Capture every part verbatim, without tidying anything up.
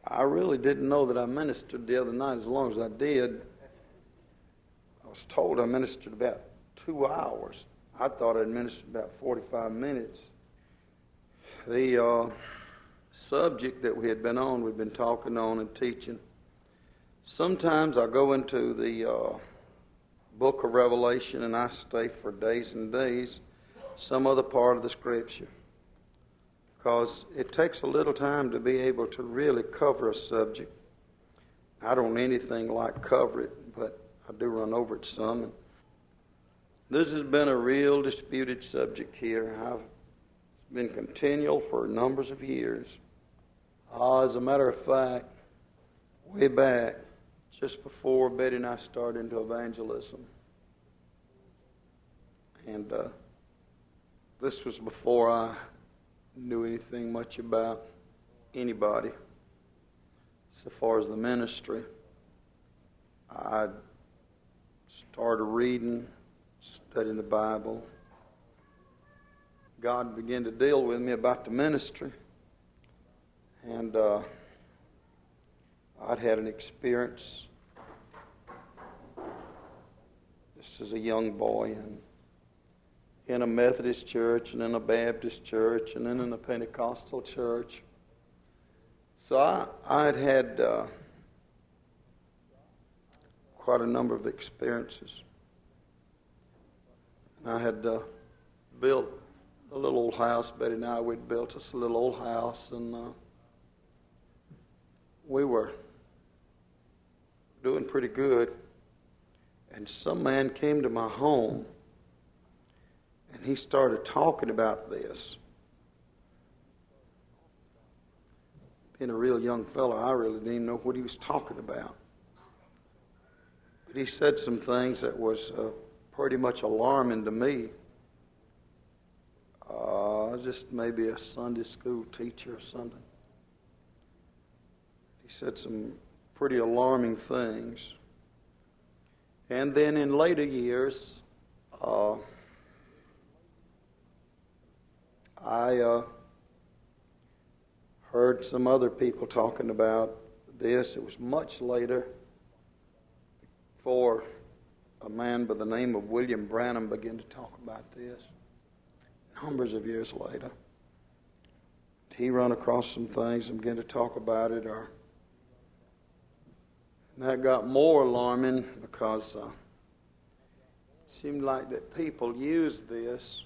I really didn't know that I ministered the other night as long as I did. I was told I ministered about two hours. I thought I'd ministered about forty-five minutes. The uh, subject that we had been on, we've been talking on and teaching. Sometimes I go into the uh, book of Revelation and I stay for days and days, some other part of the Scripture. Because it takes a little time to be able to really cover a subject. I don't anything like cover it, but I do run over it some. And this has been a real disputed subject here. I've it's been continual for numbers of years. Uh, as a matter of fact, way back, just before Betty and I started into evangelism, and uh, this was before I knew anything much about anybody so far as the ministry. I started reading, studying the Bible. God began to deal with me about the ministry, and uh, I'd had an experience just as a young boy, and in a Methodist church, and in a Baptist church, and then in a Pentecostal church. So I, I had had uh, quite a number of experiences. I had uh, built a little old house. Betty and I, we'd built us a little old house, and uh, we were doing pretty good. And some man came to my home, and he started talking about this. Being a real young fellow, I really didn't even know what he was talking about. But he said some things that was uh, pretty much alarming to me. Uh, just maybe a Sunday school teacher or something. He said some pretty alarming things. And then in later years, uh, I uh, heard some other people talking about this. It was much later before a man by the name of William Branham began to talk about this. Numbers of years later, he run across some things and began to talk about it. Or and that got more alarming because uh, it seemed like that people used this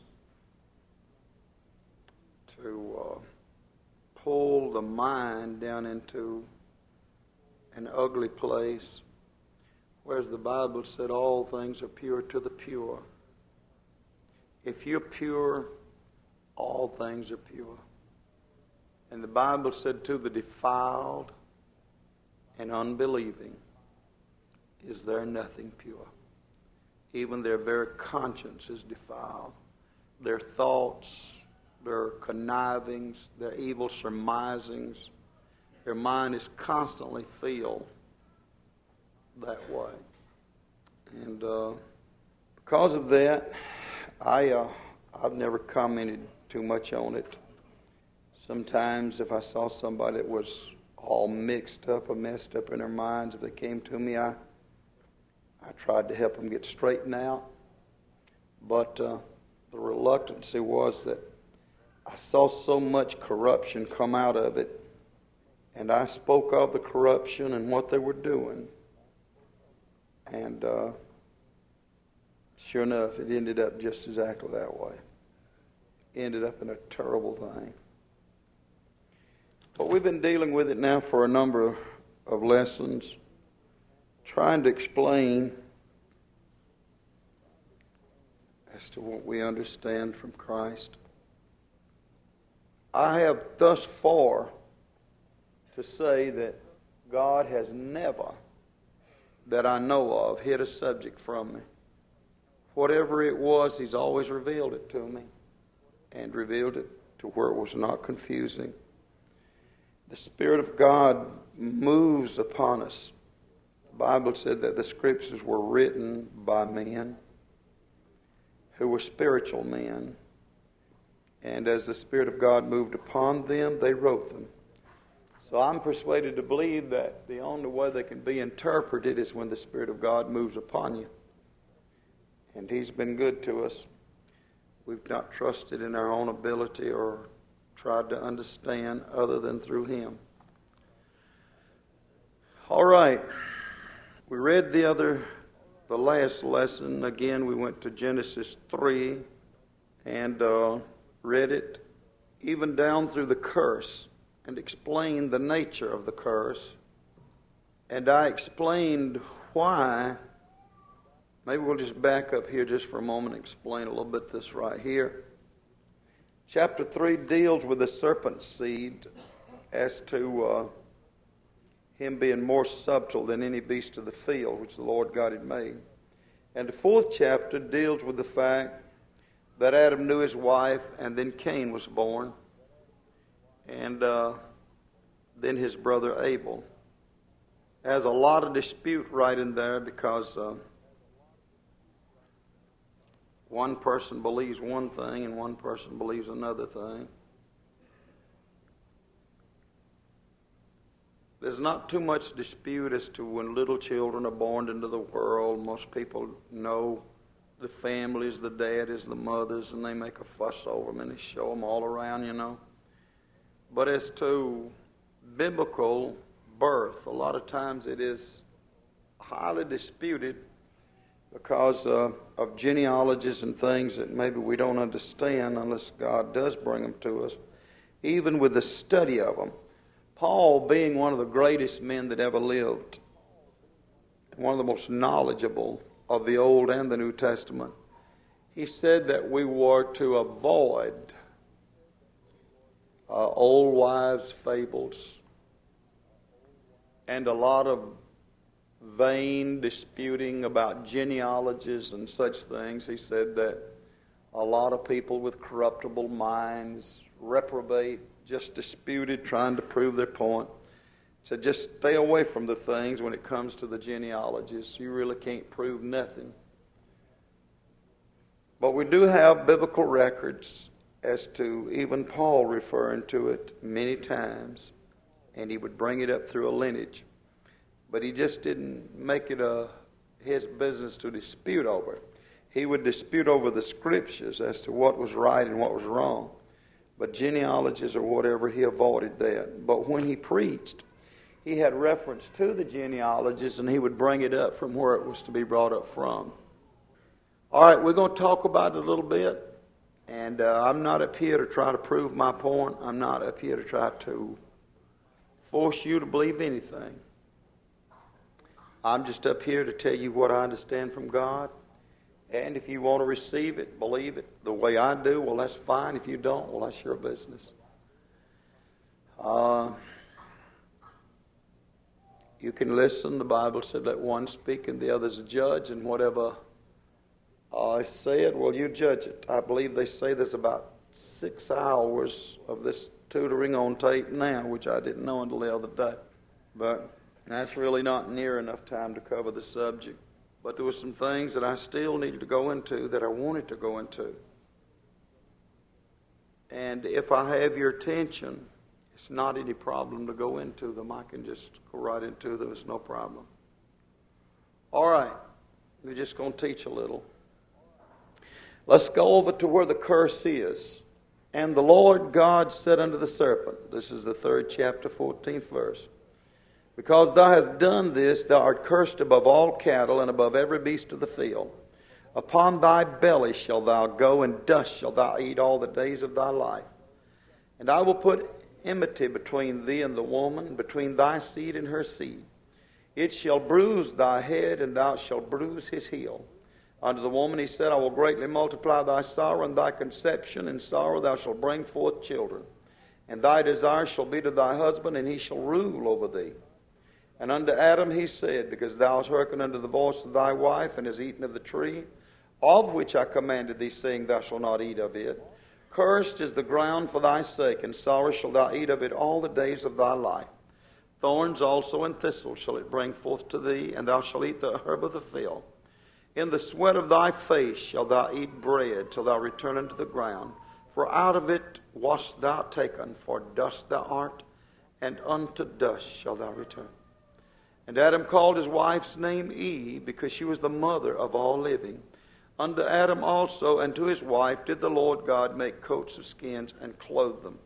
to uh, pull the mind down into an ugly place, whereas the Bible said all things are pure to the pure. If you're pure, all things are pure. And the Bible said to the defiled and unbelieving, is there nothing pure? Even their very conscience is defiled. Their thoughts, their connivings, their evil surmisings, their mind is constantly filled that way. And uh, because of that, I, uh, I've never commented too much on it. Sometimes if I saw somebody that was all mixed up or messed up in their minds, if they came to me, I, I tried to help them get straightened out. But uh, the reluctancy was that I saw so much corruption come out of it, and I spoke of the corruption and what they were doing. And uh, sure enough, it ended up just exactly that way. Ended up in a terrible thing. But we've been dealing with it now for a number of lessons, trying to explain as to what we understand from Christ. I have thus far to say that God has never, that I know of, hid a subject from me. Whatever it was, He's always revealed it to me, and revealed it to where it was not confusing. The Spirit of God moves upon us. The Bible said that the Scriptures were written by men who were spiritual men. And as the Spirit of God moved upon them, they wrote them. So I'm persuaded to believe that the only way they can be interpreted is when the Spirit of God moves upon you. And He's been good to us. We've not trusted in our own ability or tried to understand other than through Him. All right. We read the other, the last lesson. Again, we went to Genesis three and uh, read it even down through the curse and explained the nature of the curse. And I explained why. Maybe we'll just back up here just for a moment and explain a little bit this right here. Chapter three deals with the serpent's seed as to uh, him being more subtle than any beast of the field, which the Lord God had made. And the fourth chapter deals with the fact that Adam knew his wife, and then Cain was born, and uh, then his brother Abel. There's a lot of dispute right in there because uh, one person believes one thing and one person believes another thing. There's not too much dispute as to when little children are born into the world. Most people know the families, the daddies, the mothers, and they make a fuss over them and they show them all around, you know. But as to biblical birth, a lot of times it is highly disputed because uh, of genealogies and things that maybe we don't understand unless God does bring them to us, even with the study of them. Paul, being one of the greatest men that ever lived, one of the most knowledgeable of the Old and the New Testament, he said that we were to avoid uh, old wives' fables and a lot of vain disputing about genealogies and such things. He said that a lot of people with corruptible minds, reprobate, just disputed, trying to prove their point. So just stay away from the things when it comes to the genealogies. You really can't prove nothing. But we do have biblical records as to even Paul referring to it many times, and he would bring it up through a lineage. But he just didn't make it a, his business to dispute over it. He would dispute over the scriptures as to what was right and what was wrong. But genealogies or whatever, he avoided that. But when he preached, he had reference to the genealogies, and he would bring it up from where it was to be brought up from. All right, we're going to talk about it a little bit. And uh, I'm not up here to try to prove my point. I'm not up here to try to force you to believe anything. I'm just up here to tell you what I understand from God. And if you want to receive it, believe it the way I do, well, that's fine. If you don't, well, that's your business. Uh, you can listen. The Bible said, let one speak and the others judge. And whatever I said, well, you judge it. I believe they say there's about six hours of this tutoring on tape now, which I didn't know until the other day. But that's really not near enough time to cover the subject. But there were some things that I still needed to go into that I wanted to go into. And if I have your attention, it's not any problem to go into them. I can just go right into them. It's no problem. All right. We're just going to teach a little. Let's go over to where the curse is. And the Lord God said unto the serpent, this is the third chapter, fourteenth verse, because thou hast done this, thou art cursed above all cattle and above every beast of the field. Upon thy belly shalt thou go, and dust shalt thou eat all the days of thy life. And I will put enmity between thee and the woman, between thy seed and her seed. It shall bruise thy head, and thou shalt bruise his heel. Unto the woman he said, I will greatly multiply thy sorrow and thy conception. In sorrow thou shalt bring forth children. And thy desire shall be to thy husband, and he shall rule over thee. And unto Adam he said, because thou hast hearkened unto the voice of thy wife, and hast eaten of the tree, of which I commanded thee, saying, thou shalt not eat of it. Cursed is the ground for thy sake, and sorrow shalt thou eat of it all the days of thy life. Thorns also and thistles shall it bring forth to thee, and thou shalt eat the herb of the field. In the sweat of thy face shalt thou eat bread, till thou return unto the ground. For out of it wast thou taken, for dust thou art, and unto dust shalt thou return. And Adam called his wife's name Eve, because she was the mother of all living. Unto Adam also and to his wife did the Lord God make coats of skins and clothe them.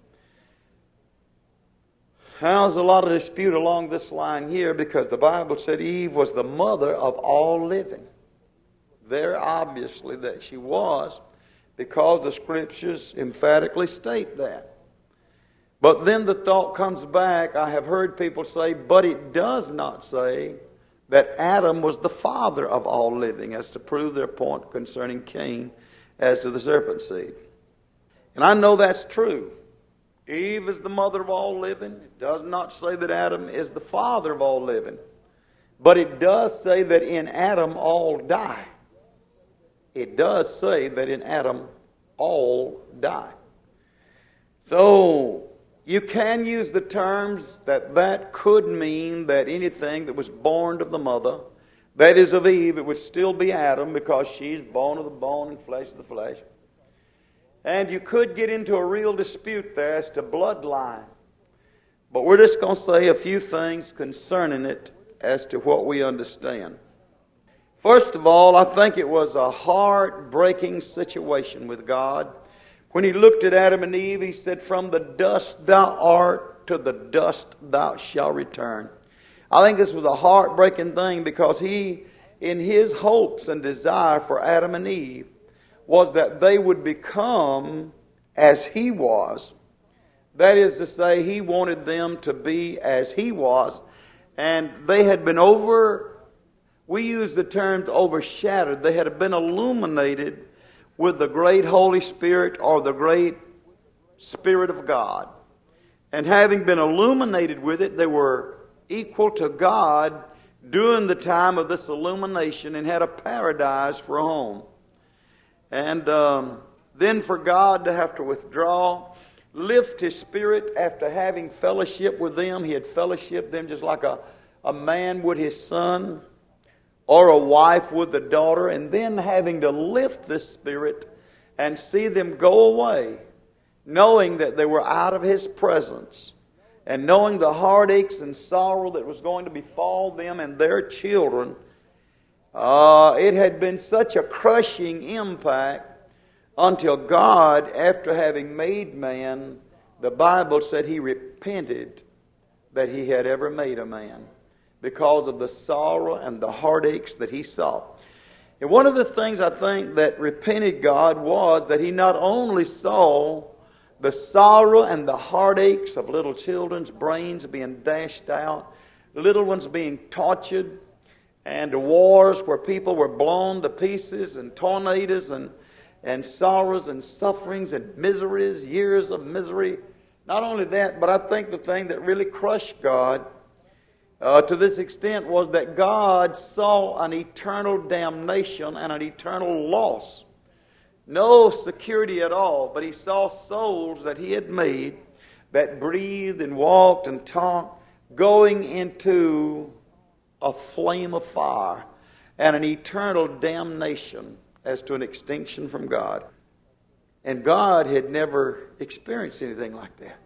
Now, there's a lot of dispute along this line here, because the Bible said Eve was the mother of all living. Very obviously that she was, because the Scriptures emphatically state that. But then the thought comes back, I have heard people say, but it does not say that Adam was the father of all living, as to prove their point concerning Cain as to the serpent seed. And I know that's true. Eve is the mother of all living. It does not say that Adam is the father of all living. But it does say that in Adam all die. It does say that in Adam all die. So you can use the terms that that could mean that anything that was born of the mother, that is of Eve, it would still be Adam, because she's bone of the bone and flesh of the flesh. And you could get into a real dispute there as to bloodline. But we're just going to say a few things concerning it as to what we understand. First of all, I think it was a heartbreaking situation with God. When He looked at Adam and Eve, He said, "From the dust thou art, to the dust thou shalt return." I think this was a heartbreaking thing, because He, in His hopes and desire for Adam and Eve, was that they would become as He was. That is to say, He wanted them to be as He was. And they had been over, we use the term overshadowed. They had been illuminated with the great Holy Spirit, or the great Spirit of God. And having been illuminated with it, they were equal to God during the time of this illumination, and had a paradise for a home. And um, then for God to have to withdraw, lift His Spirit after having fellowship with them. He had fellowshiped them just like a, a man would his son, or a wife would the daughter. And then having to lift this Spirit and see them go away, knowing that they were out of His presence, and knowing the heartaches and sorrow that was going to befall them and their children. Uh, it had been such a crushing impact until God, after having made man, the Bible said He repented that He had ever made a man, because of the sorrow and the heartaches that He saw. And one of the things I think that repented God was that He not only saw the sorrow and the heartaches of little children's brains being dashed out, little ones being tortured, and wars where people were blown to pieces, and tornadoes, and, and sorrows and sufferings and miseries, years of misery. Not only that, but I think the thing that really crushed God uh, to this extent was that God saw an eternal damnation and an eternal loss. No security at all, but He saw souls that He had made, that breathed and walked and talked, going into a flame of fire and an eternal damnation as to an extinction from God. And God had never experienced anything like that.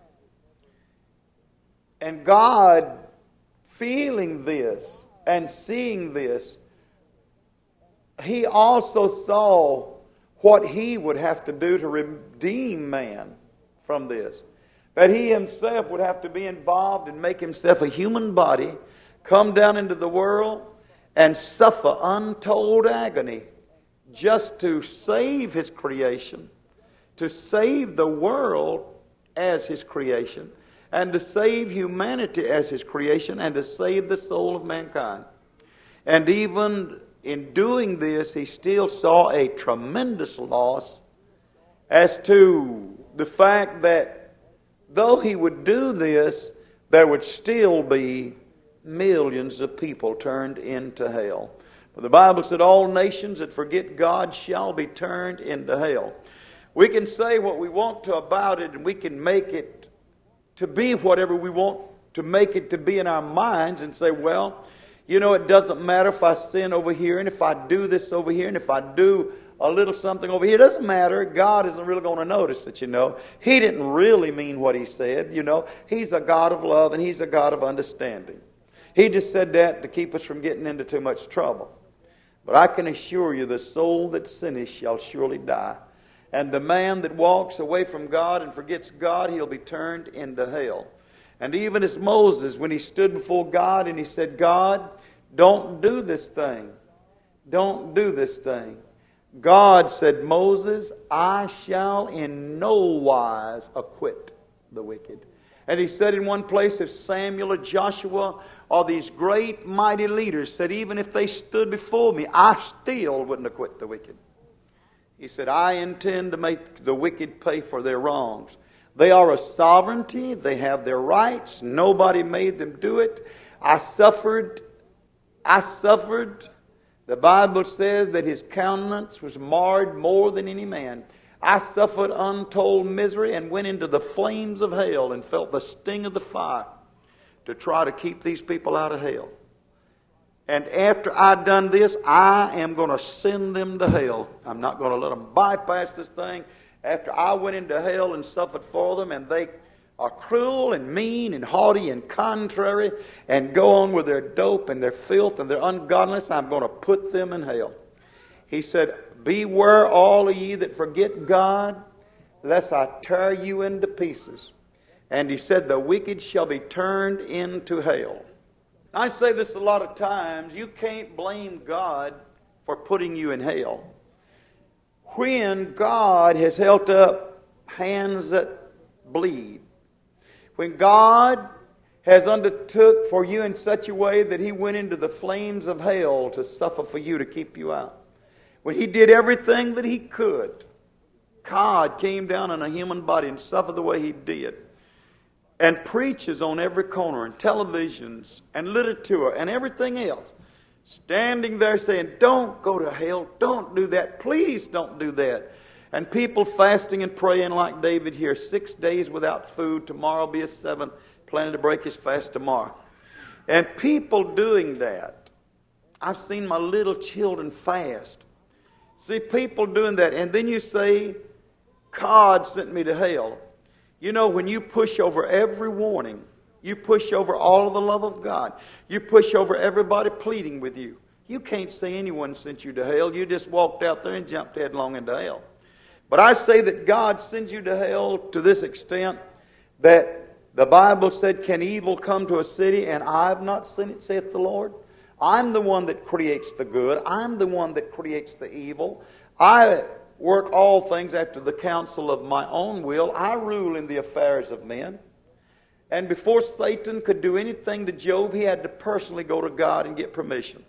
And God, feeling this and seeing this, He also saw what He would have to do to redeem man from this. That He Himself would have to be involved and make Himself a human body, come down into the world and suffer untold agony just to save His creation, to save the world as His creation, and to save humanity as His creation, and to save the soul of mankind. And even in doing this, He still saw a tremendous loss as to the fact that though He would do this, there would still be millions of people turned into hell. For the Bible said, all nations that forget God shall be turned into hell. We can say what we want to about it, and we can make it to be whatever we want to make it to be in our minds, and say, well, you know, it doesn't matter if I sin over here, and if I do this over here, and if I do a little something over here. It doesn't matter. God isn't really going to notice it, you know. He didn't really mean what he said, you know. He's a God of love and he's a God of understanding. He just said that to keep us from getting into too much trouble. But I can assure you, the soul that sinneth shall surely die. And the man that walks away from God and forgets God, he'll be turned into hell. And even as Moses, when he stood before God and he said, God, don't do this thing. Don't do this thing. God said, Moses, I shall in no wise acquit the wicked. And he said in one place, if Samuel or Joshua or these great mighty leaders said, even if they stood before me, I still wouldn't acquit the wicked. He said, I intend to make the wicked pay for their wrongs. They are a sovereignty. They have their rights. Nobody made them do it. I suffered. I suffered. The Bible says that his countenance was marred more than any man. I suffered untold misery and went into the flames of hell and felt the sting of the fire to try to keep these people out of hell. And after I'd done this, I am going to send them to hell. I'm not going to let them bypass this thing. After I went into hell and suffered for them, and they are cruel and mean and haughty and contrary and go on with their dope and their filth and their ungodliness, I'm going to put them in hell. He said, beware all of ye that forget God, lest I tear you into pieces. And he said, the wicked shall be turned into hell. I say this a lot of times, you can't blame God for putting you in hell. When God has held up hands that bleed, when God has undertook for you in such a way that he went into the flames of hell to suffer for you, to keep you out, when he did everything that he could, God came down in a human body and suffered the way he did, and preaches on every corner, and televisions, and literature, and everything else, standing there saying, don't go to hell, don't do that, please don't do that. And people fasting and praying like David here, six days without food, tomorrow will be a seventh, planning to break his fast tomorrow. And people doing that. I've seen my little children fast. See, people doing that, and then you say, God sent me to hell. You know, when you push over every warning, you push over all of the love of God, you push over everybody pleading with you, you can't say anyone sent you to hell. You just walked out there and jumped headlong into hell. But I say that God sends you to hell to this extent that the Bible said, can evil come to a city and I have not seen it, saith the Lord? I'm the one that creates the good. I'm the one that creates the evil. I work all things after the counsel of my own will. I rule in the affairs of men. And before Satan could do anything to Job, he had to personally go to God and get permission.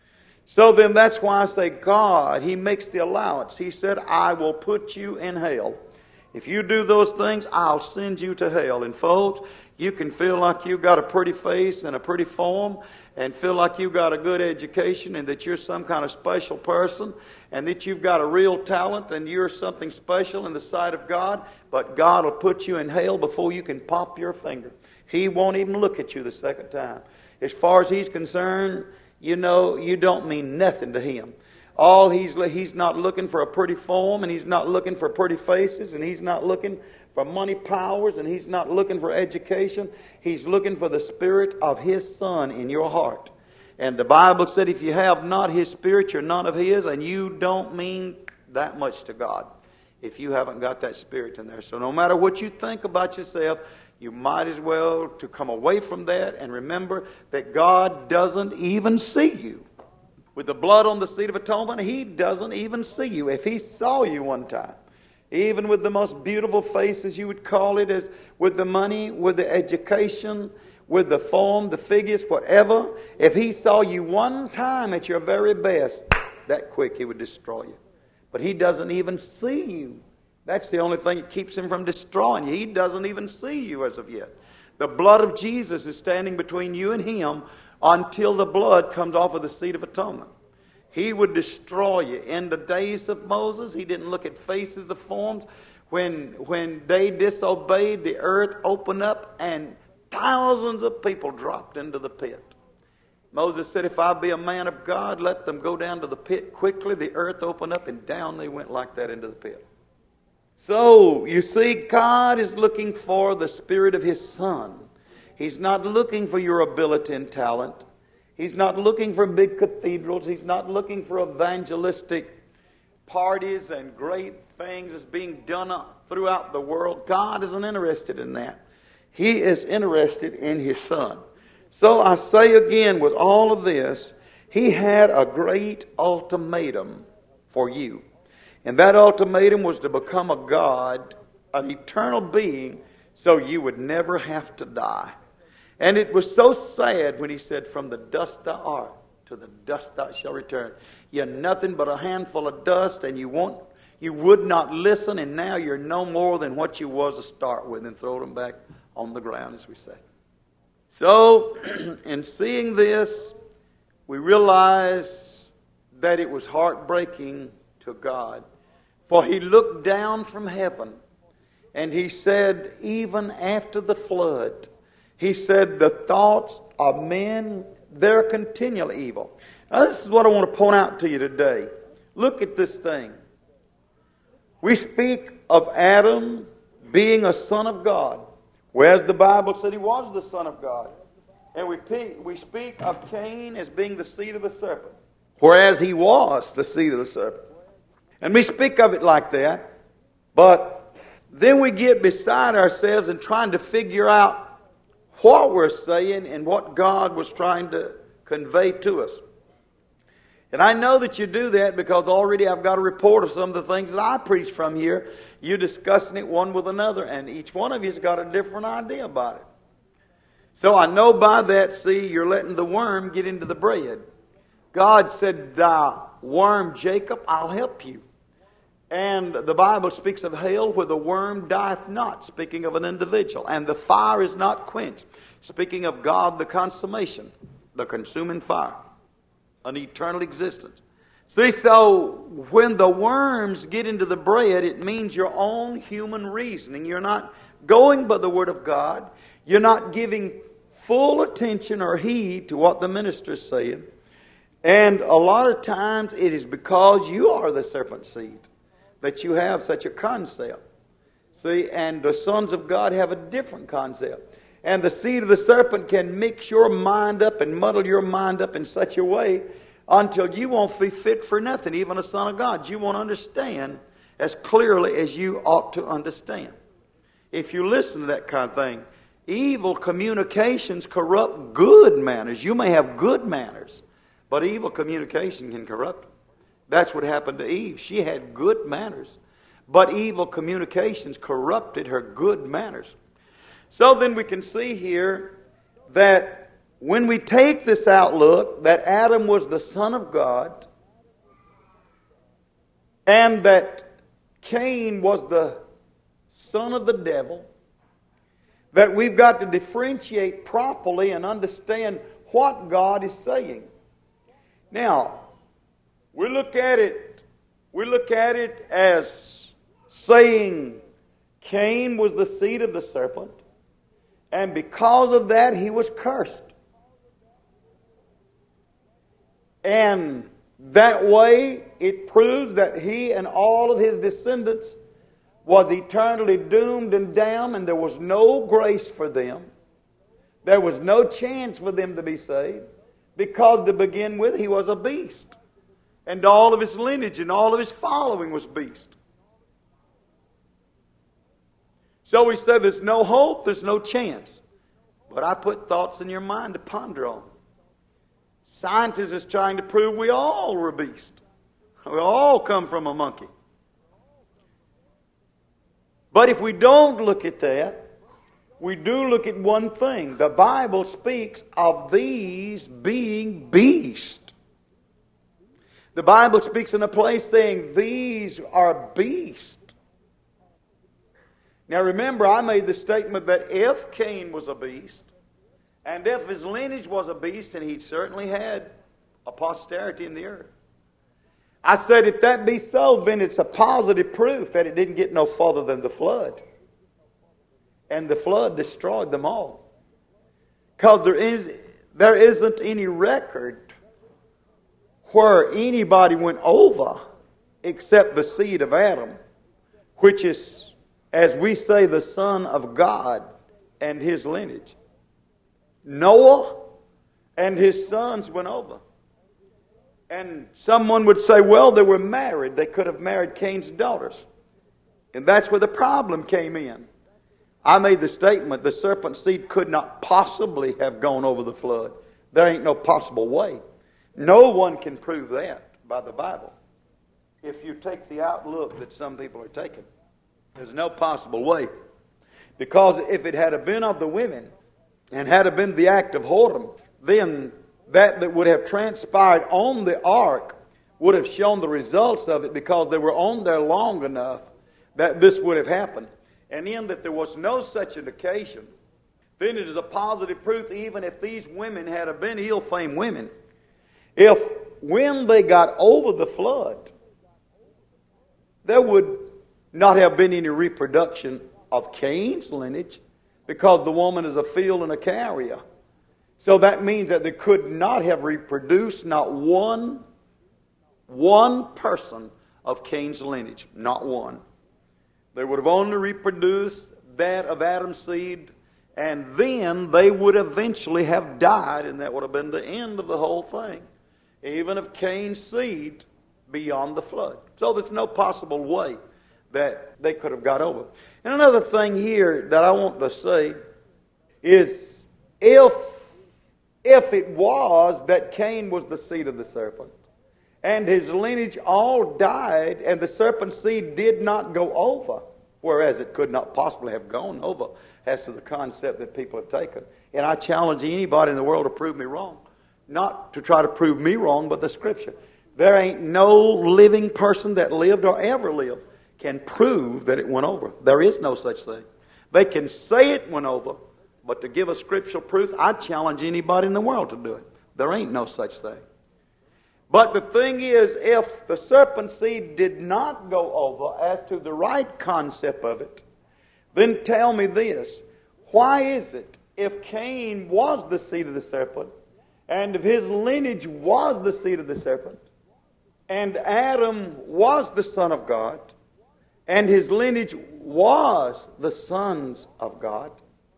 So then that's why I say God, he makes the allowance. He said, I will put you in hell. If you do those things, I'll send you to hell. And folks, you can feel like you've got a pretty face and a pretty form, and feel like you've got a good education, and that you're some kind of special person, and that you've got a real talent, and you're something special in the sight of God. But God will put you in hell before you can pop your finger. He won't even look at you the second time. As far as he's concerned, you know, you don't mean nothing to him. All he's he's not looking for a pretty form, and he's not looking for pretty faces, and he's not looking for money powers, and he's not looking for education. He's looking for the Spirit of his Son in your heart. And the Bible said if you have not his Spirit, you're not of his, and you don't mean that much to God if you haven't got that Spirit in there. So no matter what you think about yourself, you might as well to come away from that and remember that God doesn't even see you. With the blood on the seat of atonement, he doesn't even see you. If he saw you one time, even with the most beautiful faces, you would call it, as with the money, with the education, with the form, the figures, whatever, if he saw you one time at your very best, that quick he would destroy you. But he doesn't even see you. That's the only thing that keeps him from destroying you. He doesn't even see you as of yet. The blood of Jesus is standing between you and him until the blood comes off of the seat of atonement. He would destroy you. In the days of Moses, he didn't look at faces of forms. When, when they disobeyed, the earth opened up and thousands of people dropped into the pit. Moses said, if I be a man of God, let them go down to the pit quickly. The earth opened up and down they went like that into the pit. So, you see, God is looking for the Spirit of His Son. He's not looking for your ability and talent. He's not looking for big cathedrals. He's not looking for evangelistic parties and great things that's being done throughout the world. God isn't interested in that. He is interested in His Son. So I say again, with all of this, He had a great ultimatum for you. And that ultimatum was to become a God, an eternal being, so you would never have to die. And it was so sad when He said, from the dust thou art, to the dust thou shalt return. You're nothing but a handful of dust, and you won't, you would not listen, and now you're no more than what you was to start with, and throw them back on the ground, as we say. So, in seeing this, we realize that it was heartbreaking to God. For He looked down from heaven, and He said, even after the flood, He said, the thoughts of men, they're continually evil. Now, this is what I want to point out to you today. Look at this thing. We speak of Adam being a son of God, whereas the Bible said he was the son of God. And we, we speak of Cain as being the seed of the serpent, whereas he was the seed of the serpent. And we speak of it like that, but then we get beside ourselves and trying to figure out what we're saying and what God was trying to convey to us. And I know that you do that because already I've got a report of some of the things that I preach from here. You're discussing it one with another, and each one of you's got a different idea about it. So I know by that, see, you're letting the worm get into the bread. God said, thou worm Jacob, I'll help you. And the Bible speaks of hell where the worm dieth not, speaking of an individual. And the fire is not quenched, speaking of God, the consummation, the consuming fire, an eternal existence. See, so when the worms get into the bread, it means your own human reasoning. You're not going by the Word of God. You're not giving full attention or heed to what the minister's saying. And a lot of times it is because you are the serpent seed that you have such a concept. See, and the sons of God have a different concept. And the seed of the serpent can mix your mind up and muddle your mind up in such a way until you won't be fit for nothing, even a son of God. You won't understand as clearly as you ought to understand. If you listen to that kind of thing, evil communications corrupt good manners. You may have good manners, but evil communication can corrupt them. That's what happened to Eve. She had good manners, but evil communications corrupted her good manners. So then we can see here that when we take this outlook, that Adam was the son of God, and that Cain was the son of the devil, that we've got to differentiate properly and understand what God is saying. Now, we look at it, we look at it as saying Cain was the seed of the serpent, and because of that he was cursed. And that way it proves that he and all of his descendants was eternally doomed and damned, and there was no grace for them. There was no chance for them to be saved, because to begin with he was a beast. And all of his lineage and all of his following was beast. So we said there's no hope, there's no chance. But I put thoughts in your mind to ponder on. Scientists is trying to prove we all were beast. We all come from a monkey. But if we don't look at that, we do look at one thing. The Bible speaks of these being beasts. The Bible speaks in a place saying these are beasts. Now remember, I made the statement that if Cain was a beast, and if his lineage was a beast, and he certainly had a posterity in the earth, I said if that be so, then it's a positive proof that it didn't get no further than the flood. And the flood destroyed them all. Because there is, there isn't any record where anybody went over except the seed of Adam, which is, as we say, the Son of God and his lineage. Noah and his sons went over. And someone would say, well, they were married. They could have married Cain's daughters. And that's where the problem came in. I made the statement, the serpent seed could not possibly have gone over the flood. There ain't no possible way. No one can prove that by the Bible. If you take the outlook that some people are taking, there's no possible way. Because if it had been of the women, and had been the act of whoredom, then that that would have transpired on the ark would have shown the results of it, because they were on there long enough that this would have happened. And in that there was no such an occasion, then it is a positive proof, even if these women had been ill-famed women, if when they got over the flood, there would not have been any reproduction of Cain's lineage, because the woman is a field and a carrier. So that means that they could not have reproduced not one, one person of Cain's lineage. Not one. They would have only reproduced that of Adam's seed, and then they would eventually have died, and that would have been the end of the whole thing, even of Cain's seed beyond the flood. So there's no possible way that they could have got over. And another thing here that I want to say is, if, if it was that Cain was the seed of the serpent, and his lineage all died, and the serpent's seed did not go over, whereas it could not possibly have gone over, as to the concept that people have taken. And I challenge anybody in the world to prove me wrong. Not to try to prove me wrong, but the Scripture. There ain't no living person that lived or ever lived can prove that it went over. There is no such thing. They can say it went over, but to give a scriptural proof, I challenge anybody in the world to do it. There ain't no such thing. But the thing is, if the serpent seed did not go over as to the right concept of it, then tell me this. Why is it, if Cain was the seed of the serpent, and if his lineage was the seed of the serpent, and Adam was the Son of God, and his lineage was the sons of God,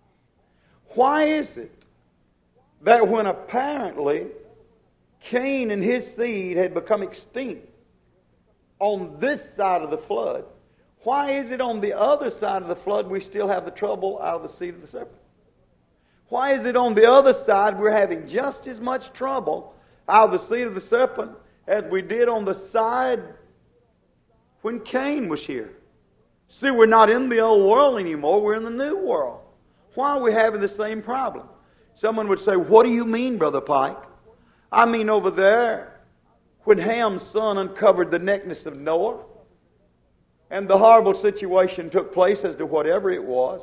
why is it that when apparently Cain and his seed had become extinct on this side of the flood, why is it on the other side of the flood we still have the trouble out of the seed of the serpent? Why is it on the other side we're having just as much trouble out of the seed of the serpent as we did on the side when Cain was here? See, we're not in the old world anymore, we're in the new world. Why are we having the same problem? Someone would say, what do you mean, Brother Pike? I mean over there, when Ham's son uncovered the nakedness of Noah, and the horrible situation took place as to whatever it was,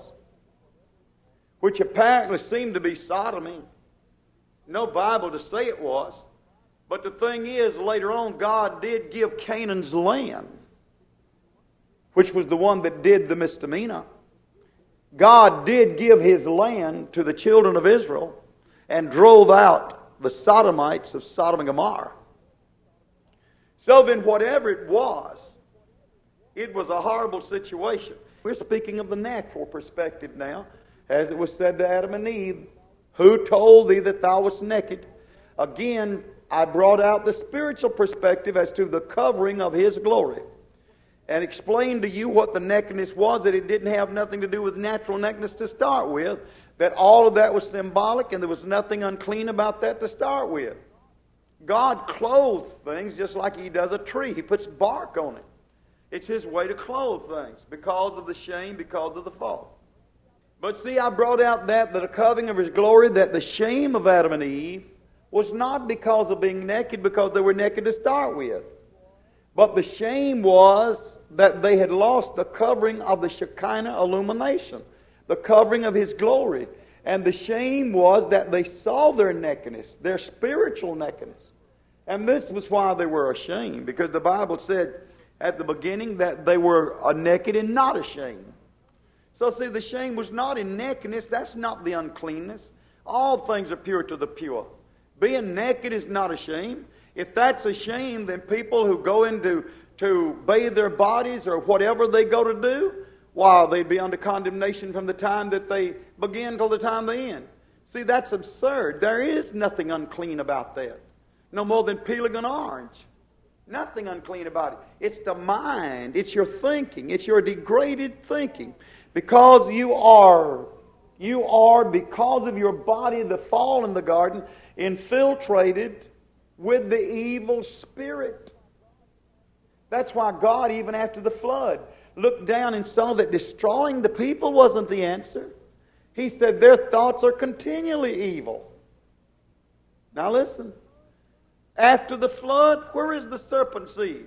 which apparently seemed to be sodomy. No Bible to say it was. But the thing is, later on, God did give Canaan's land, which was the one that did the misdemeanor. God did give his land to the children of Israel and drove out the sodomites of Sodom and Gomorrah. So then whatever it was, it was a horrible situation. We're speaking of the natural perspective now, as it was said to Adam and Eve, who told thee that thou wast naked? Again, I brought out the spiritual perspective as to the covering of his glory, and explained to you what the nakedness was, that it didn't have nothing to do with natural nakedness to start with, that all of that was symbolic, and there was nothing unclean about that to start with. God clothes things just like he does a tree. He puts bark on it. It's his way to clothe things because of the shame, because of the fall. But see, I brought out that, that the covering of his glory, that the shame of Adam and Eve was not because of being naked, because they were naked to start with. But the shame was that they had lost the covering of the Shekinah illumination, the covering of his glory. And the shame was that they saw their nakedness, their spiritual nakedness. And this was why they were ashamed, because the Bible said at the beginning that they were naked and not ashamed. So see, the shame was not in nakedness. That's not the uncleanness. All things are pure to the pure. Being naked is not a shame. If that's a shame, then people who go into to bathe their bodies or whatever they go to do, while they'd be under condemnation from the time that they begin till the time they end. See, that's absurd. There is nothing unclean about that. No more than peeling an orange. Nothing unclean about it. It's the mind. It's your thinking. It's your degraded thinking. Because you are, you are, because of your body, the fall in the garden, infiltrated with the evil spirit. That's why God, even after the flood, looked down and saw that destroying the people wasn't the answer. He said their thoughts are continually evil. Now listen. After the flood, where is the serpent seed?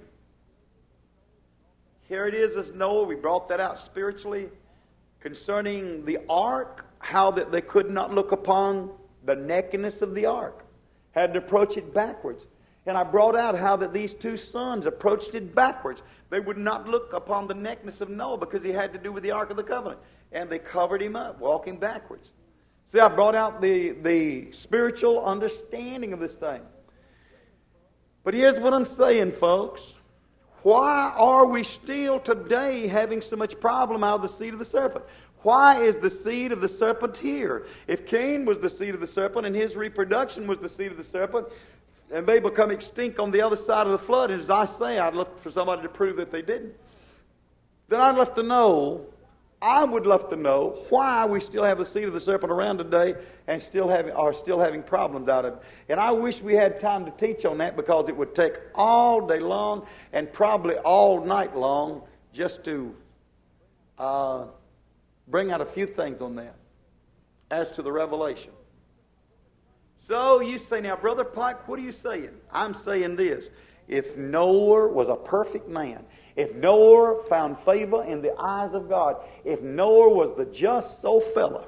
Here it is as Noah. We brought that out spiritually. Concerning the ark, how that they could not look upon the nakedness of the ark. Had to approach it backwards. And I brought out how that these two sons approached it backwards. They would not look upon the nakedness of Noah because he had to do with the Ark of the Covenant. And they covered him up, walking backwards. See, I brought out the, the spiritual understanding of this thing. But here's what I'm saying, folks. Why are we still today having so much problem out of the seed of the serpent? Why is the seed of the serpent here? If Cain was the seed of the serpent and his reproduction was the seed of the serpent, and they become extinct on the other side of the flood, and as I say, I'd love for somebody to prove that they didn't, then I'd love to know, I would love to know why we still have the seed of the serpent around today and still having, are still having problems out of it. And I wish we had time to teach on that, because it would take all day long and probably all night long just to uh, bring out a few things on that as to the revelation. So you say, now, Brother Pike, what are you saying? I'm saying this. If Noah was a perfect man, if Noah found favor in the eyes of God, if Noah was the just soul fella,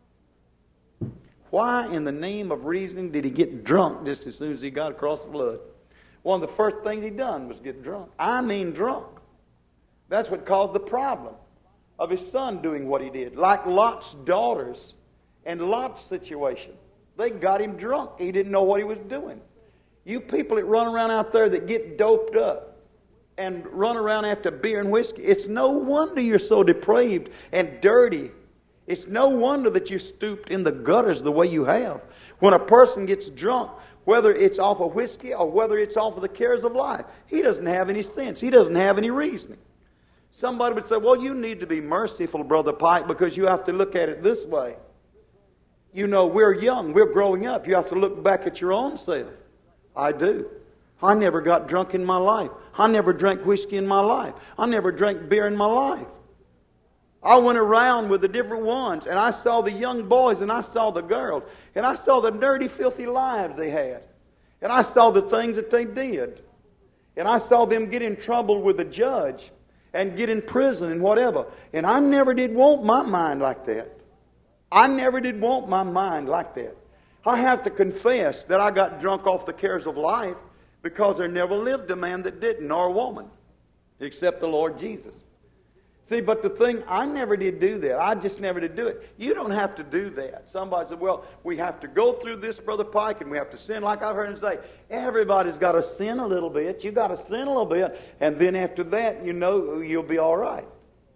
why in the name of reasoning did he get drunk just as soon as he got across the flood? One of the first things he done was get drunk. I mean drunk. That's what caused the problem of his son doing what he did. Like Lot's daughters and Lot's situation. They got him drunk. He didn't know what he was doing. You people that run around out there that get doped up and run around after beer and whiskey, it's no wonder you're so depraved and dirty. It's no wonder that you stooped in the gutters the way you have. When a person gets drunk, whether it's off of whiskey or whether it's off of the cares of life, he doesn't have any sense. He doesn't have any reasoning. Somebody would say, well, you need to be merciful, Brother Pike, because you have to look at it this way. You know, we're young, we're growing up. You have to look back at your own self. I do. I never got drunk in my life. I never drank whiskey in my life. I never drank beer in my life. I went around with the different ones, and I saw the young boys, and I saw the girls, and I saw the dirty, filthy lives they had. And I saw the things that they did. And I saw them get in trouble with the judge and get in prison and whatever. And I never did want my mind like that. I never did want my mind like that. I have to confess that I got drunk off the cares of life, because there never lived a man that didn't, nor a woman, except the Lord Jesus. See, but the thing, I never did do that. I just never did do it. You don't have to do that. Somebody said, well, we have to go through this, Brother Pike, and we have to sin. Like I've heard him say, everybody's got to sin a little bit. You've got to sin a little bit, and then after that, you know, you'll be all right.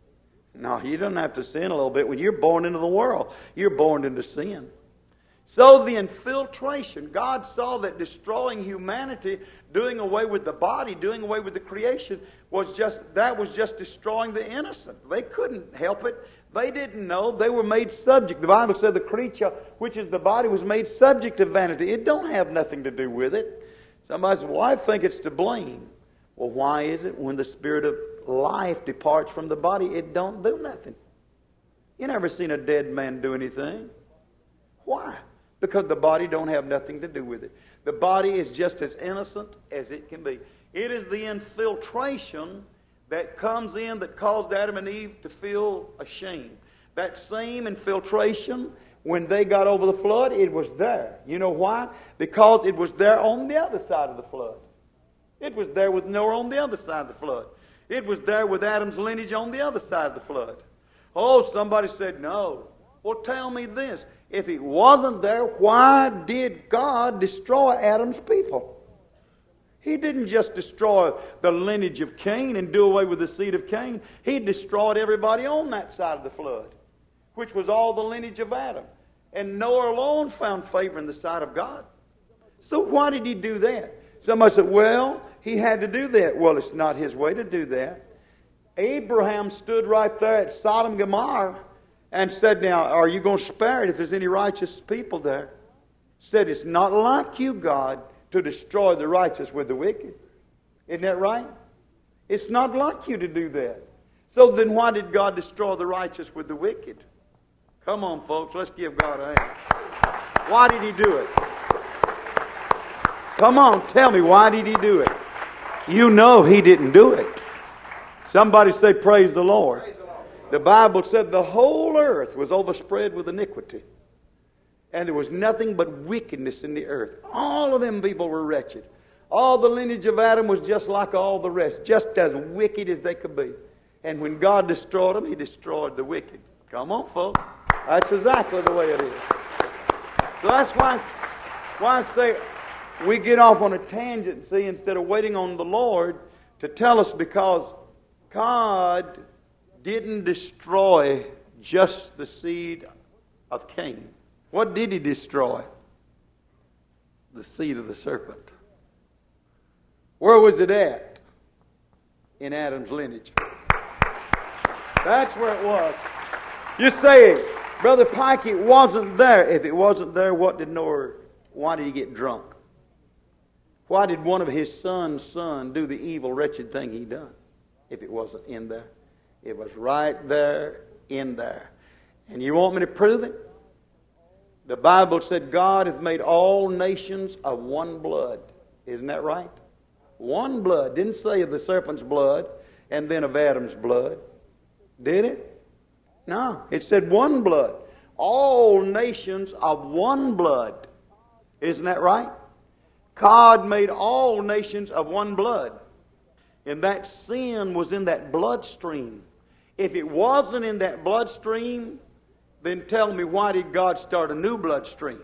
No, you don't have to sin a little bit. When you're born into the world, you're born into sin. So the infiltration, God saw that destroying humanity, doing away with the body, doing away with the creation, was just, that was just destroying the innocent. They couldn't help it. They didn't know. They were made subject. The Bible said the creature, which is the body, was made subject to vanity. It don't have nothing to do with it. Somebody says, well, I think it's to blame. Well, why is it when the spirit of life departs from the body, it don't do nothing? You never seen a dead man do anything. Why? Because the body don't have nothing to do with it. The body is just as innocent as it can be. It is the infiltration that comes in that caused Adam and Eve to feel ashamed. That same infiltration, when they got over the flood, it was there. You know why? Because it was there on the other side of the flood. It was there with Noah on the other side of the flood. It was there with Adam's lineage on the other side of the flood. Oh, somebody said no. Well, tell me this. If it wasn't there, why did God destroy Adam's people? He didn't just destroy the lineage of Cain and do away with the seed of Cain. He destroyed everybody on that side of the flood, which was all the lineage of Adam. And Noah alone found favor in the sight of God. So why did he do that? Somebody said, well, he had to do that. Well, it's not his way to do that. Abraham stood right there at Sodom and Gomorrah and said, now, are you going to spare it if there's any righteous people there? Said, it's not like you, God, to destroy the righteous with the wicked. Isn't that right? It's not like you to do that. So then why did God destroy the righteous with the wicked? Come on, folks, let's give God a hand. Why did he do it? Come on, tell me, why did he do it? You know he didn't do it. Somebody say, praise the Lord. Praise the Lord. The Bible said the whole earth was overspread with iniquity. And there was nothing but wickedness in the earth. All of them people were wretched. All the lineage of Adam was just like all the rest, just as wicked as they could be. And when God destroyed them, he destroyed the wicked. Come on, folks. That's exactly the way it is. So that's why, why I say we get off on a tangent, see, instead of waiting on the Lord to tell us, because God didn't destroy just the seed of Cain. What did he destroy? The seed of the serpent. Where was it at? In Adam's lineage. That's where it was. You say, Brother Pike, it wasn't there. If it wasn't there, what did Noah, why did he get drunk? Why did one of his son's son do the evil, wretched thing he done? If it wasn't in there. It was right there, in there. And you want me to prove it? The Bible said God hath made all nations of one blood. Isn't that right? One blood. Didn't say of the serpent's blood and then of Adam's blood. Did it? No. It said one blood. All nations of one blood. Isn't that right? God made all nations of one blood. And that sin was in that bloodstream. If it wasn't in that bloodstream, then tell me, why did God start a new bloodstream?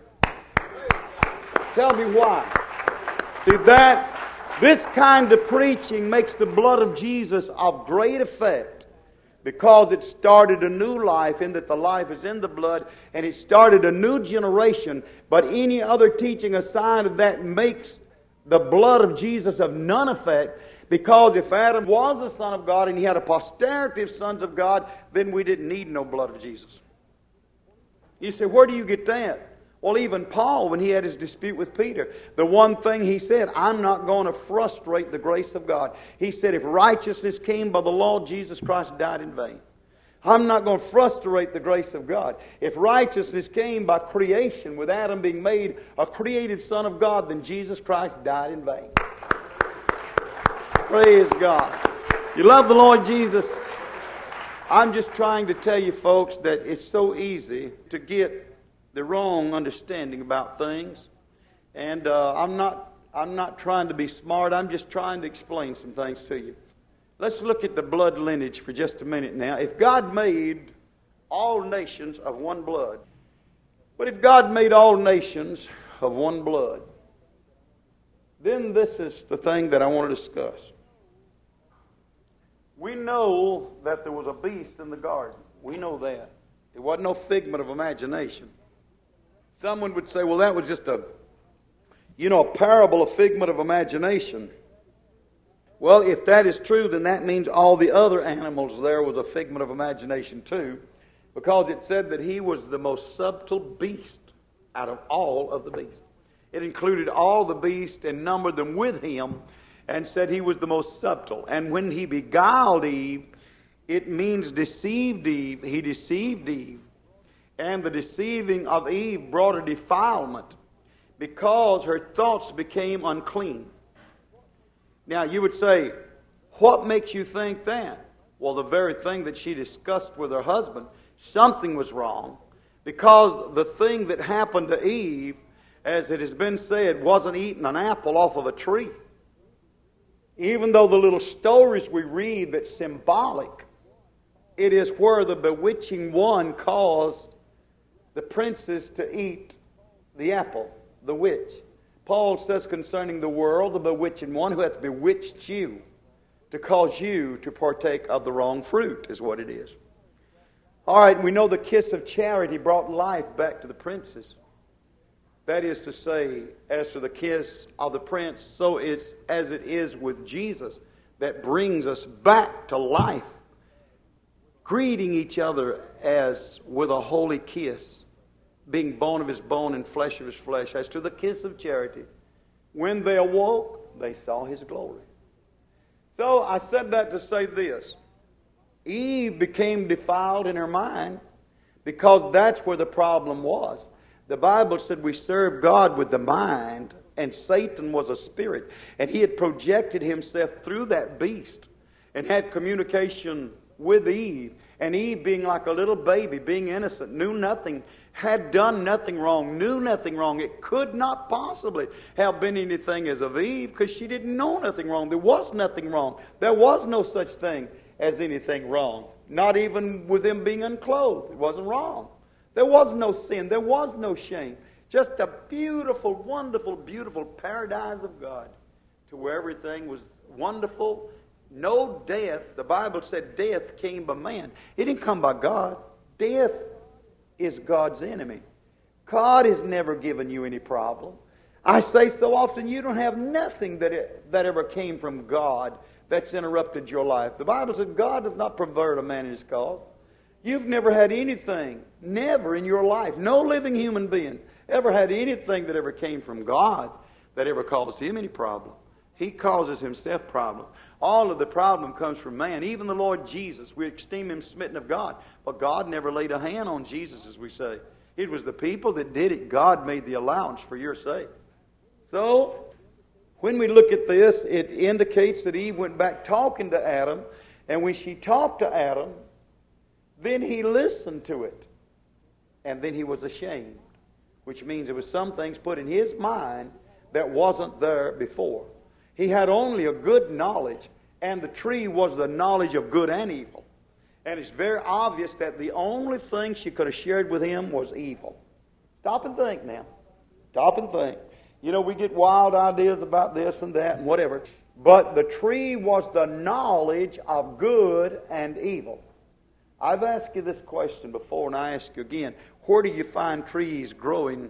Tell me why. See, that this kind of preaching makes the blood of Jesus of great effect, because it started a new life, in that the life is in the blood, and it started a new generation. But any other teaching aside of that makes the blood of Jesus of none effect, because if Adam was the Son of God and he had a posterity of sons of God, then we didn't need no blood of Jesus. You say, where do you get that? Well, even Paul, when he had his dispute with Peter, the one thing he said, I'm not going to frustrate the grace of God. He said, if righteousness came by the law, Jesus Christ died in vain. I'm not going to frustrate the grace of God. If righteousness came by creation, with Adam being made a created Son of God, then Jesus Christ died in vain. Praise God. You love the Lord Jesus? I'm just trying to tell you, folks, that it's so easy to get the wrong understanding about things. And uh, I'm not I'm not trying to be smart. I'm just trying to explain some things to you. Let's look at the blood lineage for just a minute now. If God made all nations of one blood, but if God made all nations of one blood, then this is the thing that I want to discuss. We know that there was a beast in the garden. We know that. It wasn't no figment of imagination. Someone would say, well, that was just a, you know, a parable, a figment of imagination. Well, if that is true, then that means all the other animals there was a figment of imagination too, because it said that he was the most subtle beast out of all of the beasts. It included all the beasts and numbered them with him, and said he was the most subtle. And when he beguiled Eve, it means deceived Eve. He deceived Eve. And the deceiving of Eve brought a defilement, because her thoughts became unclean. Now you would say, what makes you think that? Well, the very thing that she discussed with her husband, something was wrong, because the thing that happened to Eve, as it has been said, wasn't eating an apple off of a tree. Even though the little stories we read that's symbolic, it is where the bewitching one caused the princess to eat the apple, the witch. Paul says concerning the world, the bewitching one who hath bewitched you to cause you to partake of the wrong fruit is what it is. All right, we know the kiss of charity brought life back to the princess. That is to say, as to the kiss of the prince, so it's as it is with Jesus that brings us back to life, greeting each other as with a holy kiss, being bone of his bone and flesh of his flesh. As to the kiss of charity, when they awoke, they saw his glory. So I said that to say this. Eve became defiled in her mind because that's where the problem was. The Bible said we serve God with the mind, and Satan was a spirit. And he had projected himself through that beast and had communication with Eve. And Eve, being like a little baby, being innocent, knew nothing, had done nothing wrong, knew nothing wrong. It could not possibly have been anything as of Eve because she didn't know nothing wrong. There was nothing wrong. There was no such thing as anything wrong. Not even with them being unclothed. It wasn't wrong. There was no sin. There was no shame. Just a beautiful, wonderful, beautiful paradise of God to where everything was wonderful. No death. The Bible said death came by man. It didn't come by God. Death is God's enemy. God has never given you any problem. I say so often, you don't have nothing that, it, that ever came from God that's interrupted your life. The Bible said God does not pervert a man in his cause. You've never had anything, never in your life, no living human being ever had anything that ever came from God that ever caused him any problem. He causes himself problem. All of the problem comes from man. Even the Lord Jesus, we esteem him smitten of God. But God never laid a hand on Jesus, as we say. It was the people that did it. God made the allowance for your sake. So, when we look at this, it indicates that Eve went back talking to Adam. And when she talked to Adam, then he listened to it. And then he was ashamed. Which means there was some things put in his mind that wasn't there before. He had only a good knowledge, and the tree was the knowledge of good and evil. And it's very obvious that the only thing she could have shared with him was evil. Stop and think now. Stop and think. You know, we get wild ideas about this and that and whatever. But the tree was the knowledge of good and evil. I've asked you this question before, and I ask you again. Where do you find trees growing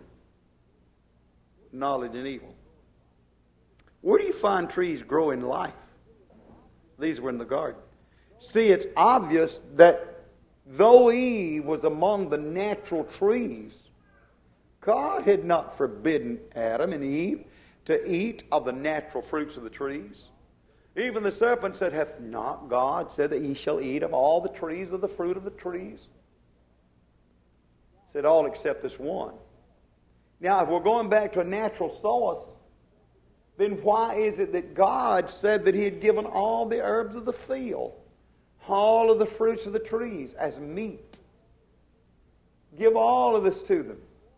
knowledge and evil? Where do you find trees growing life? These were in the garden. See, it's obvious that though Eve was among the natural trees, God had not forbidden Adam and Eve to eat of the natural fruits of the trees. Even the serpent said, hath not God said that ye shall eat of all the trees of the fruit of the trees? Said all except this one. Now, if we're going back to a natural source, then why is it that God said that he had given all the herbs of the field, all of the fruits of the trees as meat? Give all of this to them.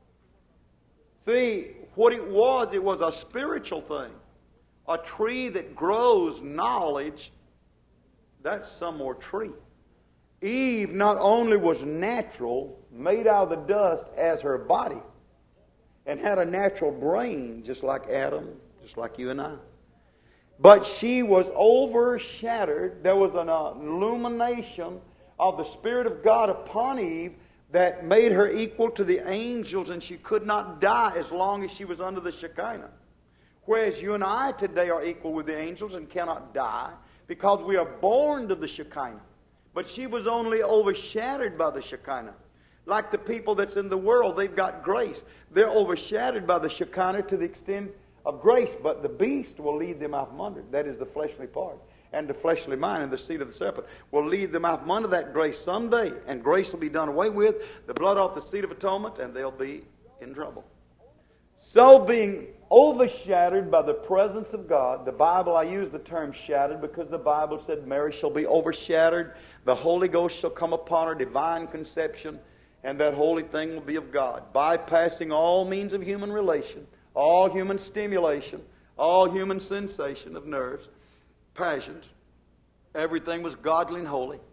See, what it was, it was a spiritual thing. A tree that grows knowledge, that's some more tree. Eve not only was natural, made out of the dust as her body, and had a natural brain just like Adam, just like you and I. But she was overshadowed. There was an illumination of the Spirit of God upon Eve that made her equal to the angels, and she could not die as long as she was under the Shekinah. Whereas you and I today are equal with the angels and cannot die because we are born to the Shekinah. But she was only overshadowed by the Shekinah. Like the people that's in the world, they've got grace. They're overshadowed by the Shekinah to the extent of grace, but the beast will lead them out from under. That is the fleshly part. And the fleshly mind and the seed of the serpent will lead them out from under that grace someday. And grace will be done away with, the blood off the seat of atonement, and they'll be in trouble. So being overshadowed by the presence of God, the Bible, I use the term shadowed because the Bible said Mary shall be overshadowed. The Holy Ghost shall come upon her, divine conception, and that holy thing will be of God. Bypassing all means of human relation, all human stimulation, all human sensation of nerves, passions. Everything was godly and holy.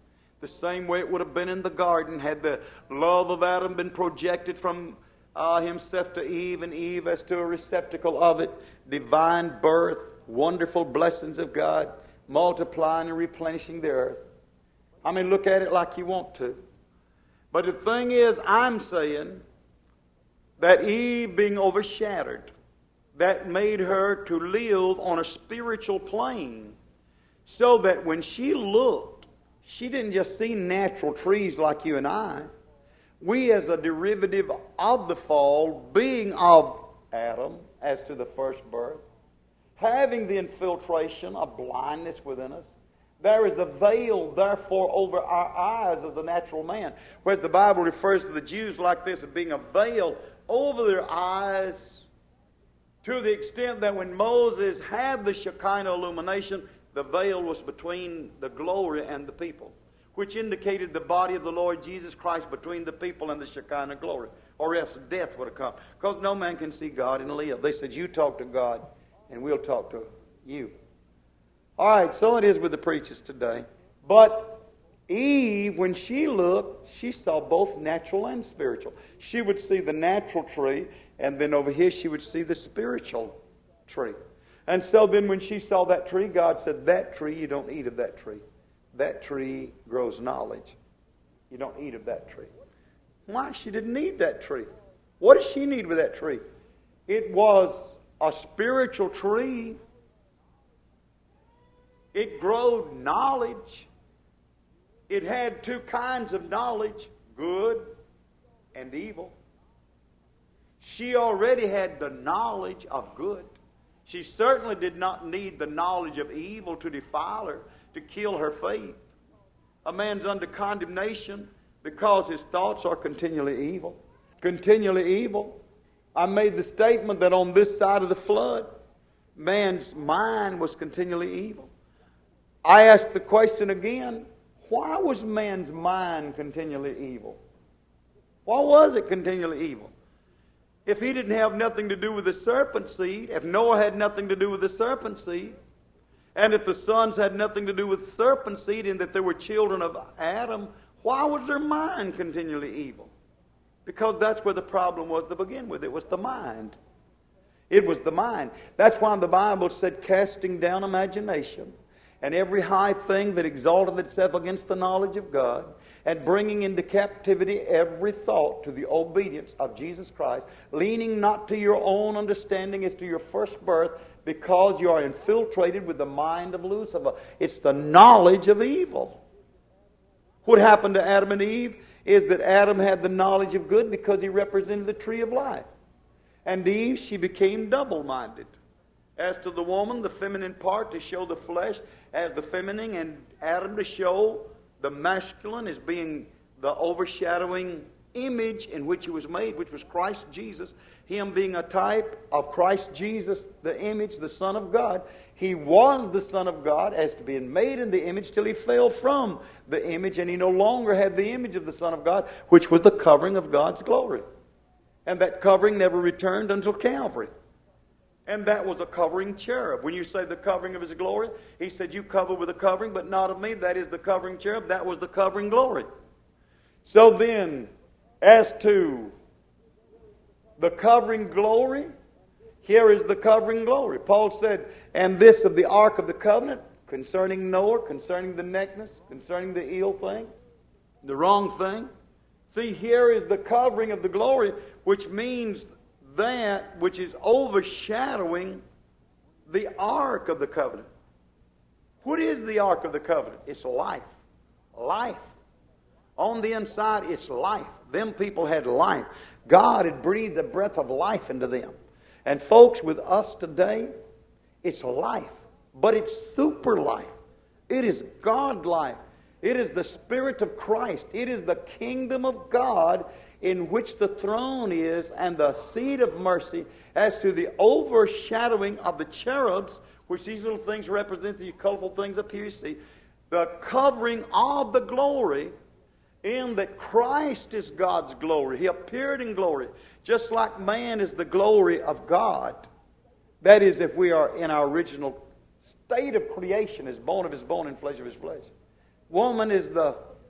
The same way it would have been in the garden had the love of Adam been projected from uh, himself to Eve, and Eve as to a receptacle of it. Divine birth, wonderful blessings of God, multiplying and replenishing the earth. I mean, look at it like you want to. But the thing is, I'm saying that Eve being overshadowed, that made her to live on a spiritual plane, so that when she looked, she didn't just see natural trees like you and I. We, as a derivative of the fall, being of Adam as to the first birth, having the infiltration of blindness within us, there is a veil, therefore, over our eyes as a natural man. Whereas the Bible refers to the Jews like this, as being a veil over their eyes, to the extent that when Moses had the Shekinah illumination, the veil was between the glory and the people, which indicated the body of the Lord Jesus Christ between the people and the Shekinah glory, or else death would have come. Because no man can see God and live. They said, you talk to God, and we'll talk to you. All right, so it is with the preachers today. But Eve, when she looked, she saw both natural and spiritual. She would see the natural tree, and then over here she would see the spiritual tree. And so then when she saw that tree, God said, that tree, you don't eat of that tree. That tree grows knowledge. You don't eat of that tree. Why? She didn't need that tree. What did she need with that tree? It was a spiritual tree. It growed knowledge. It had two kinds of knowledge, good and evil. She already had the knowledge of good. She certainly did not need the knowledge of evil to defile her, to kill her faith. A man's under condemnation because his thoughts are continually evil. Continually evil. I made the statement that on this side of the flood, man's mind was continually evil. I ask the question again, why was man's mind continually evil? Why was it continually evil? If he didn't have nothing to do with the serpent seed, if Noah had nothing to do with the serpent seed, and if the sons had nothing to do with the serpent seed, and that they were children of Adam, why was their mind continually evil? Because that's where the problem was to begin with. It was the mind. It was the mind. That's why the Bible said, casting down imagination, and every high thing that exalted itself against the knowledge of God, and bringing into captivity every thought to the obedience of Jesus Christ, leaning not to your own understanding as to your first birth, because you are infiltrated with the mind of Lucifer. It's the knowledge of evil. What happened to Adam and Eve is that Adam had the knowledge of good because he represented the tree of life. And Eve, she became double-minded. As to the woman, the feminine part to show the flesh as the feminine, and Adam to show the masculine as being the overshadowing image in which he was made, which was Christ Jesus. Him being a type of Christ Jesus, the image, the Son of God. He was the Son of God as to being made in the image till he fell from the image, and he no longer had the image of the Son of God, which was the covering of God's glory. And that covering never returned until Calvary. And that was a covering cherub. When you say the covering of His glory, He said, you cover with a covering, but not of me. That is the covering cherub. That was the covering glory. So then, as to the covering glory, here is the covering glory. Paul said, and this of the ark of the covenant, concerning Noah, concerning the nakedness, concerning the ill thing, the wrong thing. See, here is the covering of the glory, which means that which is overshadowing the ark of the covenant. What is the ark of the covenant? It's life. Life. On the inside, it's life. Them people had life. God had breathed the breath of life into them. And folks, with us today, it's life. But it's super life. It is God life. It is the Spirit of Christ. It is the kingdom of God in which the throne is, and the seat of mercy, as to the overshadowing of the cherubs, which these little things represent, these colorful things up here you see, the covering of the glory, in that Christ is God's glory. He appeared in glory, just like man is the glory of God. That is, if we are in our original state of creation, as bone of his bone and flesh of his flesh. Woman is the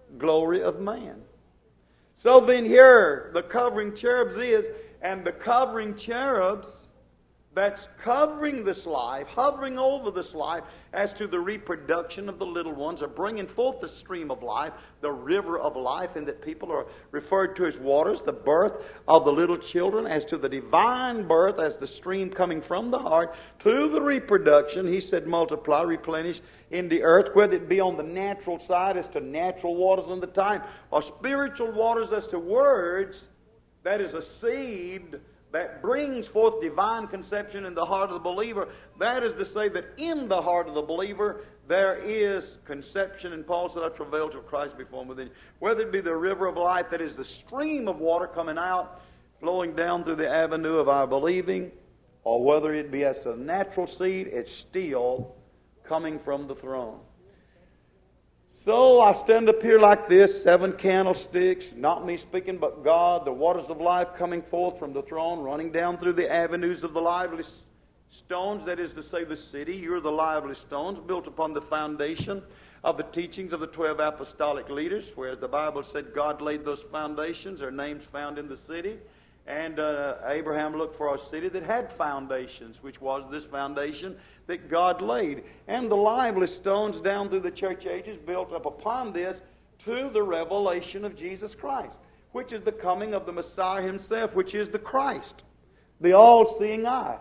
glory of man. So then here, the covering cherubs is, and the covering cherubs that's covering this life, hovering over this life, as to the reproduction of the little ones, are bringing forth the stream of life, the river of life, and that people are referred to as waters, the birth of the little children, as to the divine birth, as the stream coming from the heart, to the reproduction. He said, multiply, replenish in the earth, whether it be on the natural side as to natural waters in the time, or spiritual waters as to words, that is a seed that brings forth divine conception in the heart of the believer. That is to say that in the heart of the believer there is conception. And Paul said, I travail till Christ be formed within you. Whether it be the river of life, that is the stream of water coming out, flowing down through the avenue of our believing, or whether it be as to the natural seed, it's still coming from the throne. So I stand up here like this, seven candlesticks, not me speaking, but God, the waters of life coming forth from the throne, running down through the avenues of the lively stones, that is to say the city. You're the lively stones, built upon the foundation of the teachings of the twelve apostolic leaders, whereas the Bible said God laid those foundations, their names found in the city. And uh, Abraham looked for a city that had foundations, which was this foundation that God laid. And the lively stones down through the church ages built up upon this to the revelation of Jesus Christ, which is the coming of the Messiah himself, which is the Christ, the all-seeing eye.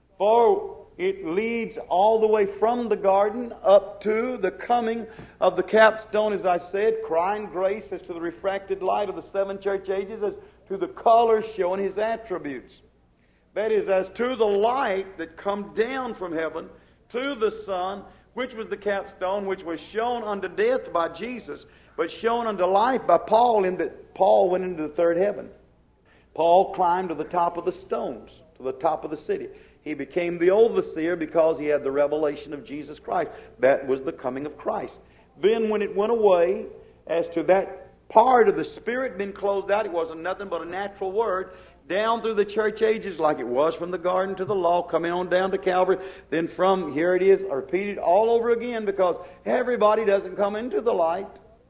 For it leads all the way from the garden up to the coming of the capstone, as I said, crying grace as to the refracted light of the seven church ages, as to the colors showing his attributes. That is, as to the light that come down from heaven to the sun, which was the capstone, which was shown unto death by Jesus, but shown unto life by Paul, in that Paul went into the third heaven. Paul climbed to the top of the stones, to the top of the city. He became the overseer because he had the revelation of Jesus Christ. That was the coming of Christ. Then when it went away, as to that part of the Spirit being closed out, it wasn't nothing but a natural word, down through the church ages, like it was from the garden to the law, coming on down to Calvary. Then from here it is repeated all over again, because everybody doesn't come into the light.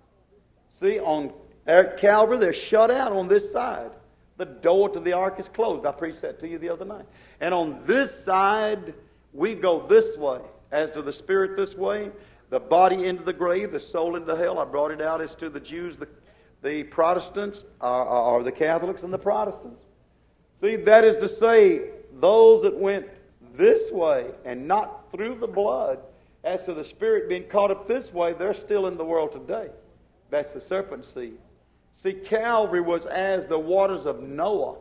See, on at Calvary they're shut out on this side. The door to the ark is closed. I preached that to you the other night. And on this side, we go this way. As to the Spirit this way, the body into the grave, the soul into hell. I brought it out as to the Jews, the, the Protestants, or, or the Catholics and the Protestants. See, that is to say, those that went this way and not through the blood, as to the Spirit being caught up this way, they're still in the world today. That's the serpent seed. See, Calvary was as the waters of Noah.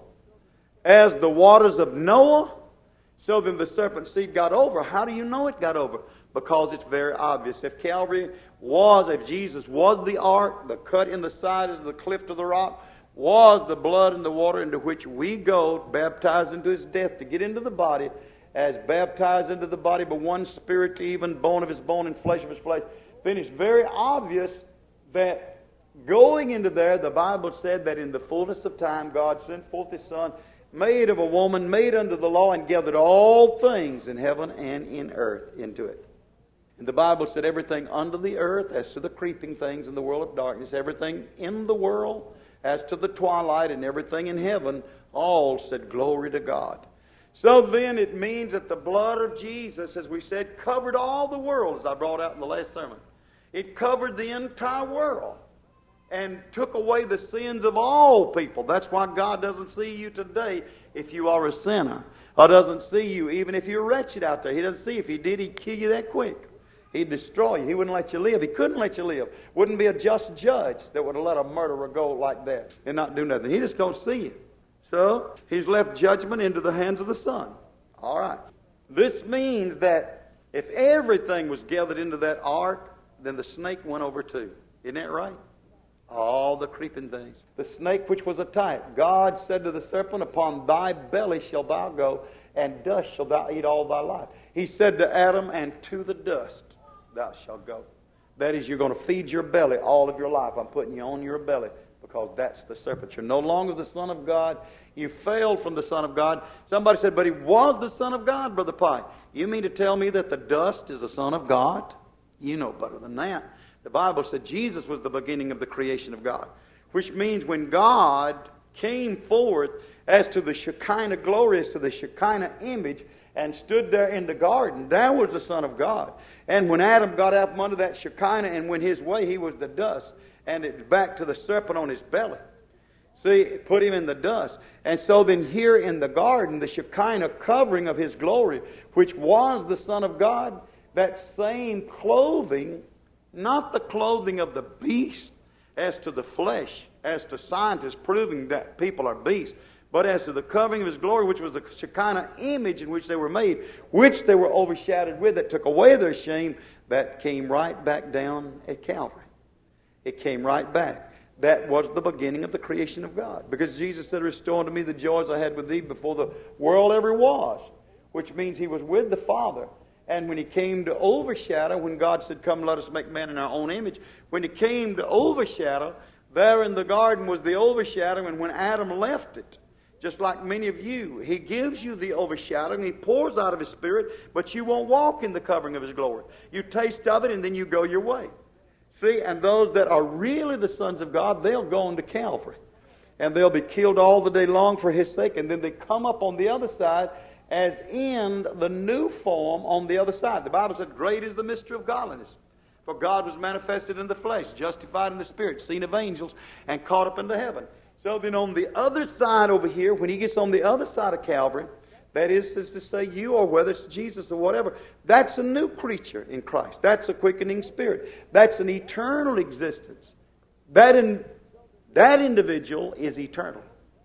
As the waters of Noah, so then the serpent seed got over. How do you know it got over? Because it's very obvious. If Calvary was, if Jesus was the ark, the cut in the side is the cliff to the rock, was the blood and the water into which we go, baptized into his death to get into the body, as baptized into the body by one Spirit to even bone of his bone and flesh of his flesh, then it's very obvious that going into there, the Bible said that in the fullness of time God sent forth his Son, made of a woman, made under the law, and gathered all things in heaven and in earth into it. And the Bible said everything under the earth, as to the creeping things in the world of darkness, everything in the world, as to the twilight, and everything in heaven, all said glory to God. So then it means that the blood of Jesus, as we said, covered all the world, as I brought out in the last sermon. It covered the entire world and took away the sins of all people. That's why God doesn't see you today if you are a sinner, or doesn't see you even if you're wretched out there. He doesn't see you. If He did, He'd kill you that quick. He'd destroy you. He wouldn't let you live. He couldn't let you live. Wouldn't be a just judge that would have let a murderer go like that and not do nothing. He just don't see you. So He's left judgment into the hands of the Son. All right. This means that if everything was gathered into that ark, then the snake went over too. Isn't that right? All the creeping things. The snake which was a type. God said to the serpent, upon thy belly shall thou go, and dust shall thou eat all thy life. He said to Adam, and to the dust thou shalt go. That is, you're going to feed your belly all of your life. I'm putting you on your belly, because that's the serpent. You're no longer the Son of God. You failed from the Son of God. Somebody said, but he was the Son of God, Brother Pike. You mean to tell me that the dust is the Son of God? You know better than that. The Bible said Jesus was the beginning of the creation of God, which means when God came forth as to the Shekinah glory, as to the Shekinah image, and stood there in the garden, that was the Son of God. And when Adam got out from under that Shekinah and went his way, he was the dust. And it back to the serpent on his belly. See, it put him in the dust. And so then here in the garden, the Shekinah covering of his glory, which was the Son of God, that same clothing, not the clothing of the beast as to the flesh, as to scientists proving that people are beasts, but as to the covering of his glory, which was the Shekinah image in which they were made, which they were overshadowed with, that took away their shame, that came right back down at Calvary. It came right back. That was the beginning of the creation of God. Because Jesus said, "Restore unto me the joys I had with thee before the world ever was," which means he was with the Father. And when he came to overshadow, when God said, "Come, let us make man in our own image," when he came to overshadow, there in the garden was the overshadow, and when Adam left it, just like many of you, he gives you the overshadowing, he pours out of his Spirit, but you won't walk in the covering of his glory. You taste of it, and then you go your way. See, and those that are really the sons of God, they'll go on to Calvary. And they'll be killed all the day long for his sake, and then they come up on the other side as in the new form on the other side. The Bible said, "Great is the mystery of godliness. For God was manifested in the flesh, justified in the Spirit, seen of angels, and caught up into heaven." So then on the other side over here, when he gets on the other side of Calvary, that is, is to say you, or whether it's Jesus or whatever, that's a new creature in Christ. That's a quickening spirit. That's an eternal existence. That, in, that individual is eternal.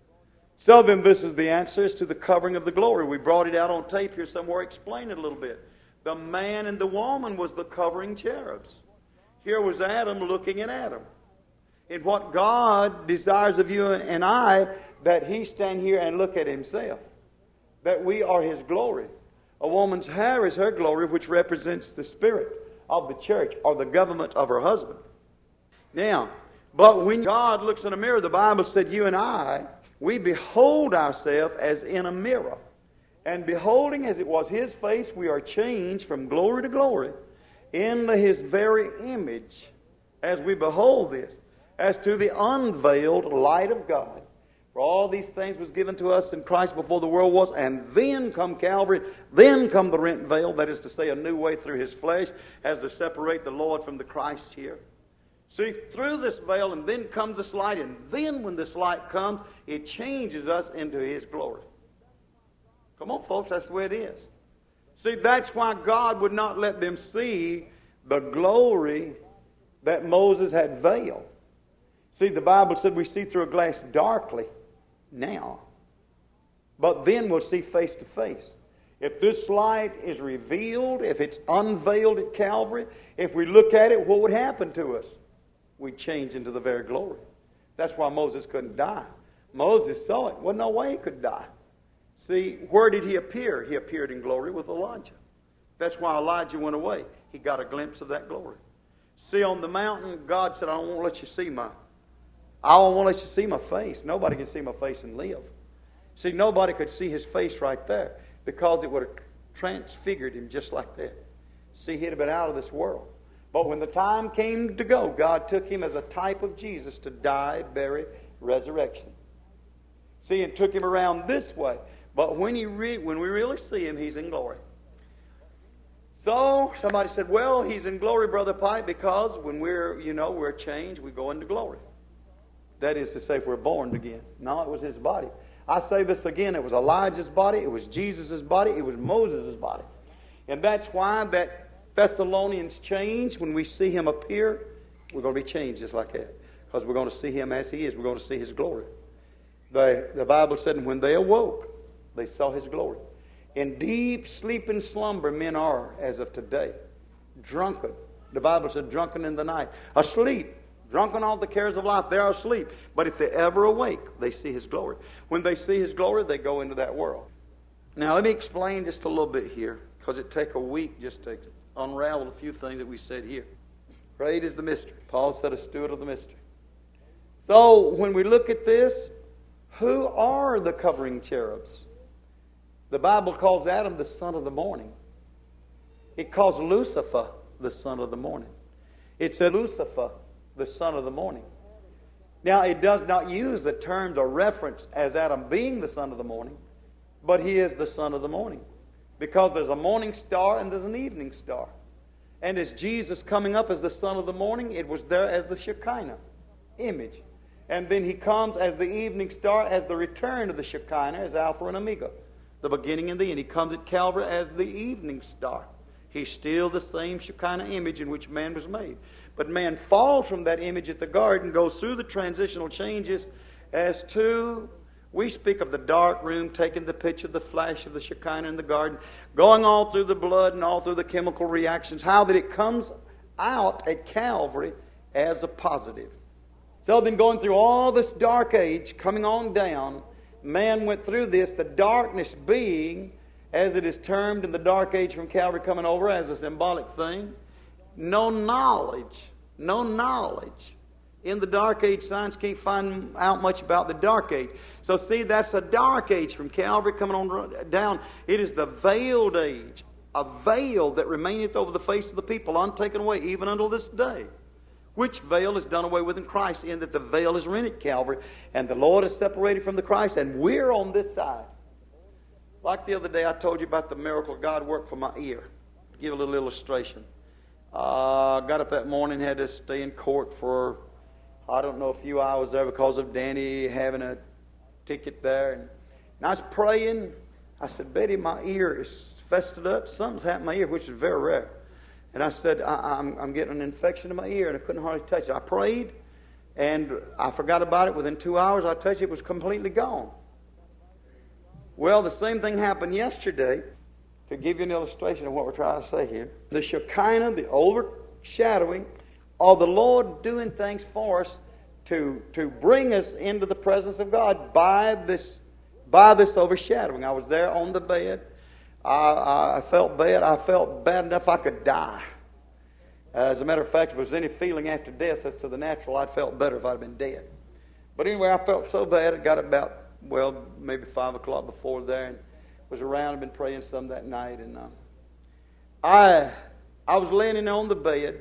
So then this is the answer as to the covering of the glory. We brought it out on tape here somewhere. Explain it a little bit. The man and the woman was the covering cherubs. Here was Adam looking at Adam. In what God desires of you and I, that he stand here and look at himself. That we are his glory. A woman's hair is her glory, which represents the spirit of the church or the government of her husband. Now, but when God looks in a mirror, the Bible said you and I, we behold ourselves as in a mirror. And beholding as it was his face, we are changed from glory to glory into his very image as we behold this, as to the unveiled light of God. For all these things was given to us in Christ before the world was, and then come Calvary, then come the rent veil, that is to say, a new way through his flesh, as to separate the Lord from the Christ here. See, through this veil, and then comes this light, and then when this light comes, it changes us into his glory. Come on, folks, that's the way it is. See, that's why God would not let them see the glory that Moses had veiled. See, the Bible said we see through a glass darkly now, but then we'll see face to face. If this light is revealed, if it's unveiled at Calvary, if we look at it, what would happen to us? We'd change into the very glory. That's why Moses couldn't die. Moses saw it. Wasn't no way he could die. See, where did he appear? He appeared in glory with Elijah. That's why Elijah went away. He got a glimpse of that glory. See, on the mountain, God said, "I don't want to let you see my I don't want to let you see my face." Nobody can see my face and live. See, nobody could see his face right there because it would have transfigured him just like that. See, he'd have been out of this world. But when the time came to go, God took him as a type of Jesus to die, bury, resurrection. See, and took him around this way. But when, he re- when we really see him, he's in glory. So, somebody said, "Well, he's in glory, Brother Pipe, because when we're, you know, we're changed, we go into glory." That is to say, if we're born again. No, it was his body. I say this again, it was Elijah's body, it was Jesus' body, it was Moses' body. And that's why that Thessalonians changed. When we see him appear, we're going to be changed just like that. Because we're going to see him as he is. We're going to see his glory. The, the Bible said, when they awoke, they saw his glory. In deep sleep and slumber, men are, as of today, drunken. The Bible said, drunken in the night. Asleep. Drunk on all the cares of life, they're asleep. But if they ever awake, they see his glory. When they see his glory, they go into that world. Now, let me explain just a little bit here, because it take a week just to unravel a few things that we said here. Great is the mystery. Paul said, a steward of the mystery. So, when we look at this, who are the covering cherubs? The Bible calls Adam the son of the morning. It calls Lucifer the son of the morning. It said Lucifer, the son of the morning. Now, it does not use the terms or reference as Adam being the son of the morning, but he is the son of the morning. Because there's a morning star and there's an evening star. And as Jesus coming up as the son of the morning, it was there as the Shekinah image. And then he comes as the evening star, as the return of the Shekinah, as Alpha and Omega, the beginning and the end. He comes at Calvary as the evening star. He's still the same Shekinah image in which man was made. But man falls from that image at the garden, goes through the transitional changes as to, we speak of the dark room, taking the picture, the flash of the Shekinah in the garden, going all through the blood and all through the chemical reactions, how that it comes out at Calvary as a positive. So then going through all this dark age, coming on down, man went through this, the darkness being, as it is termed in the dark age from Calvary coming over as a symbolic thing, no knowledge, no knowledge. In the dark age, science can't find out much about the dark age. So see, that's a dark age from Calvary coming on down. It is the veiled age, a veil that remaineth over the face of the people, untaken away even until this day. Which veil is done away with in Christ, in that the veil is rent at Calvary, and the Lord is separated from the Christ, and we're on this side. Like the other day, I told you about the miracle God worked for my ear. To give a little illustration. Uh, got up that morning, had to stay in court for, I don't know, a few hours there because of Danny having a ticket there. And, and I was praying. I said, Betty, my ear is festered up. Something's happened to my ear, which is very rare. And I said, I, I'm, I'm getting an infection in my ear, and I couldn't hardly touch it. I prayed, and I forgot about it. Within two hours, I touched it. It was completely gone. Well, the same thing happened yesterday. To give you an illustration of what we're trying to say here, the Shekinah, the overshadowing of the Lord doing things for us to, to bring us into the presence of God by this, by this overshadowing. I was there on the bed. I, I felt bad. I felt bad enough I could die. As a matter of fact, if there was any feeling after death as to the natural, I'd felt better if I'd been dead. But anyway, I felt so bad. It got about, well, maybe five o'clock before there, and was around. I'd been praying some that night, and uh, I I was laying in there on the bed.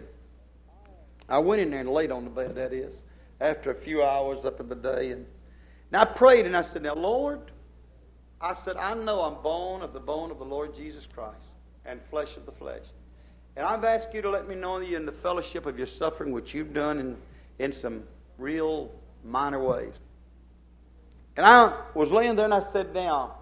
I went in there and laid on the bed, that is, after a few hours up in the day. And, and I prayed, and I said, now, Lord, I said, I know I'm bone of the bone of the Lord Jesus Christ and flesh of the flesh. And I've asked you to let me know you in the fellowship of your suffering, which you've done in, in some real minor ways. And I was laying there, and I said, now,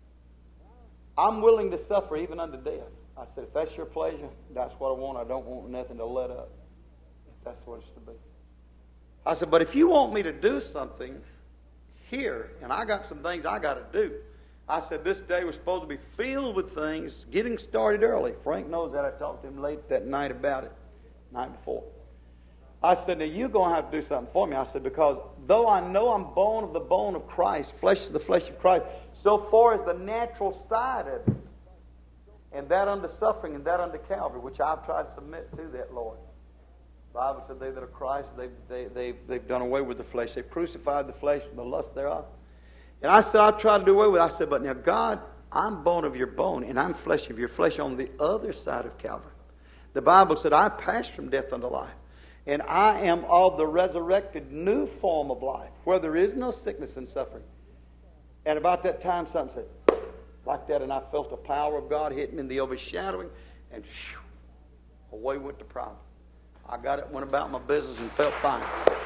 I'm willing to suffer even unto death. I said, if that's your pleasure, that's what I want. I don't want nothing to let up. If that's what it's to be. I said, but if you want me to do something here, and I got some things I got to do. I said, this day was supposed to be filled with things, getting started early. Frank knows that. I talked to him late that night about it, night before. I said, now you're going to have to do something for me. I said, because though I know I'm bone of the bone of Christ, flesh of the flesh of Christ, so far as the natural side of it, and that unto suffering and that unto Calvary, which I've tried to submit to that, Lord. The Bible said they that are Christ, they've, they, they, they've done away with the flesh. They've crucified the flesh and the lust thereof. And I said, I've tried to do away with it. I said, but now God, I'm bone of your bone, and I'm flesh of your flesh on the other side of Calvary. The Bible said, I passed from death unto life. And I am of the resurrected new form of life, where there is no sickness and suffering. And about that time, something said, like that, and I felt the power of God hitting in the overshadowing, and whew, away went the problem. I got it, went about my business, and felt fine.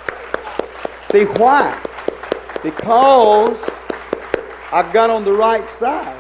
See why? Because I got on the right side.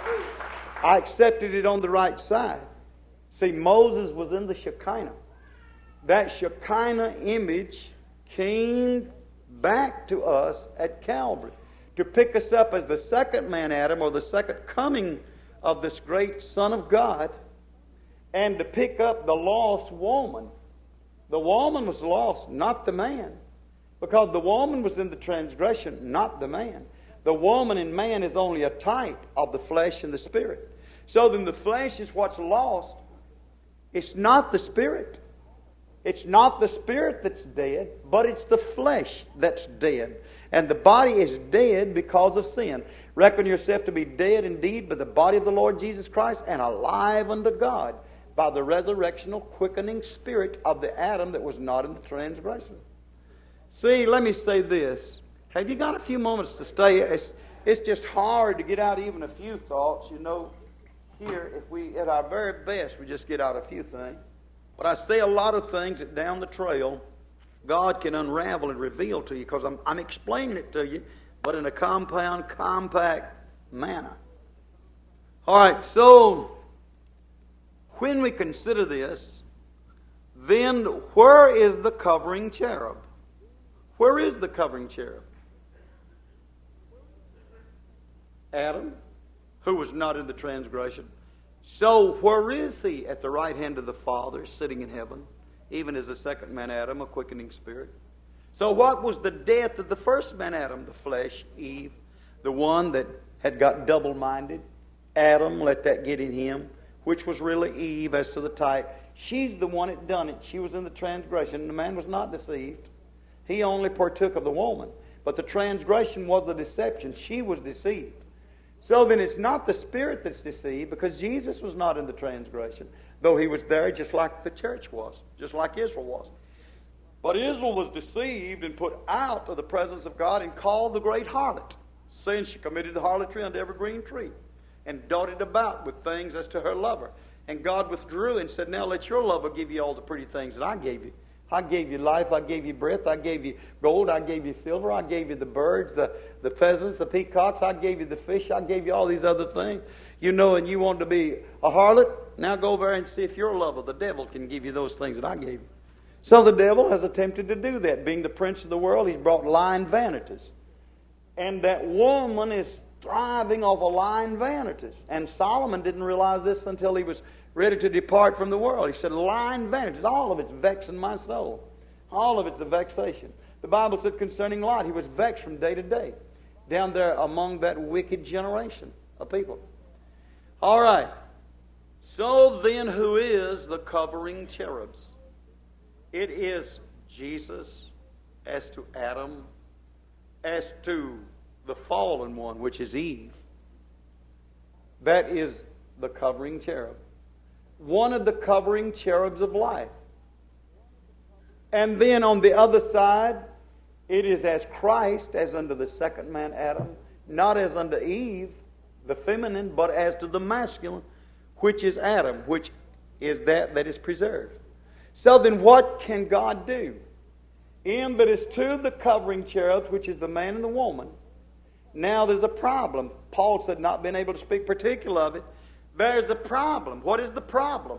I accepted it on the right side. See, Moses was in the Shekinah. That Shekinah image came back to us at Calvary to pick us up as the second man Adam, or the second coming of this great Son of God, and to pick up the lost woman. The woman was lost, not the man, because the woman was in the transgression, not the man. The woman and man is only a type of the flesh and the spirit. So then the flesh is what's lost. It's not the spirit. It's not the spirit that's dead, but it's the flesh that's dead. And the body is dead because of sin. Reckon yourself to be dead indeed by the body of the Lord Jesus Christ, and alive unto God by the resurrectional, quickening spirit of the Adam that was not in the transgression. See, let me say this. Have you got a few moments to stay? It's, it's just hard to get out even a few thoughts. You know, here, if we, at our very best, we just get out a few things. But I say a lot of things that down the trail, God can unravel and reveal to you, because I'm, I'm explaining it to you, but in a compound, compact manner. All right, so when we consider this, then where is the covering cherub? Where is the covering cherub? Adam, who was not in the transgression. So where is he? At the right hand of the Father, sitting in heaven, even as the second man Adam, a quickening spirit. So what was the death of the first man Adam? The flesh, Eve, the one that had got double-minded. Adam, let that get in him, which was really Eve as to the type. She's the one that done it. She was in the transgression. The man was not deceived. He only partook of the woman. But the transgression was the deception. She was deceived. So then it's not the Spirit that's deceived, because Jesus was not in the transgression, though he was there just like the church was, just like Israel was. But Israel was deceived and put out of the presence of God and called the great harlot, saying she committed the harlotry unto every green tree, and darted about with things as to her lover. And God withdrew and said, now let your lover give you all the pretty things that I gave you. I gave you life, I gave you breath, I gave you gold, I gave you silver, I gave you the birds, the, the pheasants, the peacocks, I gave you the fish, I gave you all these other things. You know, and you want to be a harlot? Now go over and see if your lover, the devil, can give you those things that I gave you. So the devil has attempted to do that. Being the prince of the world, he's brought lying vanities. And that woman is thriving off of lying vanities. And Solomon didn't realize this until he was ready to depart from the world. He said, lying vanities, all of it's vexing my soul. All of it's a vexation. The Bible said concerning Lot, he was vexed from day to day, down there among that wicked generation of people. All right. So then, who is the covering cherubs? It is Jesus as to Adam, as to the fallen one, which is Eve. That is the covering cherub. One of the covering cherubs of life. And then on the other side, it is as Christ, as unto the second man Adam, not as unto Eve, the feminine, but as to the masculine, which is Adam, which is that that is preserved. So then what can God do? In that is to the covering cherubs, which is the man and the woman. Now there's a problem. Paul said not being able to speak particular of it. There's a problem. What is the problem?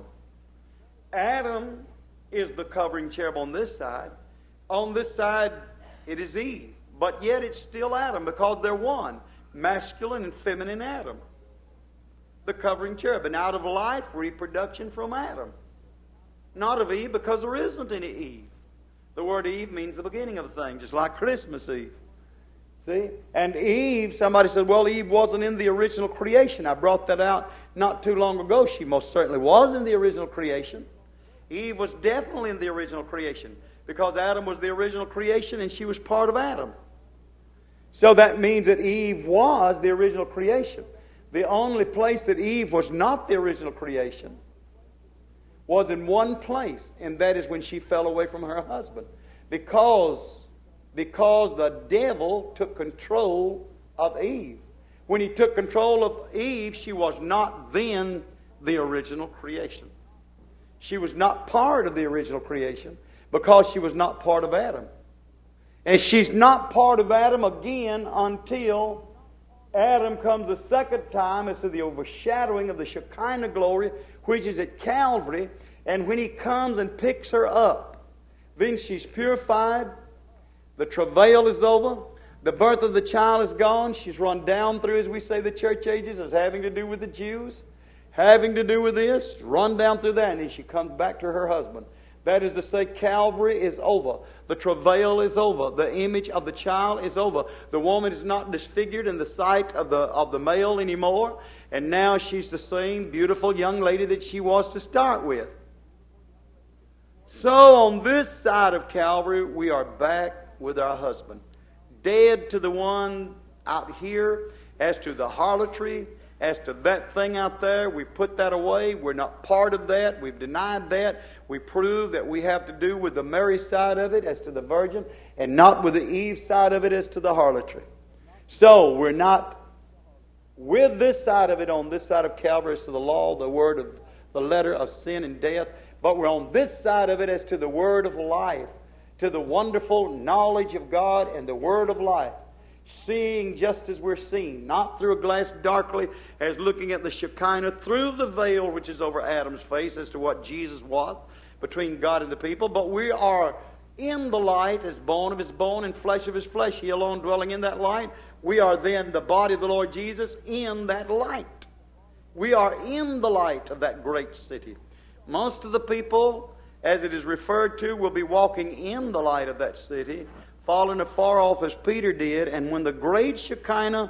Adam is the covering cherub on this side. On this side, it is Eve. But yet it's still Adam, because they're one. Masculine and feminine Adam. The covering cherub. And out of life, reproduction from Adam. Not of Eve, because there isn't any Eve. The word Eve means the beginning of a thing, just like Christmas Eve. See? And Eve, somebody said, well, Eve wasn't in the original creation. I brought that out not too long ago. She most certainly was in the original creation. Eve was definitely in the original creation, because Adam was the original creation and she was part of Adam. So that means that Eve was the original creation. The only place that Eve was not the original creation was in one place, and that is when she fell away from her husband. Because, because the devil took control of Eve. When he took control of Eve, she was not then the original creation. She was not part of the original creation because she was not part of Adam. And she's not part of Adam again until Adam comes the second time as to the overshadowing of the Shekinah glory, which is at Calvary. And when he comes and picks her up, then she's purified. The travail is over. The birth of the child is gone. She's run down through, as we say, the church ages as having to do with the Jews, having to do with this, run down through that, and then she comes back to her husband. That is to say, Calvary is over. The travail is over. The image of the child is over. The woman is not disfigured in the sight of the, of the male anymore. And now she's the same beautiful young lady that she was to start with. So on this side of Calvary, we are back with our husband. Dead to the one out here as to the harlotry as to that thing out there. We put that away. We're not part of that. We've denied that. We prove that we have to do with the Mary side of it as to the virgin, and not with the Eve side of it as to the harlotry. So we're not with this side of it on this side of Calvary as to the law, the word of the letter of sin and death, but we're on this side of it as to the word of life, to the wonderful knowledge of God and the word of life. Seeing just as we're seeing, not through a glass darkly, as looking at the Shekinah through the veil which is over Adam's face as to what Jesus was between God and the people, but we are in the light as bone of his bone and flesh of his flesh, he alone dwelling in that light. We are then the body of the Lord Jesus in that light. We are in the light of that great city. Most of the people, as it is referred to, will be walking in the light of that city, falling afar off as Peter did. And when the great Shekinah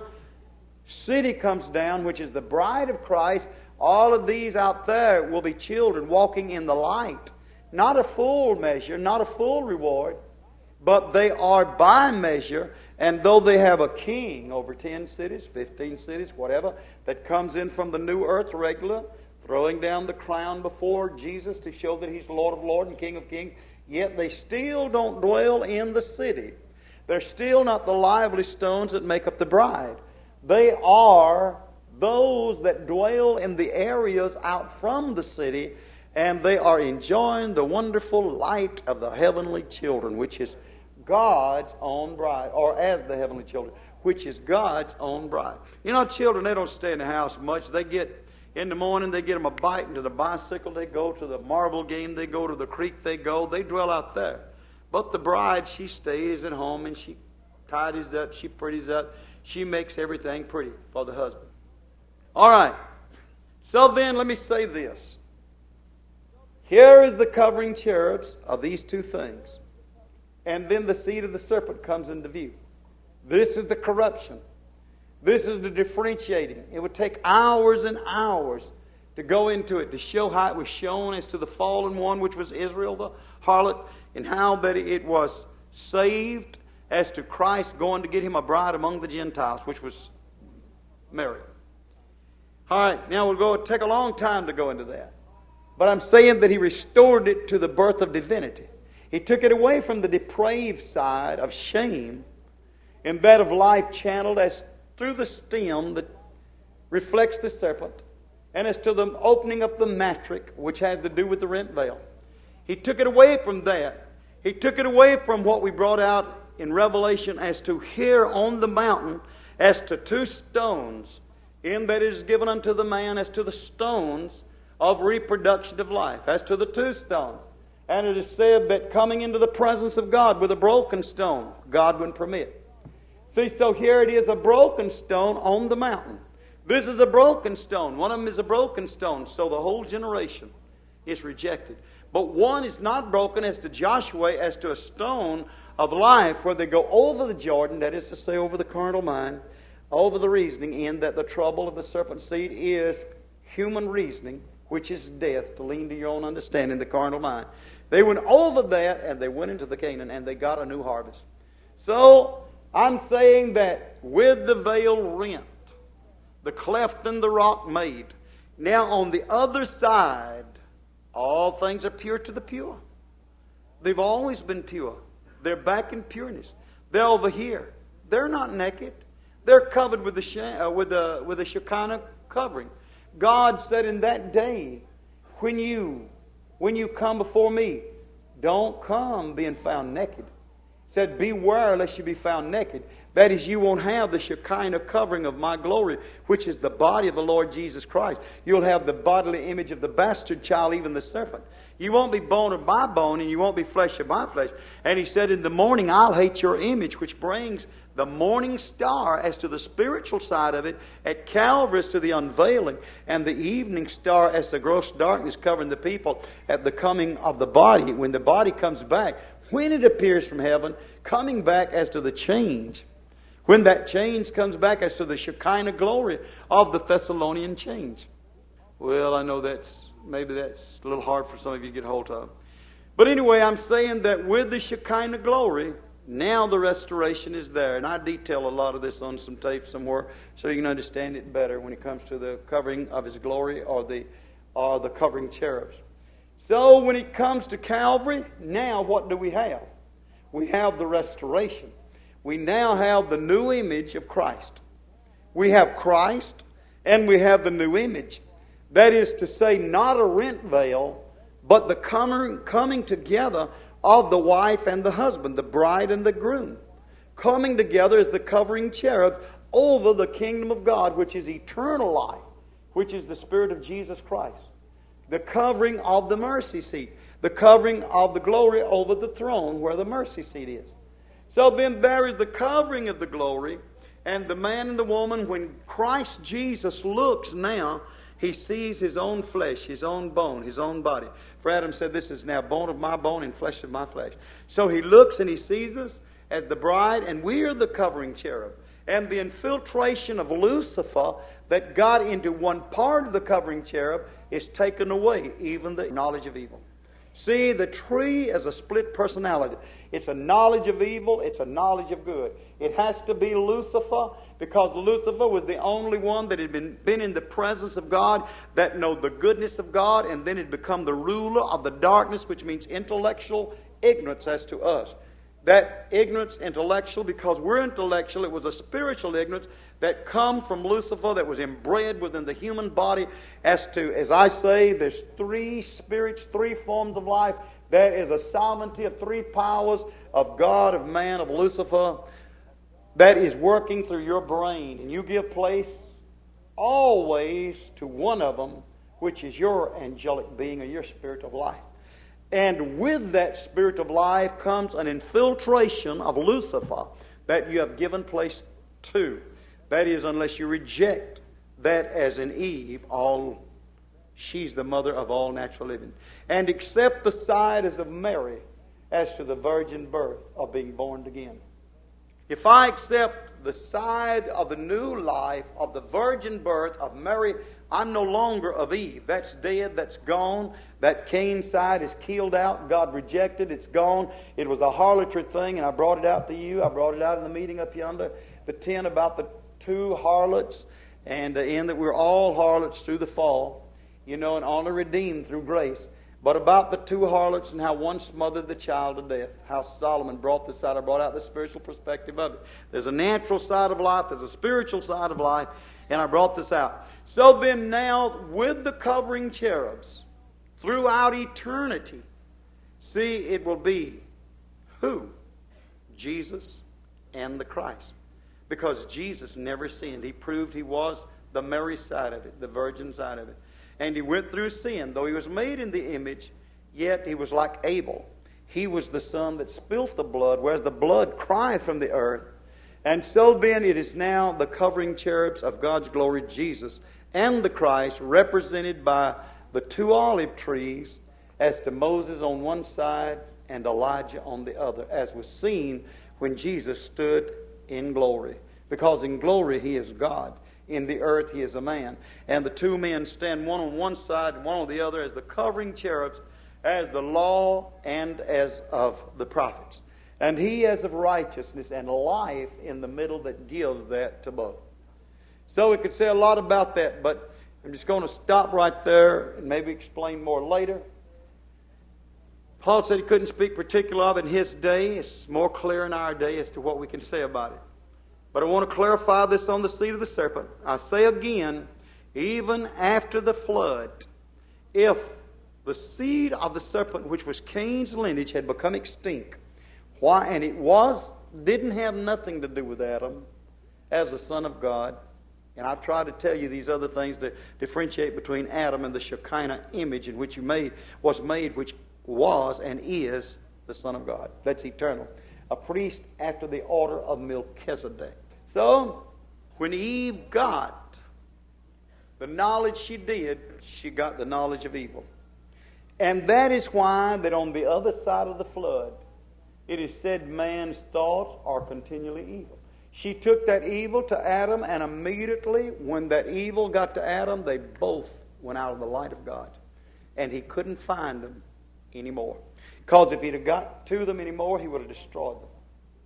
city comes down, which is the bride of Christ, all of these out there will be children walking in the light. Not a full measure, not a full reward, but they are by measure. And though they have a king over ten cities, fifteen cities, whatever, that comes in from the new earth regular, throwing down the crown before Jesus to show that he's Lord of Lords and King of Kings, yet they still don't dwell in the city. They're still not the lively stones that make up the bride. They are those that dwell in the areas out from the city, and they are enjoying the wonderful light of the heavenly children, which is God's own bride, or as the heavenly children, which is God's own bride. You know, children, they don't stay in the house much. They get, in the morning, they get them a bite into the bicycle, they go to the marble game, they go to the creek, they go, they dwell out there. But the bride, she stays at home and she tidies up, she pretties up, she makes everything pretty for the husband. All right. So then, let me say this. Here is the covering cherubs of these two things. And then the seed of the serpent comes into view. This is the corruption. This is the differentiating. It would take hours and hours to go into it, to show how it was shown as to the fallen one, which was Israel, the harlot, and how that it was saved as to Christ going to get him a bride among the Gentiles, which was Mary. All right, now we'll go. It'll take a long time to go into that. But I'm saying that he restored it to the birth of divinity. He took it away from the depraved side of shame and that of life channeled as through the stem that reflects the serpent, and as to the opening up the matrix, which has to do with the rent veil. He took it away from that. He took it away from what we brought out in Revelation as to here on the mountain, as to two stones, in that it is given unto the man as to the stones of reproduction of life, as to the two stones. And it is said that coming into the presence of God with a broken stone, God wouldn't permit. See, so here it is, a broken stone on the mountain. This is a broken stone. One of them is a broken stone. So the whole generation is rejected. But one is not broken as to Joshua, as to a stone of life where they go over the Jordan, that is to say over the carnal mind, over the reasoning, in that the trouble of the serpent's seed is human reasoning, which is death, to lean to your own understanding, the carnal mind. They went over that and they went into the Canaan and they got a new harvest. So I'm saying that with the veil rent, the cleft in the rock made, now on the other side, all things are pure to the pure. They've always been pure. They're back in pureness. They're over here. They're not naked. They're covered with the uh, with the with the Shekinah covering. God said in that day, when you when you come before me, don't come being found naked. He said, beware lest you be found naked. That is, you won't have the Shekinah covering of my glory, which is the body of the Lord Jesus Christ. You'll have the bodily image of the bastard child, even the serpent. You won't be bone of my bone, and you won't be flesh of my flesh. And he said, in the morning I'll hate your image, which brings the morning star as to the spiritual side of it, at Calvary as to the unveiling, and the evening star as the gross darkness covering the people at the coming of the body, when the body comes back, when it appears from heaven, coming back as to the change. When that change comes back as to the Shekinah glory of the Thessalonian change. Well, I know that's, maybe that's a little hard for some of you to get hold of. But anyway, I'm saying that with the Shekinah glory, Now the restoration is there. And I detail a lot of this on some tape somewhere so you can understand it better when it comes to the covering of His glory or the, or the covering cherubs. So when it comes to Calvary, now what do we have? We have the restoration. We now have the new image of Christ. We have Christ and we have the new image. That is to say, not a rent veil, but the coming, coming together of the wife and the husband, the bride and the groom. Coming together as the covering cherub over the kingdom of God, which is eternal life, which is the Spirit of Jesus Christ. The covering of the mercy seat. The covering of the glory over the throne where the mercy seat is. So then there is the covering of the glory, and the man and the woman, when Christ Jesus looks now, he sees his own flesh, his own bone, his own body. For Adam said, this is now bone of my bone and flesh of my flesh. So he looks and he sees us as the bride, and we are the covering cherub. And the infiltration of Lucifer that got into one part of the covering cherub is taken away, even the knowledge of evil. See, the tree is a split personality. It's a knowledge of evil, it's a knowledge of good. It has to be Lucifer, because Lucifer was the only one that had been, been in the presence of God, that know the goodness of God, and then had become the ruler of the darkness, which means intellectual ignorance as to us. That ignorance, intellectual, because we're intellectual, it was a spiritual ignorance that come from Lucifer, that was inbred within the human body. As to, as I say, there's three spirits, three forms of life. There is a sovereignty of three powers of God, of man, of Lucifer, that is working through your brain. And you give place always to one of them, which is your angelic being or your spirit of life. And with that spirit of life comes an infiltration of Lucifer that you have given place to. That is, unless you reject that as in Eve, all she's the mother of all natural living. And accept the side as of Mary as to the virgin birth of being born again. If I accept the side of the new life of the virgin birth of Mary, I'm no longer of Eve. That's dead, that's gone. That Cain side is killed out. God rejected, it's gone. It was a harlotry thing, and I brought it out to you. I brought it out in the meeting up yonder, the ten about the two harlots, and in that we're all harlots through the fall, you know, and only redeemed through grace. But about the two harlots and how one smothered the child to death. How Solomon brought this out. I brought out the spiritual perspective of it. There's a natural side of life. There's a spiritual side of life. And I brought this out. So then now, with the covering cherubs, throughout eternity, see, it will be who? Jesus and the Christ. Because Jesus never sinned. He proved He was the Mary side of it, the virgin side of it. And He went through sin. Though He was made in the image, yet He was like Abel. He was the son that spilt the blood, whereas the blood crieth from the earth. And so then it is now the covering cherubs of God's glory, Jesus and the Christ, represented by the two olive trees, as to Moses on one side and Elijah on the other, as was seen when Jesus stood in glory. Because in glory He is God. In the earth He is a man. And the two men stand one on one side and one on the other as the covering cherubs, as the law and as of the prophets. And He as of righteousness and life in the middle that gives that to both. So we could say a lot about that, but I'm just going to stop right there and maybe explain more later. Paul said he couldn't speak particular of it in his day. It's more clear in our day as to what we can say about it. But I want to clarify this on the seed of the serpent. I say again, even after the flood, if the seed of the serpent, which was Cain's lineage, had become extinct, why? And it was didn't have nothing to do with Adam as a son of God. And I've tried to tell you these other things to differentiate between Adam and the Shekinah image in which he made was made, which was and is the Son of God. That's eternal. A priest after the order of Melchizedek. So, when Eve got the knowledge she did, she got the knowledge of evil. And that is why that on the other side of the flood, it is said man's thoughts are continually evil. She took that evil to Adam, and immediately when that evil got to Adam, they both went out of the light of God. And he couldn't find them anymore. Because if he'd have got to them anymore, he would have destroyed them.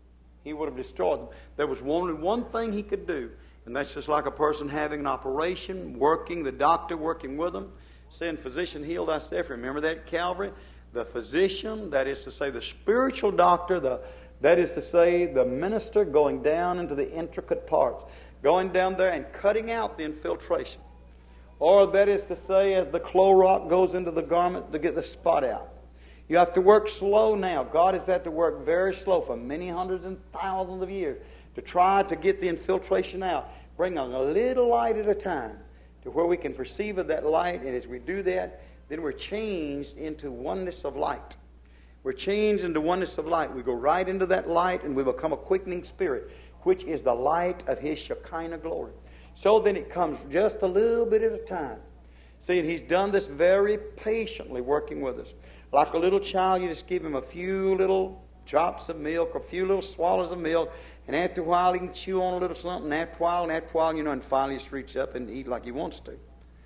he would have destroyed them. There was only one thing he could do, and that's just like a person having an operation, working, the doctor working with them, saying, physician, heal thyself. Remember that at Calvary? The physician, that is to say the spiritual doctor, the that is to say the minister going down into the intricate parts, going down there and cutting out the infiltration. Or that is to say, as the Clorox goes into the garment to get the spot out. You have to work slow now. God has had to work very slow for many hundreds and thousands of years to try to get the infiltration out. Bring on a little light at a time to where we can perceive of that light. And as we do that, then we're changed into oneness of light. We're changed into oneness of light. We go right into that light and we become a quickening spirit, which is the light of His Shekinah glory. So then it comes just a little bit at a time. See, and He's done this very patiently, working with us. Like a little child, you just give him a few little drops of milk, a few little swallows of milk, and after a while he can chew on a little something, and after a while, and after a while, you know, and finally just reach up and eat like he wants to.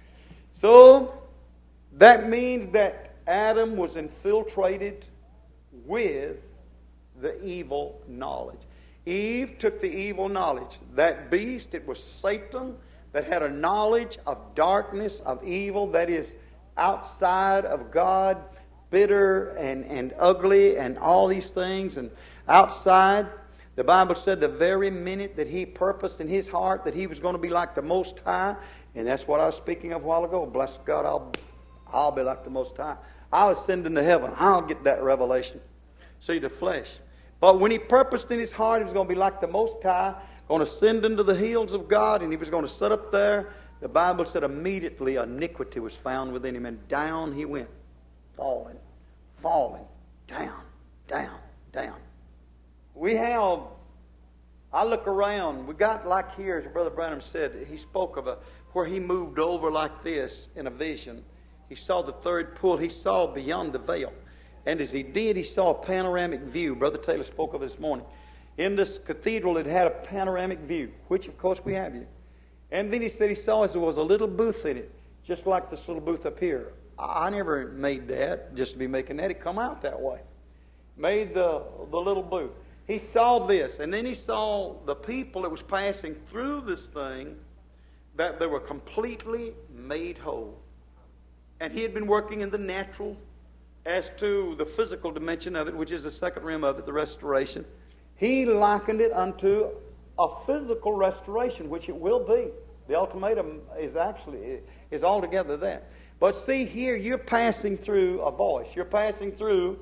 So, that means that Adam was infiltrated with the evil knowledge. Eve took the evil knowledge. That beast, it was Satan that had a knowledge of darkness, of evil, that is outside of God, bitter and, and ugly and all these things. And outside, the Bible said the very minute that he purposed in his heart that he was going to be like the Most High, and that's what I was speaking of a while ago. Bless God, I'll, I'll be like the Most High. I'll ascend into heaven. I'll get that revelation. See, the flesh. But when he purposed in his heart he was going to be like the Most High, going to ascend into the hills of God, and he was going to sit up there, the Bible said immediately iniquity was found within him, and down he went, falling, falling, down, down, down. We have, I look around, we got like here, as Brother Branham said, he spoke of a, where he moved over like this in a vision. He saw the third pool, he saw beyond the veil. And as he did, he saw a panoramic view. Brother Taylor spoke of it this morning. In this cathedral, it had a panoramic view, which, of course, we have here. And then he said he saw as there was a little booth in it, just like this little booth up here. I never made that, just to be making that. It come out that way. Made the, the little booth. He saw this, and then he saw the people that was passing through this thing, that they were completely made whole. And he had been working in the natural as to the physical dimension of it, which is the second realm of it, the restoration. He likened it unto a physical restoration, which it will be. The ultimatum is actually, is altogether that. But see here, you're passing through a voice. You're passing through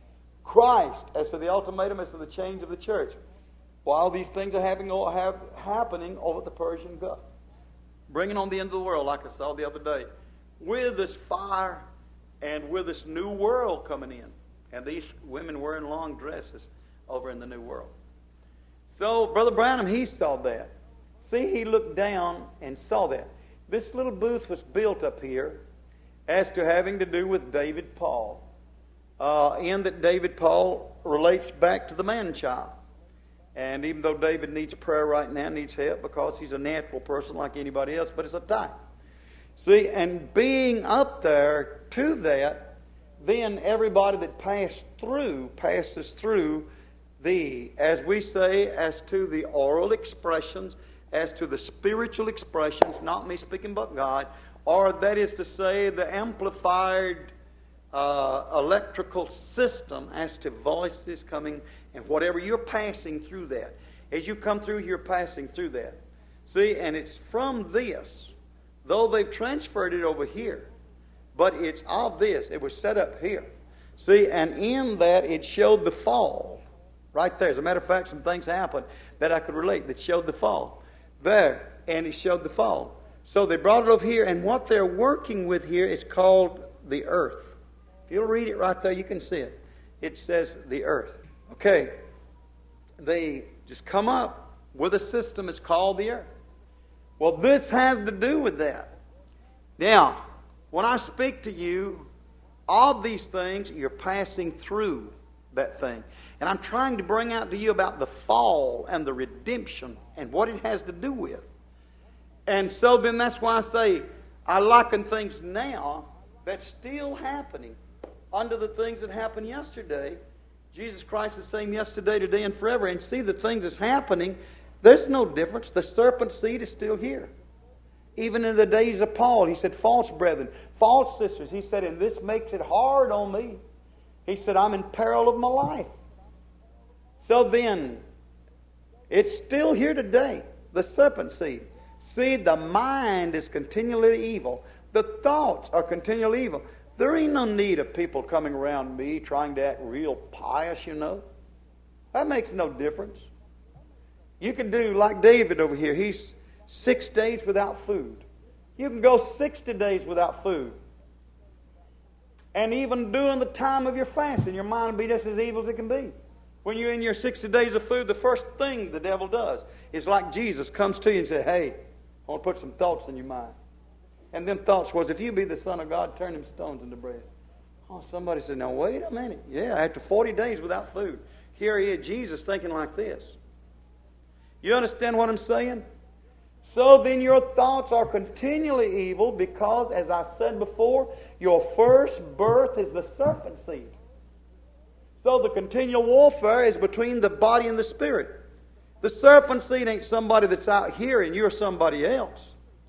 Christ as to the ultimatum, as to the change of the church. While these things are having, have, happening over at the Persian Gulf. Bringing on the end of the world, like I saw the other day. With this fire and with this new world coming in. And these women wearing long dresses over in the new world. So, Brother Branham, he saw that. See, he looked down and saw that. This little booth was built up here as to having to do with David Paul. Uh, in that David Paul relates back to the man-child. And even though David needs prayer right now, needs help because he's a natural person like anybody else, but it's a type. See, and being up there to that, then everybody that passed through, passes through the, as we say, as to the oral expressions, as to the spiritual expressions, not me speaking but God, or that is to say the amplified uh, electrical system as to voices coming and whatever, you're passing through that. As you come through, you're passing through that. See, and it's from this, though they've transferred it over here, but it's of this. It was set up here. See, and in that it showed the fall. Right there. As a matter of fact, some things happened that I could relate that showed the fall. There. And it showed the fall. So they brought it over here, and what they're working with here is called the earth. If you'll read it right there, you can see it. It says the earth. Okay. They just come up with a system that's called the earth. Well, this has to do with that. Now, when I speak to you of these things, you're passing through that thing. And I'm trying to bring out to you about the fall and the redemption and what it has to do with. And so then that's why I say I liken things now that's still happening under the things that happened yesterday Jesus Christ is the same yesterday, today, and forever. And see the things that's happening. There's no difference. The serpent seed is still here. Even in the days of Paul, he said, false brethren, false sisters. He said, and this makes it hard on me. He said, I'm in peril of my life. So then, it's still here today. The serpent seed. See, the mind is continually evil. The thoughts are continually evil. There ain't no need of people coming around me trying to act real pious, you know. That makes no difference. You can do like David over here. He's six days without food. You can go sixty days without food. And even during the time of your fasting, your mind will be just as evil as it can be. When you're in your sixty days of food, the first thing the devil does is like Jesus comes to you and says, hey, I want to put some thoughts in your mind. And them thoughts was, if you be the Son of God, turn them stones into bread. Oh, somebody said, now wait a minute. Yeah, after forty days without food, here he is, Jesus thinking like this. You understand what I'm saying? So then your thoughts are continually evil because, as I said before, your first birth is the serpent seed. So the continual warfare is between the body and the spirit. The serpent seed ain't somebody that's out here and you're somebody else.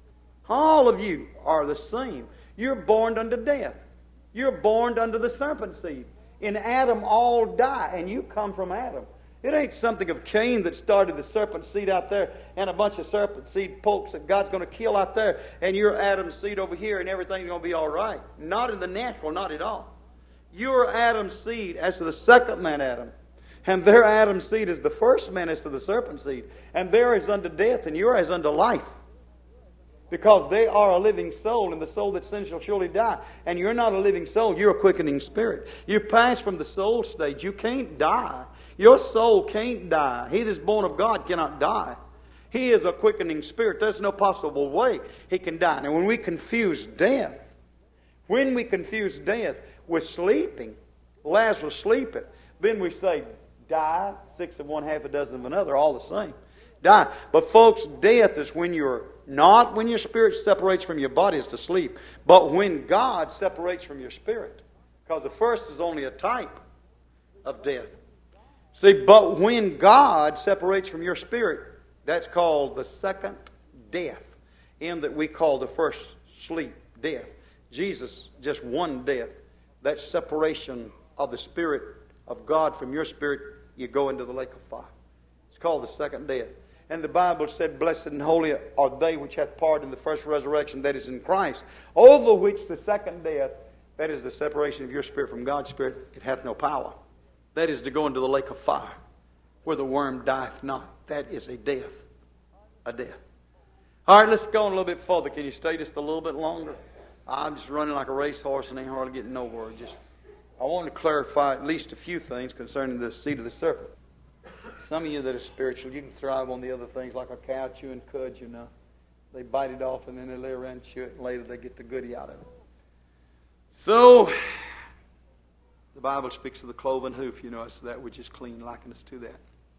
All of you are the same. You're born unto death. You're born under the serpent seed. In Adam all die, and you come from Adam. It ain't something of Cain that started the serpent seed out there and a bunch of serpent seed popes that God's going to kill out there, and you're Adam's seed over here and everything's going to be all right. Not in the natural, not at all. You're Adam's seed as to the second man Adam. And their Adam's seed is the first man as to the serpent seed. And there is unto death, and you're as unto life. Because they are a living soul, and the soul that sins shall surely die. And you're not a living soul, you're a quickening spirit. You pass from the soul stage. You can't die. Your soul can't die. He that's born of God cannot die. He is a quickening spirit. There's no possible way he can die. Now when we confuse death, when we confuse death with sleeping, Lazarus sleepeth, then we say, die, six of one, half a dozen of another, all the same. Die. But folks, death is when you're not when your spirit separates from your body is to sleep, but when God separates from your spirit. Because the first is only a type of death. See, but when God separates from your spirit, that's called the second death. In that we call the first sleep, death. Jesus, just one death. That separation of the Spirit of God from your spirit, you go into the lake of fire. It's called the second death. And the Bible said, blessed and holy are they which hath part in the first resurrection that is in Christ, over which the second death, that is the separation of your spirit from God's spirit, it hath no power. That is to go into the lake of fire, where the worm dieth not. That is a death. A death. All right, let's go on a little bit further. Can you stay just a little bit longer? I'm just running like a racehorse and ain't hardly getting nowhere. Just, I want to clarify at least a few things concerning the seed of the serpent. Some of you that are spiritual, you can thrive on the other things like a cow chewing cud, you know. They bite it off and then they lay around and chew it, and later they get the goodie out of it. So, the Bible speaks of the cloven hoof, you know, it's that which is clean, liken us to that.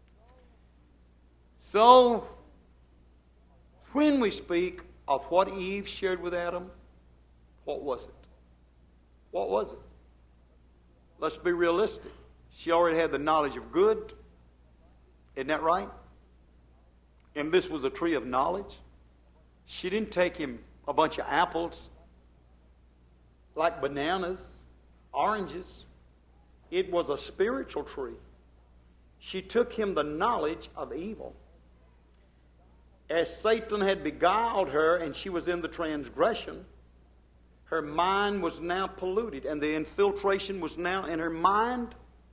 So, when we speak of what Eve shared with Adam, what was it? What was it? Let's be realistic. She already had the knowledge of good. Isn't that right? And this was a tree of knowledge. She didn't take him a bunch of apples like bananas, oranges. It was a spiritual tree. She took him the knowledge of evil. As Satan had beguiled her and she was in the transgression, her mind was now polluted and the infiltration was now in her mind.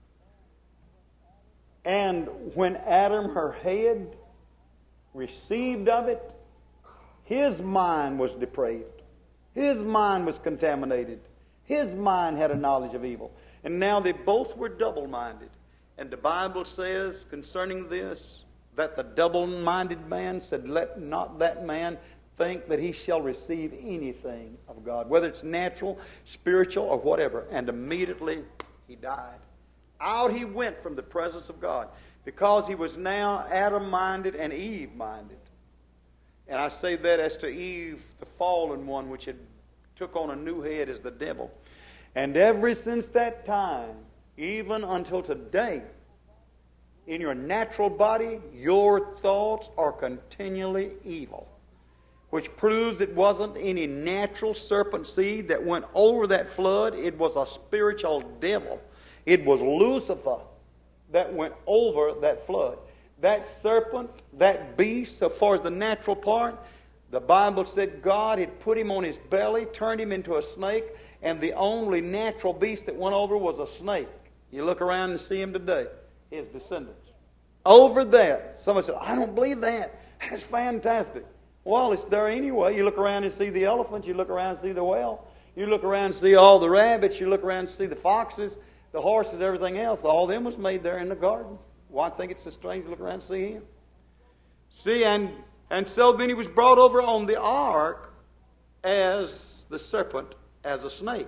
And when Adam, her head, received of it, his mind was depraved. His mind was contaminated. His mind had a knowledge of evil. And now they both were double-minded. And the Bible says concerning this, that the double-minded man said, let not that man think that he shall receive anything of God, whether it's natural, spiritual, or whatever. And immediately he died. Out he went from the presence of God, because he was now Adam-minded and Eve-minded. And I say that as to Eve, the fallen one, which had took on a new head as the devil. And ever since that time, even until today, in your natural body, your thoughts are continually evil, which proves it wasn't any natural serpent seed that went over that flood. It was a spiritual devil. It was Lucifer that went over that flood. That serpent, that beast, so far as the natural part, the Bible said God had put him on his belly, turned him into a snake, and the only natural beast that went over was a snake. You look around and see him today, his descendants. Over there, someone said, I don't believe that. That's fantastic. Well, it's there anyway. You look around and see the elephants. You look around and see the whale. You look around and see all the rabbits. You look around and see the foxes, the horses, everything else. All of them was made there in the garden. Why think it's so strange to look around and see him? See, and, and so then he was brought over on the ark as the serpent, as a snake.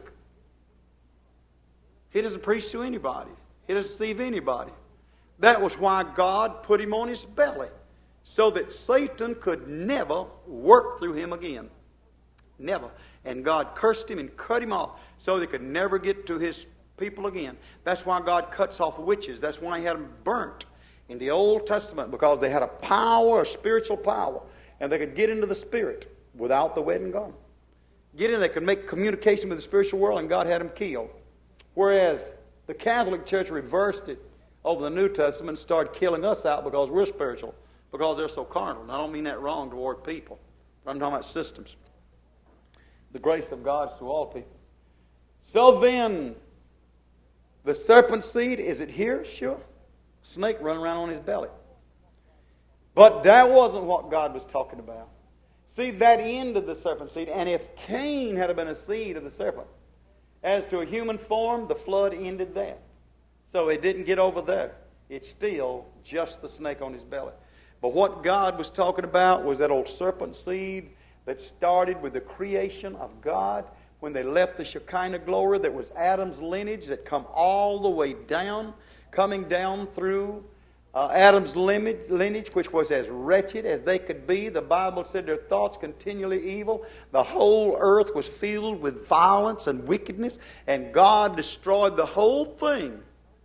He doesn't preach to anybody. He doesn't deceive anybody. That was why God put him on his belly, so that Satan could never work through him again. Never. And God cursed him and cut him off so they could never get to his people again. That's why God cuts off witches. That's why he had them burnt in the Old Testament, because they had a power, a spiritual power, and they could get into the spirit without the wedding garment. Get in, they could make communication with the spiritual world, and God had them killed. Whereas the Catholic Church reversed it over the New Testament and started killing us out because we're spiritual, because they're so carnal. And I don't mean that wrong toward people, but I'm talking about systems. The grace of God is to all people. So then, the serpent seed, is it here? Sure. Snake running around on his belly. But that wasn't what God was talking about. See, that ended the serpent seed. And if Cain had been a seed of the serpent, as to a human form, the flood ended that. So it didn't get over there. It's still just the snake on his belly. But what God was talking about was that old serpent seed that started with the creation of God. When they left the Shekinah glory, that was Adam's lineage that come all the way down, coming down through uh, Adam's lineage, which was as wretched as they could be. The Bible said their thoughts continually evil. The whole earth was filled with violence and wickedness, and God destroyed the whole thing.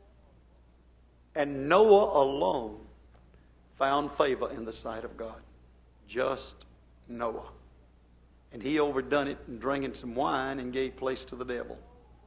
And Noah alone found favor in the sight of God. Just Noah. And he overdone it in drinking some wine and gave place to the devil.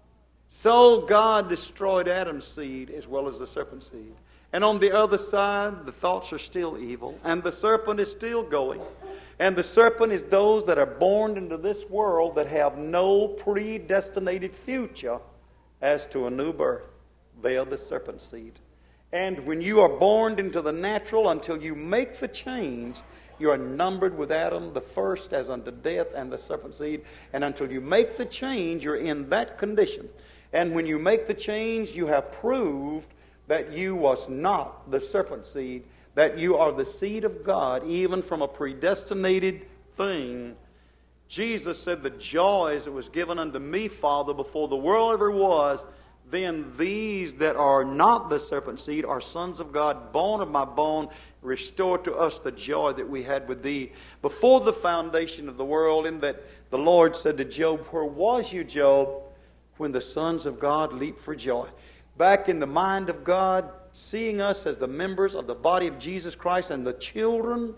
So God destroyed Adam's seed as well as the serpent seed. And on the other side, the thoughts are still evil. And the serpent is still going. And the serpent is those that are born into this world that have no predestinated future as to a new birth. They are the serpent seed. And when you are born into the natural, until you make the change, you are numbered with Adam the first as unto death and the serpent seed. And until you make the change, you're in that condition. And when you make the change, you have proved that you was not the serpent seed, that you are the seed of God, even from a predestinated thing. Jesus said, the joys that was given unto me, Father, before the world ever was, then these that are not the serpent seed are sons of God, bone of my bone. Restore to us the joy that we had with thee before the foundation of the world. In that the Lord said to Job, where was you, Job, when the sons of God leaped for joy? Back in the mind of God, seeing us as the members of the body of Jesus Christ and the children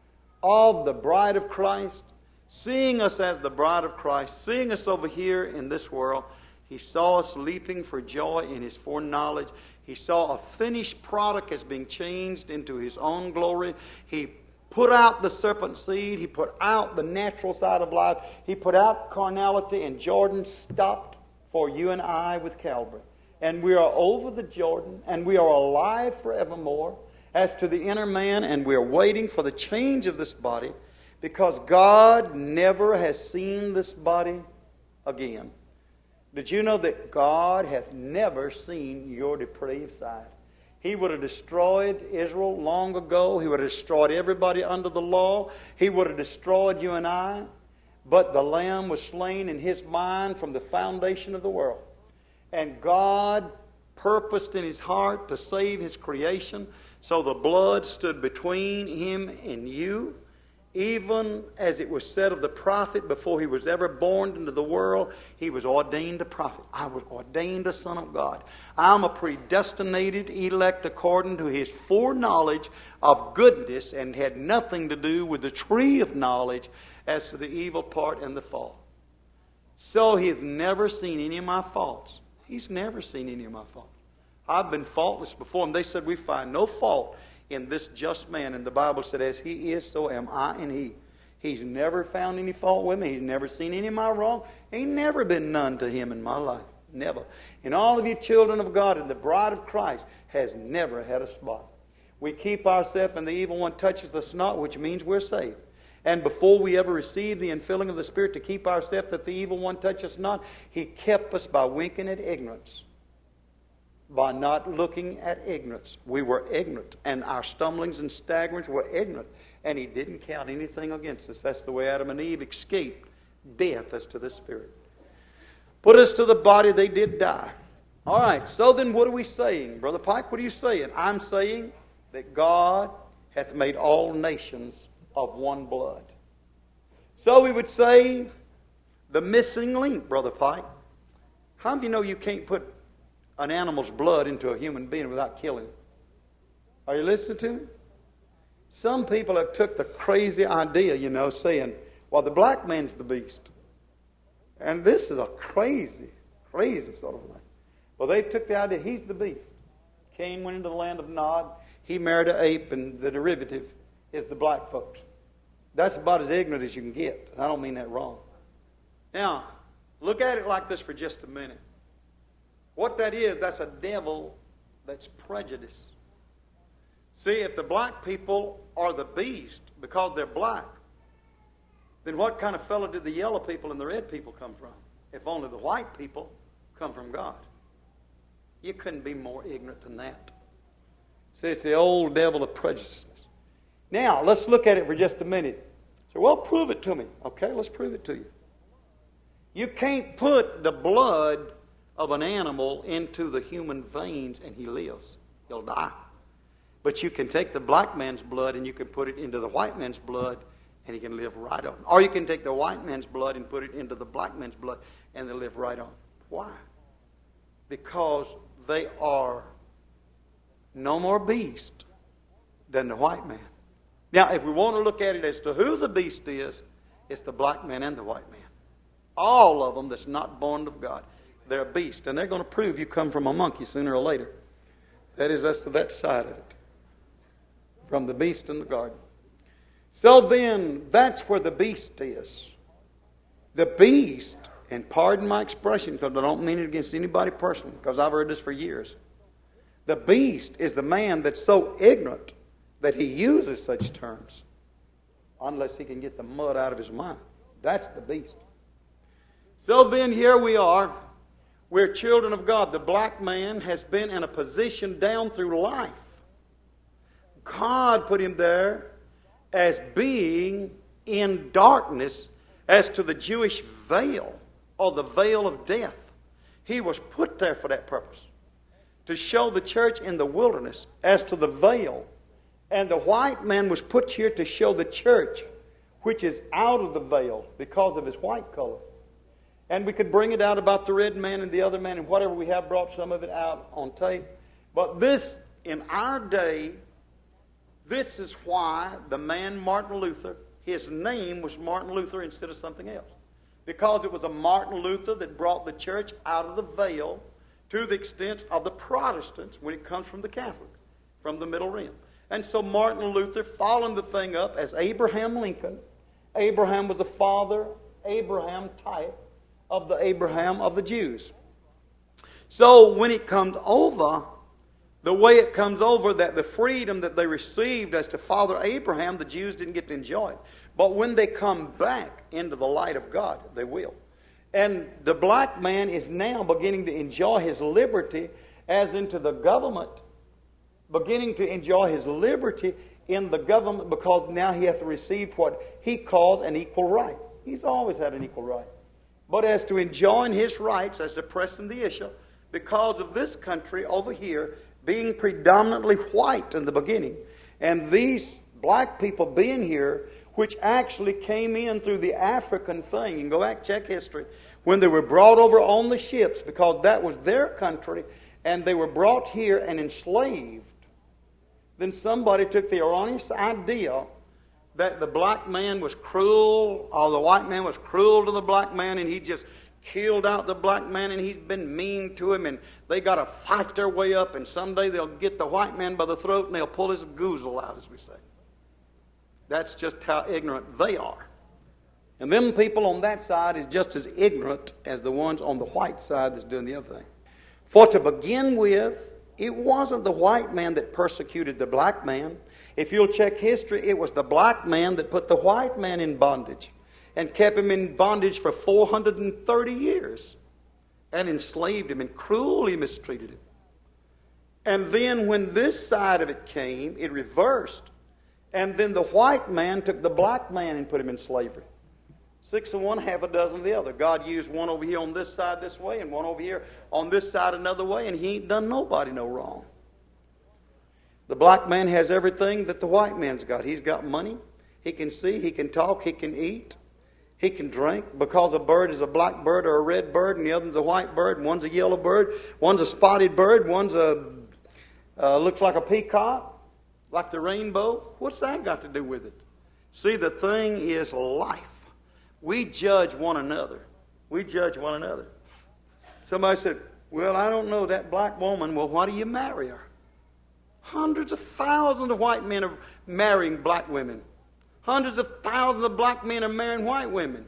of the bride of Christ, seeing us as the bride of Christ, seeing us over here in this world, He saw us leaping for joy in His foreknowledge. He saw a finished product as being changed into His own glory. He put out the serpent seed. He put out the natural side of life. He put out carnality, and Jordan stopped for you and I with Calvary. And we are over the Jordan, and we are alive forevermore as to the inner man, and we are waiting for the change of this body, because God never has seen this body again. Did you know that God hath never seen your depraved side? He would have destroyed Israel long ago. He would have destroyed everybody under the law. He would have destroyed you and I. But the Lamb was slain in His mind from the foundation of the world. And God purposed in His heart to save His creation. So the blood stood between Him and you. Even as it was said of the prophet before he was ever born into the world, he was ordained a prophet. I was ordained a son of God. I'm a predestinated elect according to his foreknowledge of goodness, and had nothing to do with the tree of knowledge as to the evil part and the fault. So he's never seen any of my faults. He's never seen any of my faults. I've been faultless before him. They said we find no fault in this just man. And the Bible said, as he is, so am I in he. He's never found any fault with me. He's never seen any of my wrong. Ain't never been none to him in my life. Never. And all of you children of God and the bride of Christ has never had a spot. We keep ourselves and the evil one touches us not, which means we're saved. And before we ever received the infilling of the Spirit to keep ourselves that the evil one touch us not, he kept us by winking at ignorance. By not looking at ignorance. We were ignorant, and our stumblings and staggerings were ignorant, and he didn't count anything against us. That's the way Adam and Eve escaped death as to the Spirit. Put us to the body, they did die. All right, so then what are we saying? Brother Pike, what are you saying? I'm saying that God hath made all nations of one blood. So we would say the missing link, Brother Pike. How do you know you can't put an animal's blood into a human being without killing him? Are you listening to me? Some people have took the crazy idea, you know, saying, well, the black man's the beast. And this is a crazy, crazy sort of thing. Well, they took the idea he's the beast. Cain went into the land of Nod. He married an ape, and the derivative is the black folks. That's about as ignorant as you can get. I don't mean that wrong. Now, look at it like this for just a minute. What that is, that's a devil that's prejudiced. See, if the black people are the beast because they're black, then what kind of fellow did the yellow people and the red people come from? If only the white people come from God. You couldn't be more ignorant than that. See, it's the old devil of prejudice. Now, let's look at it for just a minute. So, well, prove it to me. Okay, let's prove it to you. You can't put the blood of an animal into the human veins and he lives. He'll die. But you can take the black man's blood and you can put it into the white man's blood and he can live right on. Or you can take the white man's blood and put it into the black man's blood and they'll live right on. Why? Because they are no more beast than the white man. Now, if we want to look at it as to who the beast is, it's the black man and the white man. All of them that's not born of God. They're a beast, and they're going to prove you come from a monkey sooner or later. That is, as to that side of it. From the beast in the garden. So then, that's where the beast is. The beast, and pardon my expression, because I don't mean it against anybody personally, because I've heard this for years. The beast is the man that's so ignorant that he uses such terms, unless he can get the mud out of his mind. That's the beast. So then, here we are. We're children of God. The black man has been in a position down through life. God put him there as being in darkness as to the Jewish veil, or the veil of death. He was put there for that purpose, to show the church in the wilderness as to the veil. And the white man was put here to show the church, which is out of the veil because of his white color. And we could bring it out about the red man and the other man and whatever we have, brought some of it out on tape. But this, in our day, this is why the man Martin Luther, his name was Martin Luther instead of something else. Because it was a Martin Luther that brought the church out of the veil to the extent of the Protestants when it comes from the Catholics, from the Middle Rim. And so Martin Luther, following the thing up as Abraham Lincoln. Abraham was a father, Abraham type of the Abraham of the Jews. So when it comes over, the way it comes over, that the freedom that they received as to Father Abraham, the Jews didn't get to enjoy it. But when they come back into the light of God, they will. And the black man is now beginning to enjoy his liberty as into the government, beginning to enjoy his liberty in the government, because now he hath received what he calls an equal right. He's always had an equal right. But as to enjoying his rights as to pressing the issue, because of this country over here being predominantly white in the beginning, and these black people being here which actually came in through the African thing. You can go back, check history. When they were brought over on the ships, because that was their country, and they were brought here and enslaved, then somebody took the erroneous idea that the black man was cruel, or the white man was cruel to the black man, and he just killed out the black man, and he's been mean to him, and they got to fight their way up, and someday they'll get the white man by the throat, and they'll pull his goozle out, as we say. That's just how ignorant they are. And them people on that side is just as ignorant as the ones on the white side that's doing the other thing. For to begin with, it wasn't the white man that persecuted the black man. If you'll check history, it was the black man that put the white man in bondage and kept him in bondage for four hundred thirty years and enslaved him and cruelly mistreated him. And then when this side of it came, it reversed. And then the white man took the black man and put him in slavery. Six of one, half a dozen of the other. God used one over here on this side this way and one over here on this side another way, and He ain't done nobody no wrong. The black man has everything that the white man's got. He's got money. He can see. He can talk. He can eat. He can drink. Because a bird is a black bird or a red bird and the other's a white bird, and one's a yellow bird, one's a spotted bird, one's a uh, looks like a peacock, like the rainbow. What's that got to do with it? See, the thing is life. We judge one another. We judge one another. Somebody said, well, I don't know that black woman. Well, why do you marry her? Hundreds of thousands of white men are marrying black women. Hundreds of thousands of black men are marrying white women.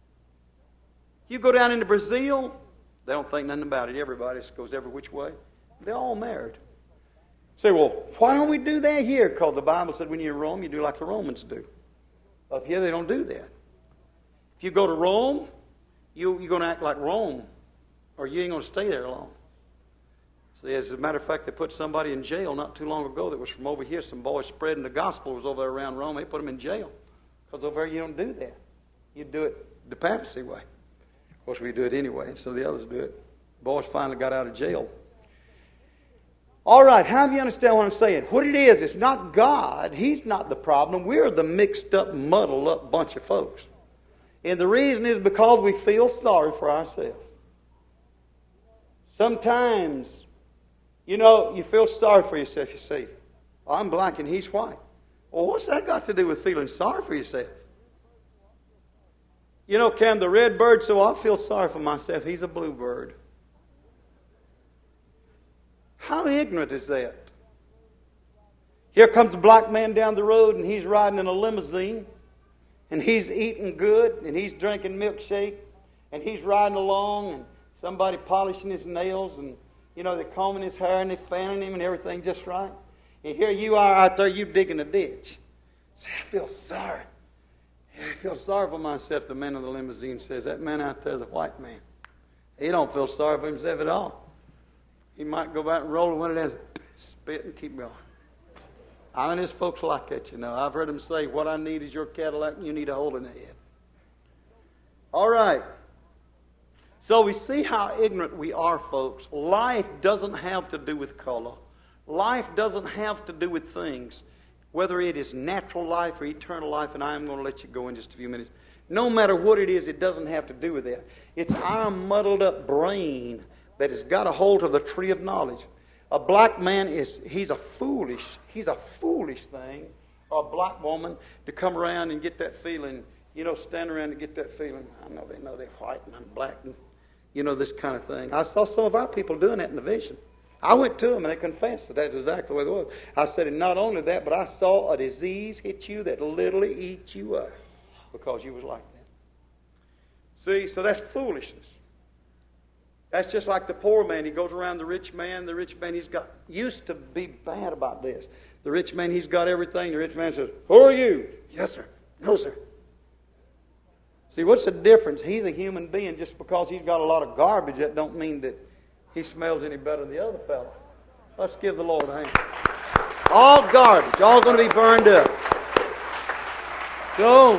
You go down into Brazil, they don't think nothing about it. Everybody just goes every which way. They're all married. Say, well, why don't we do that here? Because the Bible said when you're in Rome, you do like the Romans do. Up here, they don't do that. If you go to Rome, you, you're going to act like Rome, or you ain't going to stay there long. See, as a matter of fact, they put somebody in jail not too long ago that was from over here. Some boys spreading the gospel was over there around Rome. They put them in jail. Because over there, you don't do that. You do it the papacy way. Of course, we do it anyway, and some of the others do it. Boys finally got out of jail. All right, how do you understand what I'm saying? What it is, it's not God. He's not the problem. We're the mixed up, muddled up bunch of folks. And the reason is because we feel sorry for ourselves. Sometimes, you know, you feel sorry for yourself, you see. I'm black and he's white. Well, what's that got to do with feeling sorry for yourself? You know, can the red bird say, well, I feel sorry for myself. He's a blue bird. How ignorant is that? Here comes a black man down the road and he's riding in a limousine. And he's eating good, and he's drinking milkshake, and he's riding along, and somebody polishing his nails, and, you know, they're combing his hair, and they're fanning him, and everything just right. And here you are out there, you digging a ditch. Say, I feel sorry. I feel sorry for myself, the man in the limousine says. That man out there is a white man. He don't feel sorry for himself at all. He might go back and roll the window down, spit, and keep going. I mean, there's folks like that, you know. I've heard them say, what I need is your Cadillac and you need a hole in the head. All right. So we see how ignorant we are, folks. Life doesn't have to do with color. Life doesn't have to do with things. Whether it is natural life or eternal life, and I am going to let you go in just a few minutes. No matter what it is, it doesn't have to do with that. It's our muddled up brain that has got a hold of the tree of knowledge. A black man is, he's a foolish, he's a foolish thing, or a black woman to come around and get that feeling, you know, stand around and get that feeling. I know they know they're white and I'm black and, you know, this kind of thing. I saw some of our people doing that in the vision. I went to them and they confessed that that's exactly what it was. I said, and not only that, but I saw a disease hit you that literally eat you up because you was like that. See, so that's foolishness. That's just like the poor man. He goes around the rich man. The rich man, he's got, used to be bad about this. The rich man, he's got everything. The rich man says, who are you? Yes, sir. No, sir. See, what's the difference? He's a human being. Just because he's got a lot of garbage, that don't mean that he smells any better than the other fellow. Let's give the Lord a hand. All garbage. All going to be burned up. So,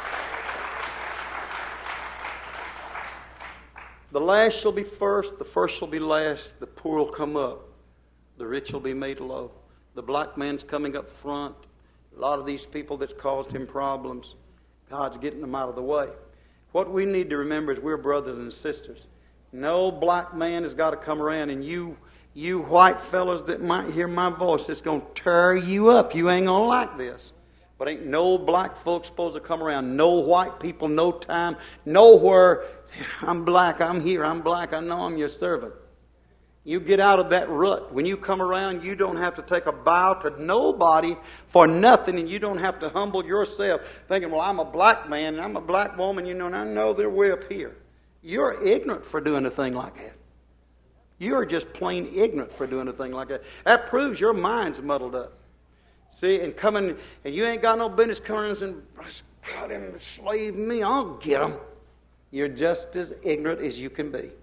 the last shall be first, the first shall be last, the poor will come up, the rich will be made low. The black man's coming up front, A lot of these people that's caused him problems, God's getting them out of the way. What we need to remember is we're brothers and sisters. No black man has got to come around, and you you white fellas that might hear my voice, it's going to tear you up. You ain't going to like this. But ain't no black folks supposed to come around. No white people, no time, nowhere. I'm black, I'm here, I'm black, I know I'm your servant. You get out of that rut. When you come around, you don't have to take a bow to nobody for nothing, and you don't have to humble yourself thinking, well, I'm a black man and I'm a black woman, you know, and I know they're way up here. You're ignorant for doing a thing like that. You're just plain ignorant for doing a thing like that. That proves your mind's muddled up. See, and coming, and you ain't got no business coming and saying, God, him enslave me, I'll get him. You're just as ignorant as you can be.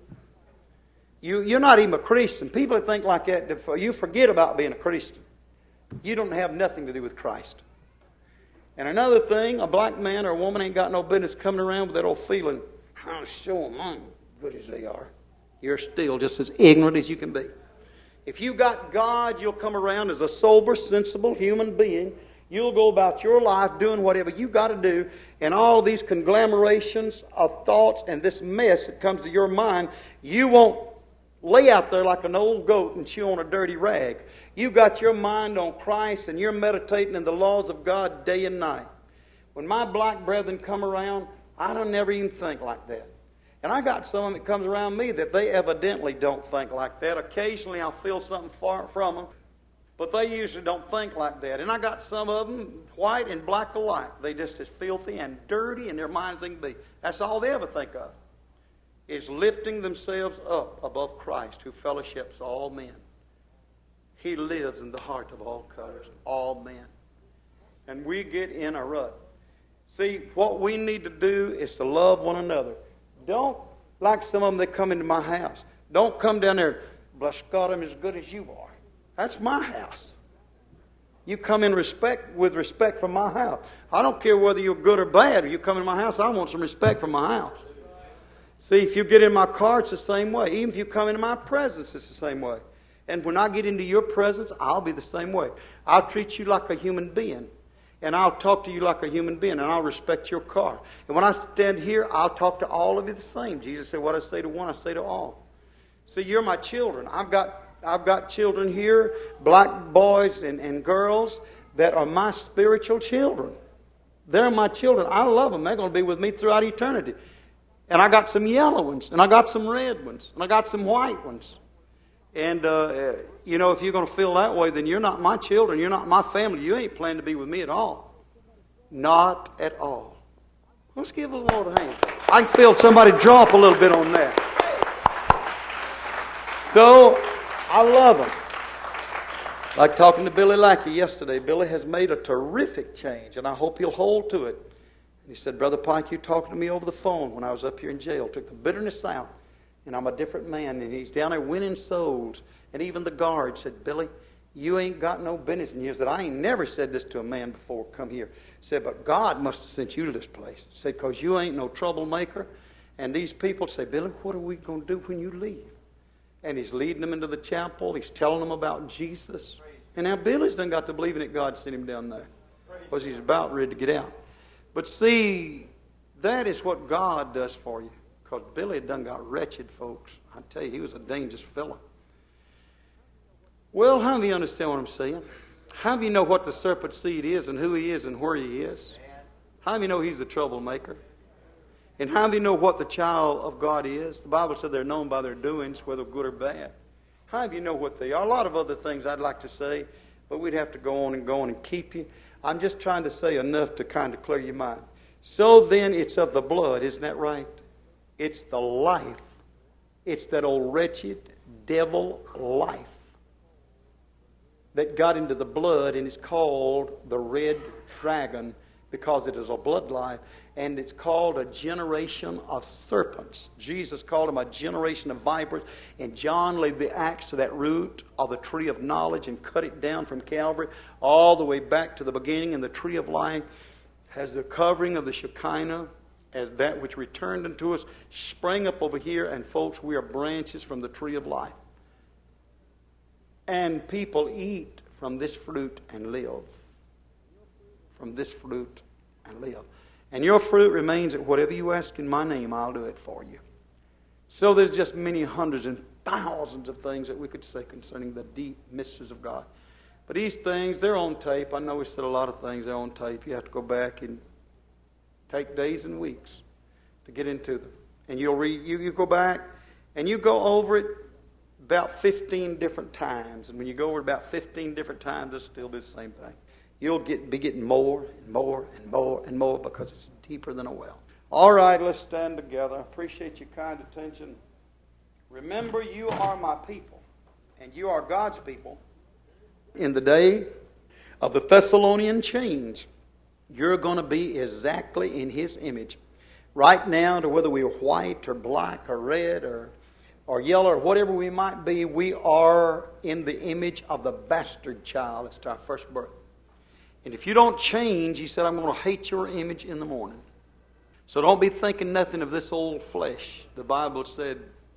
You, you're not even a Christian. People that think like that, you forget about being a Christian. You don't have nothing to do with Christ. And another thing, a black man or a woman ain't got no business coming around with that old feeling, I'll show them I'm good as they are. You're still just as ignorant as you can be. If you got God, you'll come around as a sober, sensible human being. You'll go about your life doing whatever you got to do, and all these conglomerations of thoughts and this mess that comes to your mind, you won't lay out there like an old goat and chew on a dirty rag. You got your mind on Christ, and you're meditating in the laws of God day and night. When my black brethren come around, I don't never even think like that. And I got someone that comes around me that they evidently don't think like that. Occasionally I'll feel something far from them, but they usually don't think like that. And I got some of them, white and black alike. They just as filthy and dirty in their minds they can be. That's all they ever think of, is lifting themselves up above Christ, who fellowships all men. He lives in the heart of all colors, all men. And we get in a rut. See, what we need to do is to love one another. Don't, like some of them that come into my house, don't come down there, bless God, I'm as good as you are. That's my house. You come in respect with respect from my house. I don't care whether you're good or bad. If you come in my house, I want some respect from my house. See, if you get in my car, it's the same way. Even if you come into my presence, it's the same way. And when I get into your presence, I'll be the same way. I'll treat you like a human being. And I'll talk to you like a human being, and I'll respect your car. And when I stand here, I'll talk to all of you the same. Jesus said, what I say to one, I say to all. See, you're my children. I've got I've got children here, black boys and, and girls, that are my spiritual children. They're my children. I love them. They're going to be with me throughout eternity. And I got some yellow ones, and I got some red ones, and I got some white ones. And, uh, you know, if you're going to feel that way, then you're not my children. You're not my family. You ain't planning to be with me at all. Not at all. Let's give the Lord a hand. I can feel somebody drop a little bit on that. So, I love them. Like talking to Billy Lackey yesterday. Billy has made a terrific change, and I hope he'll hold to it. He said, Brother Pike, you talked to me over the phone when I was up here in jail. Took the bitterness out. And I'm a different man. And he's down there winning souls. And even the guard said, Billy, you ain't got no business in here. He said, I ain't never said this to a man before. Come here. He said, but God must have sent you to this place. He said, because you ain't no troublemaker. And these people say, Billy, what are we going to do when you leave? And he's leading them into the chapel. He's telling them about Jesus. And now Billy's done got to believing that God sent him down there. Because he's about ready to get out. But see, that is what God does for you. Because Billy had done got wretched, folks. I tell you, he was a dangerous fellow. Well, how do you understand what I'm saying? How do you know what the serpent seed is and who he is and where he is? How do you know he's the troublemaker? And how do you know what the child of God is? The Bible said they're known by their doings, whether good or bad. How do you know what they are? A lot of other things I'd like to say, but we'd have to go on and go on and keep you. I'm just trying to say enough to kind of clear your mind. So then it's of the blood, isn't that right? It's the life. It's that old wretched devil life that got into the blood, and it's called the red dragon because it is a blood life, and it's called a generation of serpents. Jesus called them a generation of vipers, and John laid the axe to that root of the tree of knowledge and cut it down from Calvary all the way back to the beginning, and the tree of life has the covering of the Shekinah as that which returned unto us sprang up over here, and folks, we are branches from the tree of life. And people eat from this fruit and live. from this fruit and live. And your fruit remains that whatever you ask in my name, I'll do it for you. So there's just many hundreds and thousands of things that we could say concerning the deep mysteries of God. But these things, they're on tape. I know we said a lot of things, they're on tape. You have to go back and take days and weeks to get into them. And you'll read, you, you go back and you go over it about fifteen different times. And when you go over it about fifteen different times, it'll still be the same thing. You'll get be getting more and more and more and more because it's deeper than a well. All right, let's stand together. I appreciate your kind attention. Remember, you are my people, and you are God's people. In the day of the Thessalonian change, you're going to be exactly in His image. Right now, to whether we're white or black or red or, or yellow or whatever we might be, we are in the image of the bastard child. It's our first birth. And if you don't change, He said, I'm going to hate your image in the morning. So don't be thinking nothing of this old flesh. The Bible said,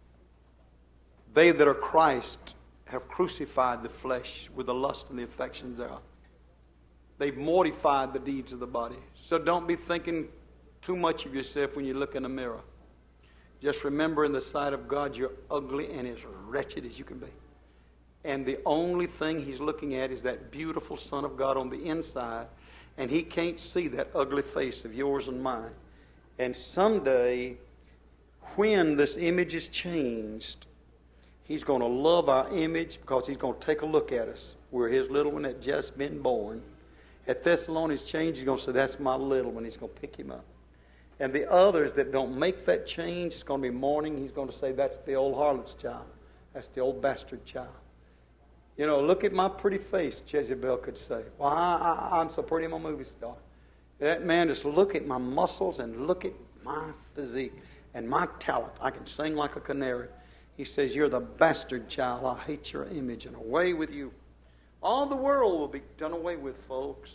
they that are Christ have crucified the flesh with the lust and the affections thereof. They've mortified the deeds of the body. So don't be thinking too much of yourself when you look in the mirror. Just remember, in the sight of God, you're ugly and as wretched as you can be. And the only thing He's looking at is that beautiful Son of God on the inside. And He can't see that ugly face of yours and mine. And someday, when this image is changed, He's going to love our image because He's going to take a look at us. We're His little one that just been born. At Thessalonians change, He's going to say, that's my little one. He's going to pick him up. And the others that don't make that change, it's going to be mourning. He's going to say, that's the old harlot's child. That's the old bastard child. You know, look at my pretty face, Jezebel could say. Well, I, I, I'm so pretty, I'm a movie star. That man, just look at my muscles and look at my physique and my talent. I can sing like a canary. He says, you're the bastard child. I hate your image, and away with you. All the world will be done away with, folks.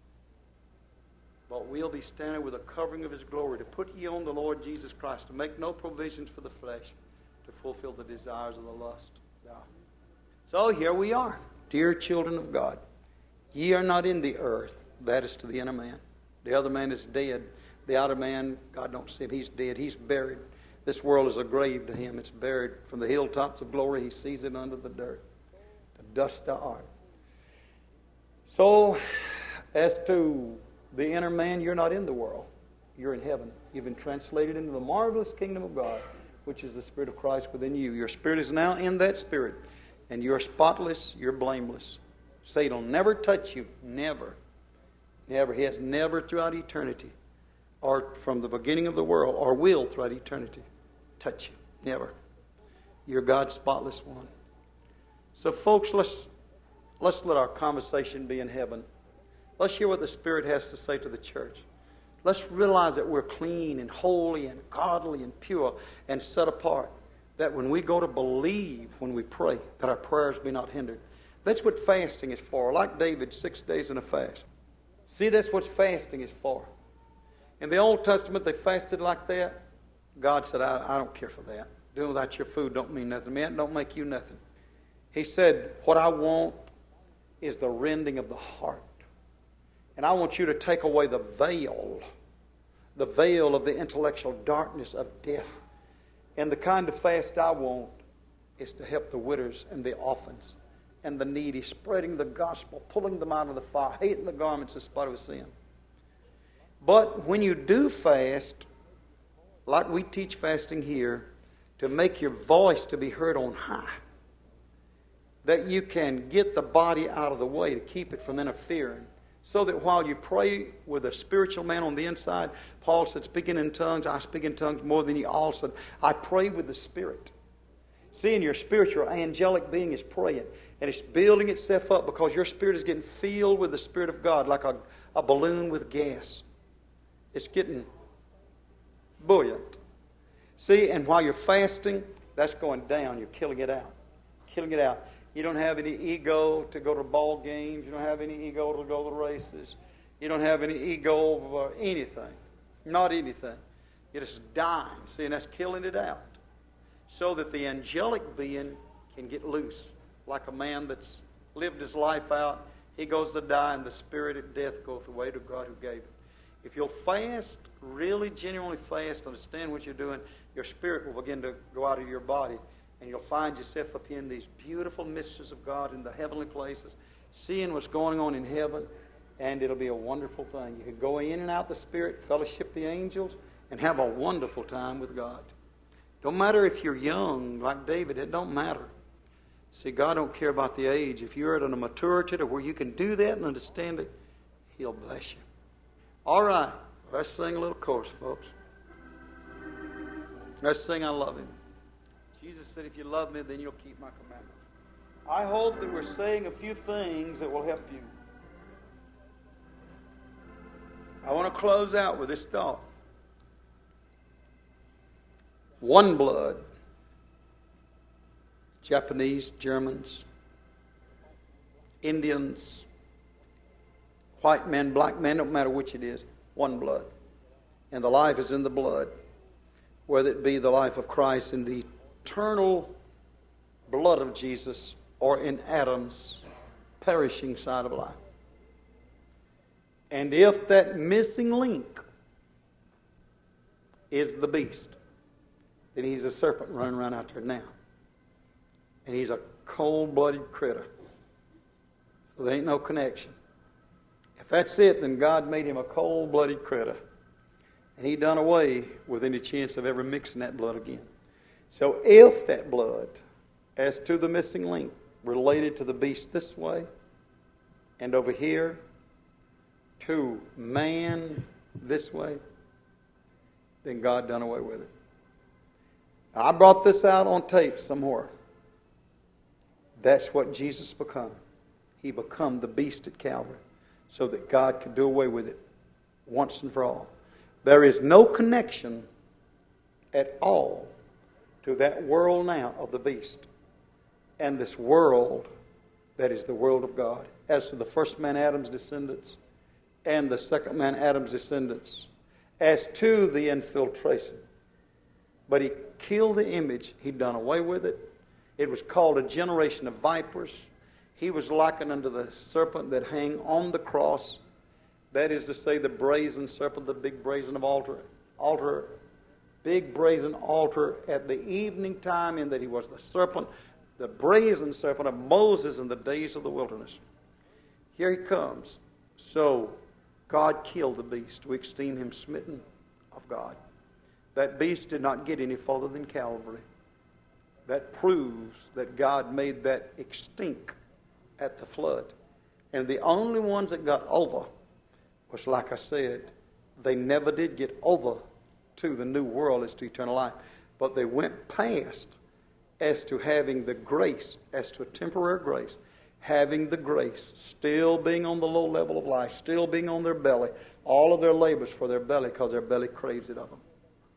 But we'll be standing with a covering of His glory to put ye on the Lord Jesus Christ, to make no provisions for the flesh, to fulfill the desires of the lust. So here we are, dear children of God. Ye are not in the earth. That is to the inner man. The other man is dead. The outer man, God don't see him. He's dead. He's buried. This world is a grave to him. It's buried. From the hilltops of glory, he sees it under the dirt. The dust thou art. So, as to the inner man, you're not in the world. You're in heaven. You've been translated into the marvelous kingdom of God, which is the Spirit of Christ within you. Your spirit is now in that Spirit. And you're spotless, you're blameless. Satan will never touch you. Never. Never. He has never throughout eternity, or from the beginning of the world, or will throughout eternity, touch you. Never. You're God's spotless one. So folks, let's, let's let our conversation be in heaven. Let's hear what the Spirit has to say to the church. Let's realize that we're clean and holy and godly and pure and set apart. That when we go to believe, when we pray, that our prayers be not hindered. That's what fasting is for. Like David, six days in a fast. See, that's what fasting is for. In the Old Testament, they fasted like that. God said, I, I don't care for that. Doing without your food don't mean nothing. Man, it don't make you nothing. He said, what I want is the rending of the heart. And I want you to take away the veil, the veil of the intellectual darkness of death. And the kind of fast I want is to help the widows and the orphans and the needy, spreading the gospel, pulling them out of the fire, hating the garments of spot of sin. But when you do fast, like we teach fasting here, to make your voice to be heard on high, that you can get the body out of the way to keep it from interfering, so that while you pray with a spiritual man on the inside, Paul said, speaking in tongues, I speak in tongues more than you all said. I pray with the Spirit. See, in your spiritual angelic being is praying. And it's building itself up because your spirit is getting filled with the Spirit of God like a, a balloon with gas. It's getting buoyant. See, and while you're fasting, that's going down. You're killing it out. Killing it out. You don't have any ego to go to ball games. You don't have any ego to go to races. You don't have any ego over anything. Not anything. You're just dying. See, and that's killing it out. So that the angelic being can get loose. Like a man that's lived his life out. he goes to die, and the spirit of death goeth away to God who gave it. If you'll fast, really genuinely fast, understand what you're doing, your spirit will begin to go out of your body, and you'll find yourself up in these beautiful mysteries of God in the heavenly places, seeing what's going on in heaven, and it'll be a wonderful thing. You can go in and out the Spirit, fellowship the angels, and have a wonderful time with God. Don't matter if you're young, like David, it don't matter. See, God don't care about the age. If you're at a maturity to where you can do that and understand it, He'll bless you. All right, let's sing a little chorus, folks. Let's sing I Love Him. Jesus said, if you love me, then you'll keep my commandments. I hope that we're saying a few things that will help you. I want to close out with this thought. One blood. Japanese, Germans, Indians, white men, black men, don't matter which it is, one blood. And the life is in the blood, whether it be the life of Christ in the eternal blood of Jesus or in Adam's perishing side of life. And if that missing link is the beast, then he's a serpent running around out there now. And he's a cold-blooded critter. So there ain't no connection. If that's it, then God made him a cold-blooded critter. And he done away with any chance of ever mixing that blood again. So if that blood, as to the missing link, related to the beast this way, and over here, to man this way, then God done away with it. Now, I brought this out on tape somewhere. That's what Jesus become. He become the beast at Calvary so that God could do away with it once and for all. There is no connection at all to that world now of the beast and this world that is the world of God. As to the first man Adam's descendants and the second man Adam's descendants, as to the infiltration. But he killed the image. He'd done away with it. It was called a generation of vipers. He was likened unto the serpent that hang on the cross. That is to say, the brazen serpent, the big brazen of altar, altar, big brazen altar at the evening time, in that he was the serpent, the brazen serpent of Moses in the days of the wilderness. Here he comes. So God killed the beast. We esteem him smitten of God. That beast did not get any further than Calvary. That proves that God made that extinct at the flood. And the only ones that got over was, like I said, they never did get over to the new world as to eternal life. But they went past as to having the grace, as to a temporary grace, having the grace, still being on the low level of life, still being on their belly, all of their labors for their belly because their belly craves it of them.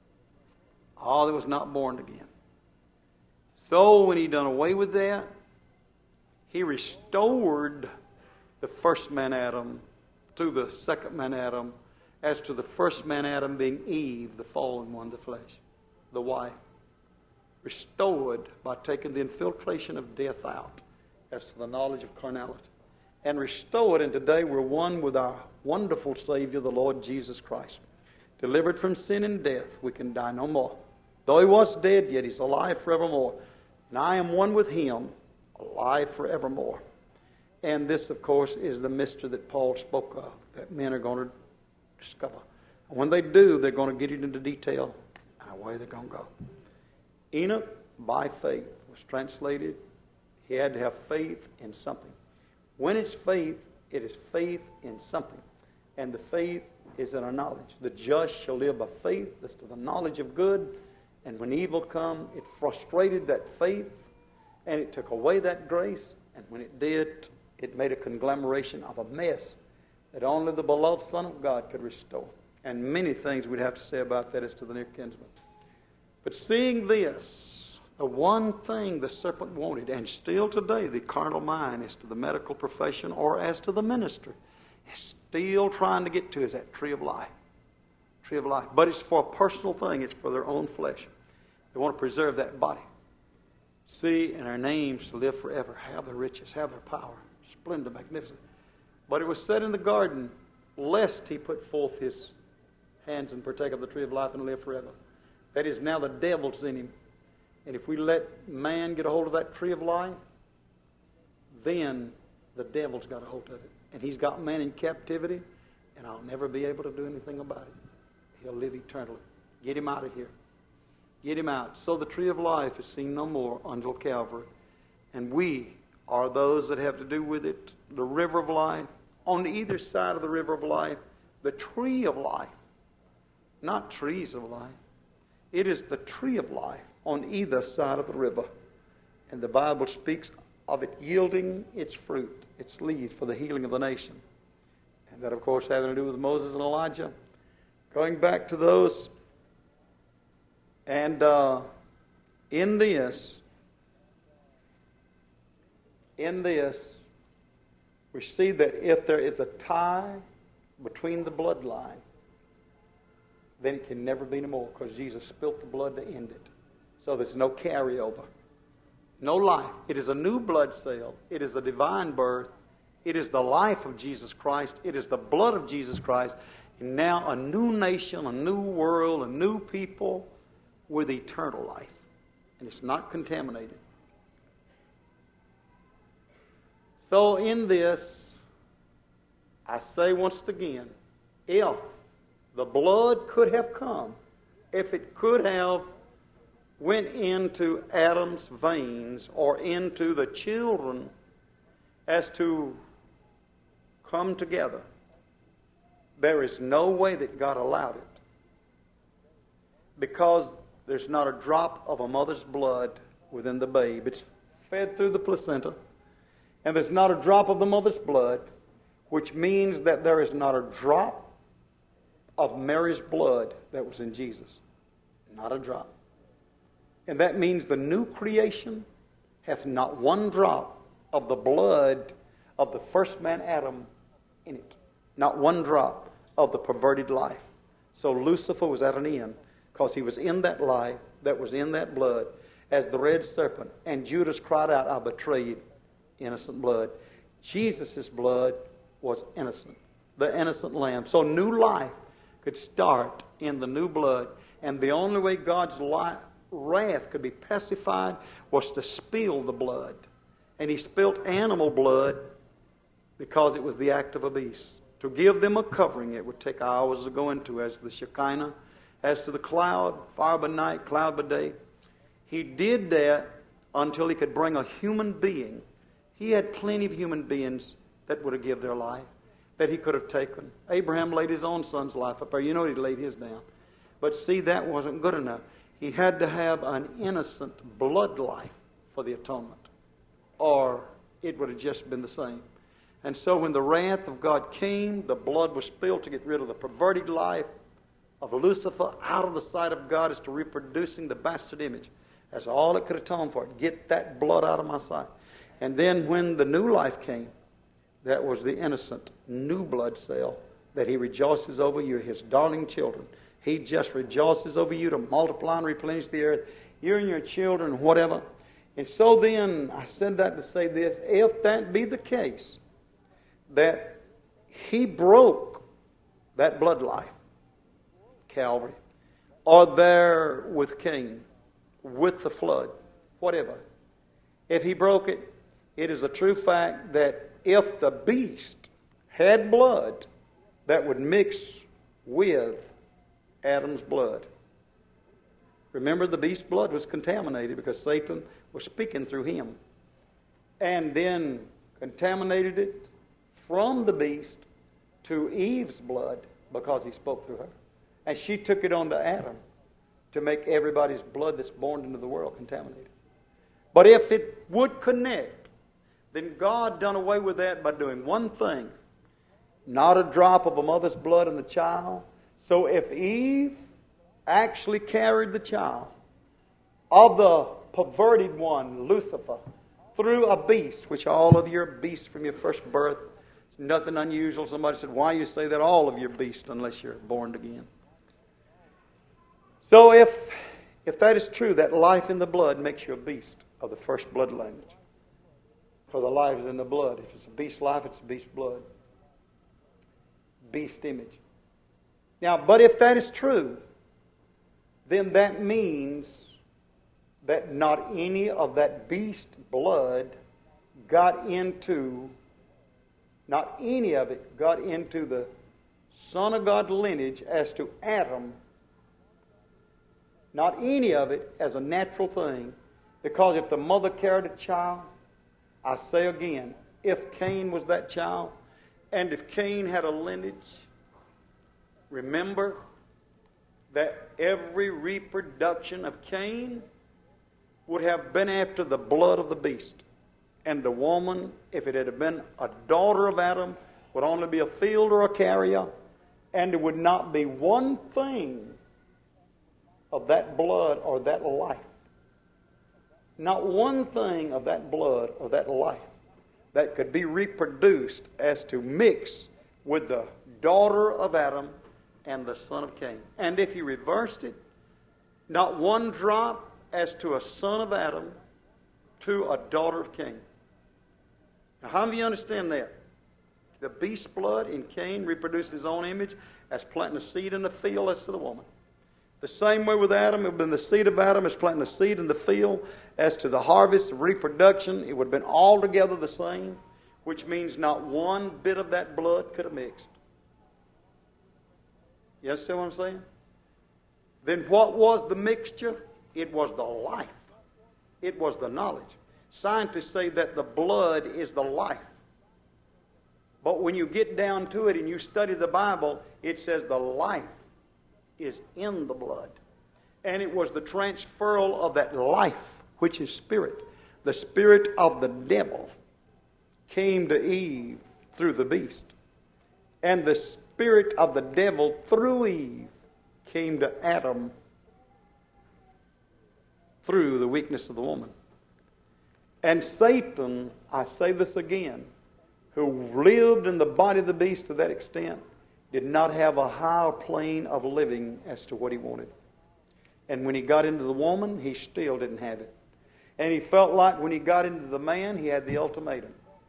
All that was not born again. So when he done away with that, he restored the first man Adam to the second man Adam, as to the first man Adam being Eve, the fallen one, the flesh, the wife. Restored by taking the infiltration of death out as to the knowledge of carnality. And restored, and today we're one with our wonderful Savior, the Lord Jesus Christ. Delivered from sin and death, we can die no more. Though he was dead, yet he's alive forevermore. And I am one with him, alive forevermore. And this, of course, is the mystery that Paul spoke of, that men are going to discover. And when they do, they're going to get it into detail, and away they're going to go. Enoch, by faith, was translated. He had to have faith in something. When it's faith, it is faith in something. And the faith is in our knowledge. The just shall live by faith. That's to the knowledge of good. And when evil come, it frustrated that faith, and it took away that grace. And when it did, it made a conglomeration of a mess that only the beloved Son of God could restore. And many things we'd have to say about that as to the near kinsman. But seeing this, the one thing the serpent wanted, and still today the carnal mind as to the medical profession or as to the ministry, is still trying to get to, is that tree of life. Tree of life. But it's for a personal thing. It's for their own flesh. They want to preserve that body. See, and our names to live forever. Have their riches, have their power. Splendid, magnificent. But it was said in the garden, lest he put forth his hands and partake of the tree of life and live forever. That is, now the devil's in him. And if we let man get a hold of that tree of life, then the devil's got a hold of it. And he's got man in captivity, and I'll never be able to do anything about it. He'll live eternally. Get him out of here. Get him out. So the tree of life is seen no more until Calvary. And we are those that have to do with it. The river of life. On either side of the river of life, the tree of life. Not trees of life. It is the tree of life on either side of the river. And the Bible speaks of it yielding its fruit, its leaves for the healing of the nation. And that, of course, having to do with Moses and Elijah. Going back to those, and uh, in this, in this, we see that if there is a tie between the bloodline, then it can never be no more, because Jesus spilt the blood to end it. So there's no carryover, no life. It is a new blood cell. It is a divine birth. It is the life of Jesus Christ. It is the blood of Jesus Christ. And now a new nation, a new world, a new people with eternal life. And it's not contaminated. So in this, I say once again, if the blood could have come, if it could have went into Adam's veins or into the children as to come together, there is no way that God allowed it. Because there's not a drop of a mother's blood within the babe. It's fed through the placenta. And there's not a drop of the mother's blood, which means that there is not a drop of Mary's blood that was in Jesus. Not a drop. And that means the new creation hath not one drop of the blood of the first man Adam in it. Not one drop of the perverted life. So Lucifer was at an end, because he was in that life that was in that blood as the red serpent. And Judas cried out, I betrayed innocent blood. Jesus' blood was innocent. The innocent lamb. So new life could start in the new blood. And the only way God's life, wrath could be pacified was to spill the blood. And he spilt animal blood because it was the act of a beast. To give them a covering, it would take hours to go into, as the Shekinah, as to the cloud, fire by night, cloud by day. He did that until he could bring a human being. He had plenty of human beings that would have given their life, that he could have taken. Abraham laid his own son's life up there. You know he laid his down. But see, that wasn't good enough. He had to have an innocent blood life for the atonement, or it would have just been the same. And so when the wrath of God came, the blood was spilled to get rid of the perverted life of Lucifer out of the sight of God as to reproducing the bastard image. That's all it could atone for. Get that blood out of my sight. And then when the new life came, that was the innocent new blood cell that he rejoices over you, his darling children. He just rejoices over you to multiply and replenish the earth. You and your children, whatever. And so then, I said that to say this. If that be the case, that he broke that blood life, Calvary, or there with Cain, with the flood, whatever. If he broke it, it is a true fact that if the beast had blood that would mix with Adam's blood. Remember, the beast's blood was contaminated because Satan was speaking through him. And then contaminated it from the beast to Eve's blood because he spoke through her. And she took it on to Adam to make everybody's blood that's born into the world contaminated. But if it would connect, then God done away with that by doing one thing. Not a drop of a mother's blood in the child. So if Eve actually carried the child of the perverted one, Lucifer, through a beast, which all of you are beasts from your first birth, nothing unusual. Somebody said, why you say that? All of you are beasts unless you're born again. So if if that is true, that life in the blood makes you a beast of the first blood lineage. Because the life is in the blood. If it's a beast life, it's a beast blood. beast image. Now, but if that is true, then that means that not any of that beast blood got into, not any of it got into the Son of God lineage as to Adam. Not any of it as a natural thing. Because if the mother carried a child, I say again, if Cain was that child, and if Cain had a lineage, remember that every reproduction of Cain would have been after the blood of the beast. And the woman, if it had been a daughter of Adam, would only be a field or a carrier, and there would not be one thing of that blood or that life. Not one thing of that blood or that life that could be reproduced as to mix with the daughter of Adam and the son of Cain. And if you reversed it, not one drop as to a son of Adam to a daughter of Cain. Now, how do you understand that? The beast blood in Cain reproduced his own image as planting a seed in the field as to the woman. The same way with Adam, it would have been the seed of Adam as planting a seed in the field as to the harvest of reproduction. It would have been altogether the same, which means not one bit of that blood could have mixed. You understand what I'm saying? Then what was the mixture? It was the life. It was the knowledge. Scientists say that the blood is the life. But when you get down to it and you study the Bible, it says the life is in the blood. And it was the transferal of that life, which is spirit. The spirit of the devil came to Eve through the beast. And the spirit of the devil through Eve came to Adam through the weakness of the woman. And Satan, I say this again, who lived in the body of the beast to that extent, did not have a higher plane of living as to what he wanted. And when he got into the woman, he still didn't have it. And he felt like when he got into the man, he had the ultimatum.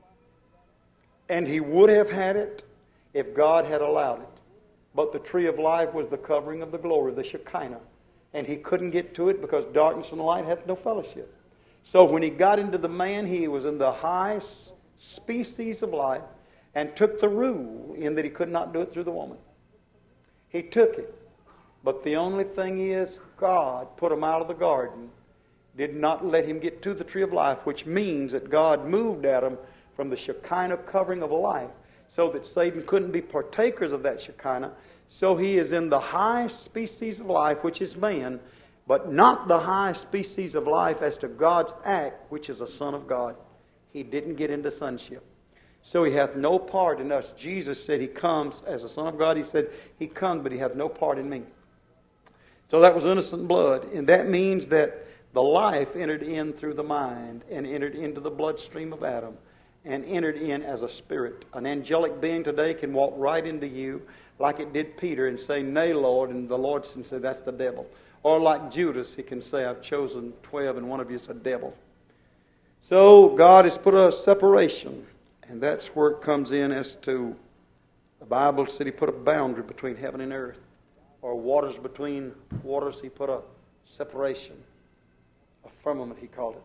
And he would have had it if God had allowed it. But the tree of life was the covering of the glory, the Shekinah. And he couldn't get to it because darkness and light hath no fellowship. So when he got into the man, he was in the highest species of life, and took the rule in that he could not do it through the woman. He took it. But the only thing is, God put him out of the garden, did not let him get to the tree of life, which means that God moved Adam from the Shekinah covering of life so that Satan couldn't be partakers of that Shekinah. So he is in the highest species of life, which is man, but not the highest species of life as to God's act, which is a son of God. He didn't get into sonship. So he hath no part in us. Jesus said he comes as a son of God. He said he comes, but he hath no part in me. So that was innocent blood. And that means that the life entered in through the mind and entered into the bloodstream of Adam and entered in as a spirit. An angelic being today can walk right into you like it did Peter and say, "Nay, Lord," and the Lord can say, "That's the devil." Or like Judas, he can say, "I've chosen twelve and one of you is a devil." So God has put a separation. And that's where it comes in as to, the Bible said he put a boundary between heaven and earth. Or waters between waters, he put a separation. A firmament, he called it.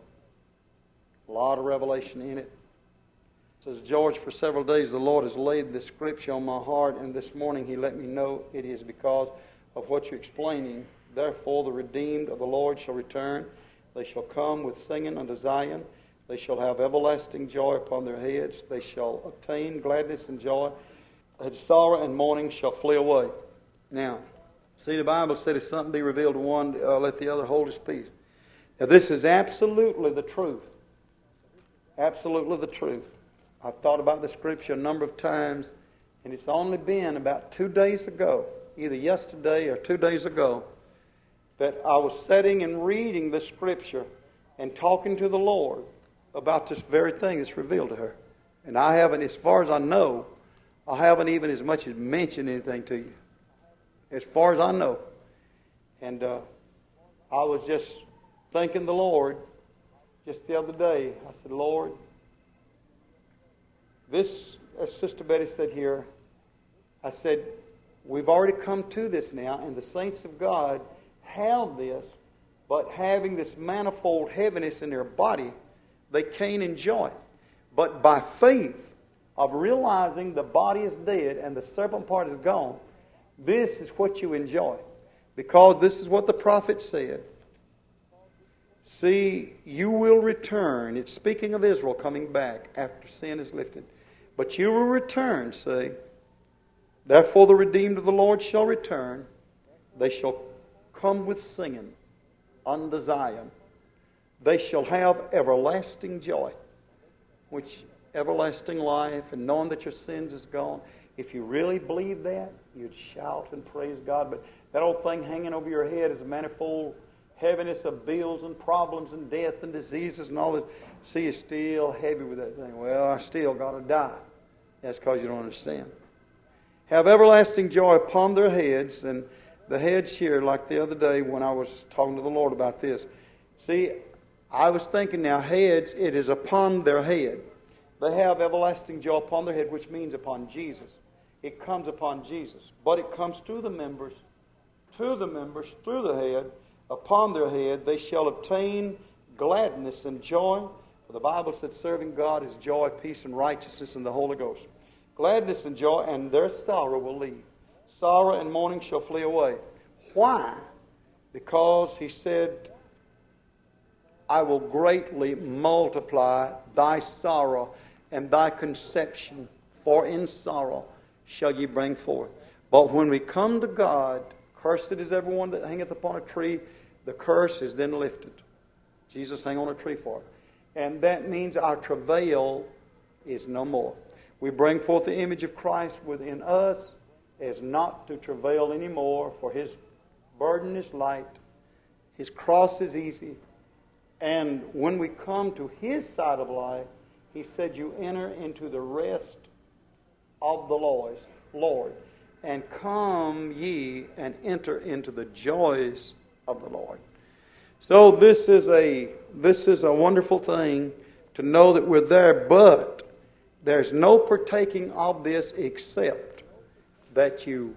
A lot of revelation in it. It says, George, for several days the Lord has laid this scripture on my heart, and this morning he let me know it is because of what you're explaining. Therefore the redeemed of the Lord shall return. They shall come with singing unto Zion. They shall have everlasting joy upon their heads. They shall obtain gladness and joy. And sorrow and mourning shall flee away. Now, see, the Bible said if something be revealed to one, uh, let the other hold his peace. Now, this is absolutely the truth. Absolutely the truth. I've thought about the scripture a number of times, and it's only been about two days ago, either yesterday or two days ago, that I was sitting and reading the scripture and talking to the Lord about this very thing that's revealed to her. And I haven't, as far as I know, I haven't even as much as mentioned anything to you. As far as I know. And uh, I was just thanking the Lord just the other day. I said, Lord, this, as Sister Betty said here, I said, we've already come to this now, and the saints of God have this, but having this manifold heaviness in their body, they can't enjoy it. But by faith of realizing the body is dead and the serpent part is gone, this is what you enjoy. Because this is what the prophet said. See, you will return. It's speaking of Israel coming back after sin is lifted. But you will return, see. Therefore the redeemed of the Lord shall return. They shall come with singing unto Zion. They shall have everlasting joy. Which everlasting life and knowing that your sins is gone. If you really believe that, you'd shout and praise God. But that old thing hanging over your head is a manifold heaviness of bills and problems and death and diseases and all this. See, you're still heavy with that thing. Well, I still got to die. That's because you don't understand. Have everlasting joy upon their heads. And the heads here, like the other day when I was talking to the Lord about this. See, I was thinking now, heads, it is upon their head. They have everlasting joy upon their head, which means upon Jesus. It comes upon Jesus. But it comes to the members, to the members, through the head, upon their head. They shall obtain gladness and joy. For the Bible said serving God is joy, peace, and righteousness in the Holy Ghost. Gladness and joy, and their sorrow will leave. Sorrow and mourning shall flee away. Why? Because he said, I will greatly multiply thy sorrow and thy conception, for in sorrow shall ye bring forth. But when we come to God, cursed is everyone that hangeth upon a tree. The curse is then lifted. Jesus hang on a tree for it. And that means our travail is no more. We bring forth the image of Christ within us as not to travail anymore, for His burden is light, His cross is easy. And when we come to His side of life, He said, you enter into the rest of the Lord, and come ye and enter into the joys of the Lord. So this is a this is a wonderful thing to know that we're there, but there's no partaking of this except that you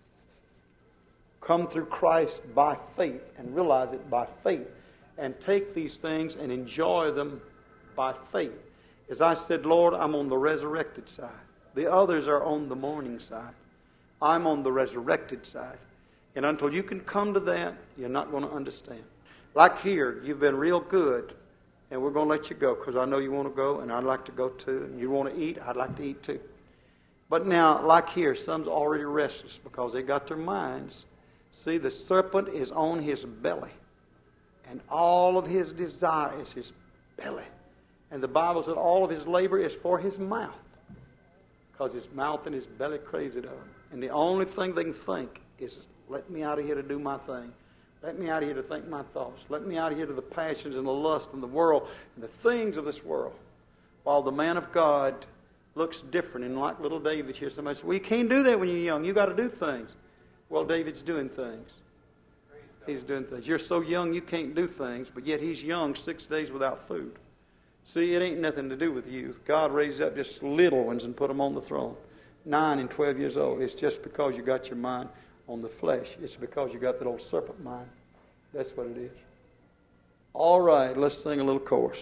come through Christ by faith and realize it by faith and take these things and enjoy them by faith. As I said, Lord, I'm on the resurrected side. The others are on the mourning side. I'm on the resurrected side. And until you can come to that, you're not going to understand. Like here, you've been real good, and we're going to let you go because I know you want to go, and I'd like to go too. And you want to eat, I'd like to eat too. But now, like here, some's already restless because they got their minds. See, the serpent is on his belly, and all of his desire is his belly. And the Bible said all of his labor is for his mouth, because his mouth and his belly craves it of him. And the only thing they can think is, let me out of here to do my thing. Let me out of here to think my thoughts. Let me out of here to the passions and the lust and the world and the things of this world. While the man of God looks different. And like little David here, somebody says, well, you can't do that when you're young. You got to do things. Well, David's doing things. He's doing things. You're so young you can't do things, but yet he's young six days without food. See, it ain't nothing to do with youth. God raised up just little ones and put them on the throne. Nine and twelve years old. It's just because you got your mind on the flesh. It's because you got that old serpent mind. That's what it is. All right, let's sing a little chorus.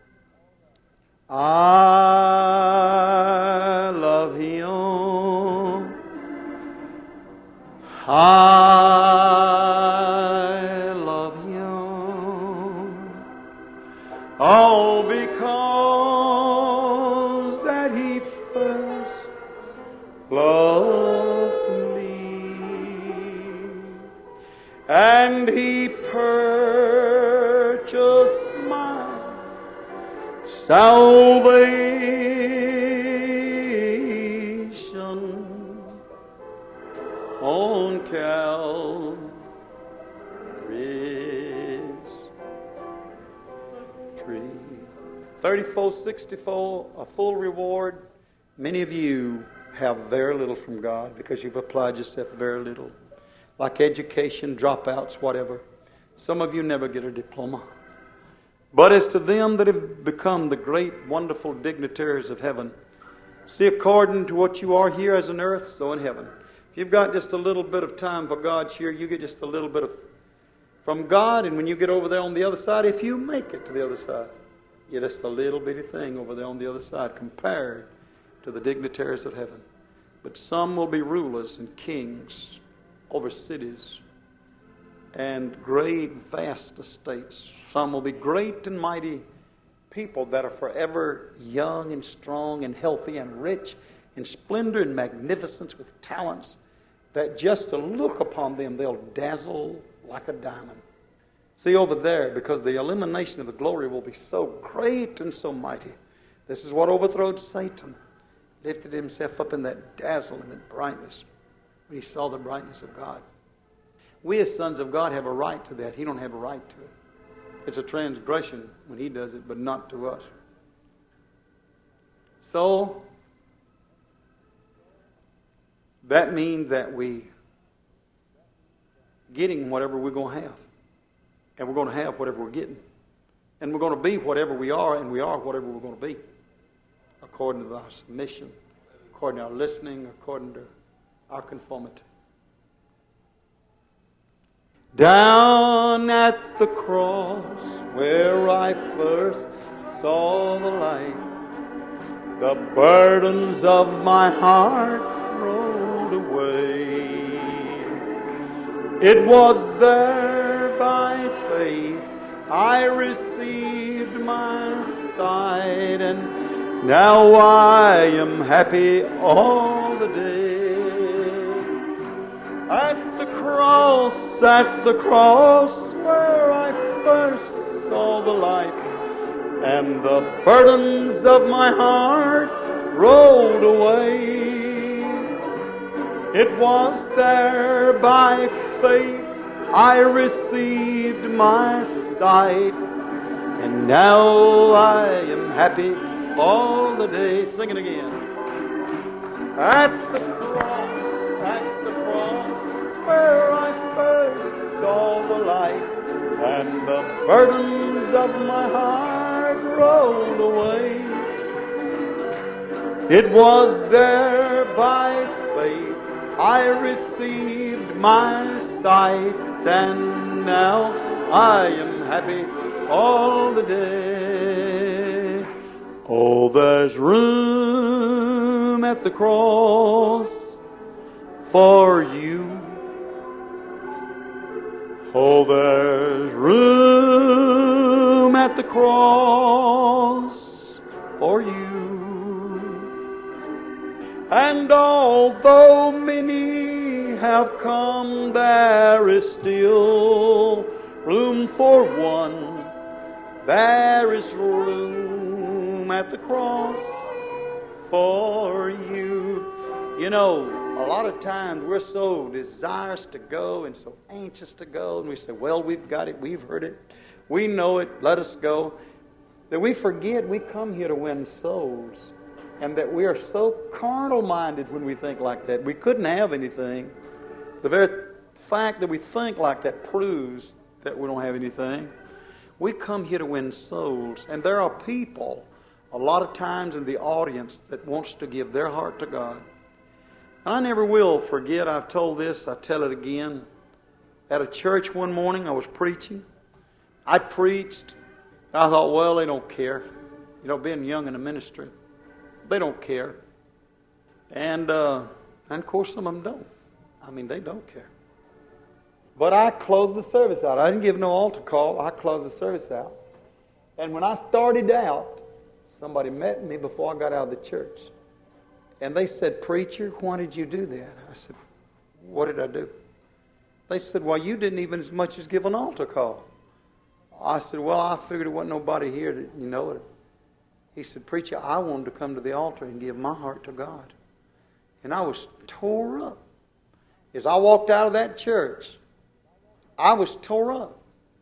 I love Him. I love Him. All because that He first loved me, and He purchased my salvation on Calvary's tree. thirty-four, sixty-four, a full reward. Many of you have very little from God because you've applied yourself very little. Like education, dropouts, whatever. Some of you never get a diploma. But as to them that have become the great, wonderful dignitaries of heaven, See, according to what you are here as on earth, so in heaven. If you've got just a little bit of time for God's here, you get just a little bit of from God, and when you get over there on the other side, if you make it to the other side, you're just a little bitty thing over there on the other side compared to the dignitaries of heaven. But some will be rulers and kings over cities and great, vast estates. Some will be great and mighty people that are forever young and strong and healthy and rich in splendor and magnificence with talents that just to look upon them, they'll dazzle like a diamond. See over there, because the illumination of the glory will be so great and so mighty. This is what overthrowed Satan. Lifted himself up in that dazzle and that brightness when he saw the brightness of God. We as sons of God have a right to that. He don't have a right to it. It's a transgression when he does it, but not to us. So, that means that we getting whatever we're going to have. And we're going to have whatever we're getting. And we're going to be whatever we are, and we are whatever we're going to be. According to our submission, according to our listening, according to our conformity. Down at the cross where I first saw the light, the burdens of my heart rolled away. It was there by faith I received my sight, and now I am happy all the day. At the cross, at the cross where I first saw the light, and the burdens of my heart rolled away. It was there by faith I received my sight, and now I am happy all the day. Sing it again. At the cross, at the cross where I first saw the light, and the burdens of my heart rolled away. It was there by faith I received my sight, and now I am happy all the day. Oh, there's room at the cross for you. Oh, there's room at the cross for you. And although many have come, there is still room for one. There is room at the cross for you. You know, a lot of times we're so desirous to go and so anxious to go, and we say, well, we've got it, we've heard it, we know it, let us go, that we forget we come here to win souls, and that we are so carnal-minded when we think like that. We couldn't have anything. The very fact that we think like that proves that we don't have anything. We come here to win souls, and there are people a lot of times in the audience that wants to give their heart to God. And I never will forget, I've told this, I tell it again. At a church one morning, I was preaching. I preached. I thought, well, they don't care. You know, being young in the ministry, they don't care. And, uh, and of course, some of them don't. I mean, they don't care. But I closed the service out. I didn't give no altar call. I closed the service out. And when I started out, somebody met me before I got out of the church. And they said, preacher, why did you do that? I said, what did I do? They said, well, you didn't even as much as give an altar call. I said, well, I figured there wasn't nobody here that, you know it. He said, preacher, I wanted to come to the altar and give my heart to God. And I was tore up. As I walked out of that church, I was tore up.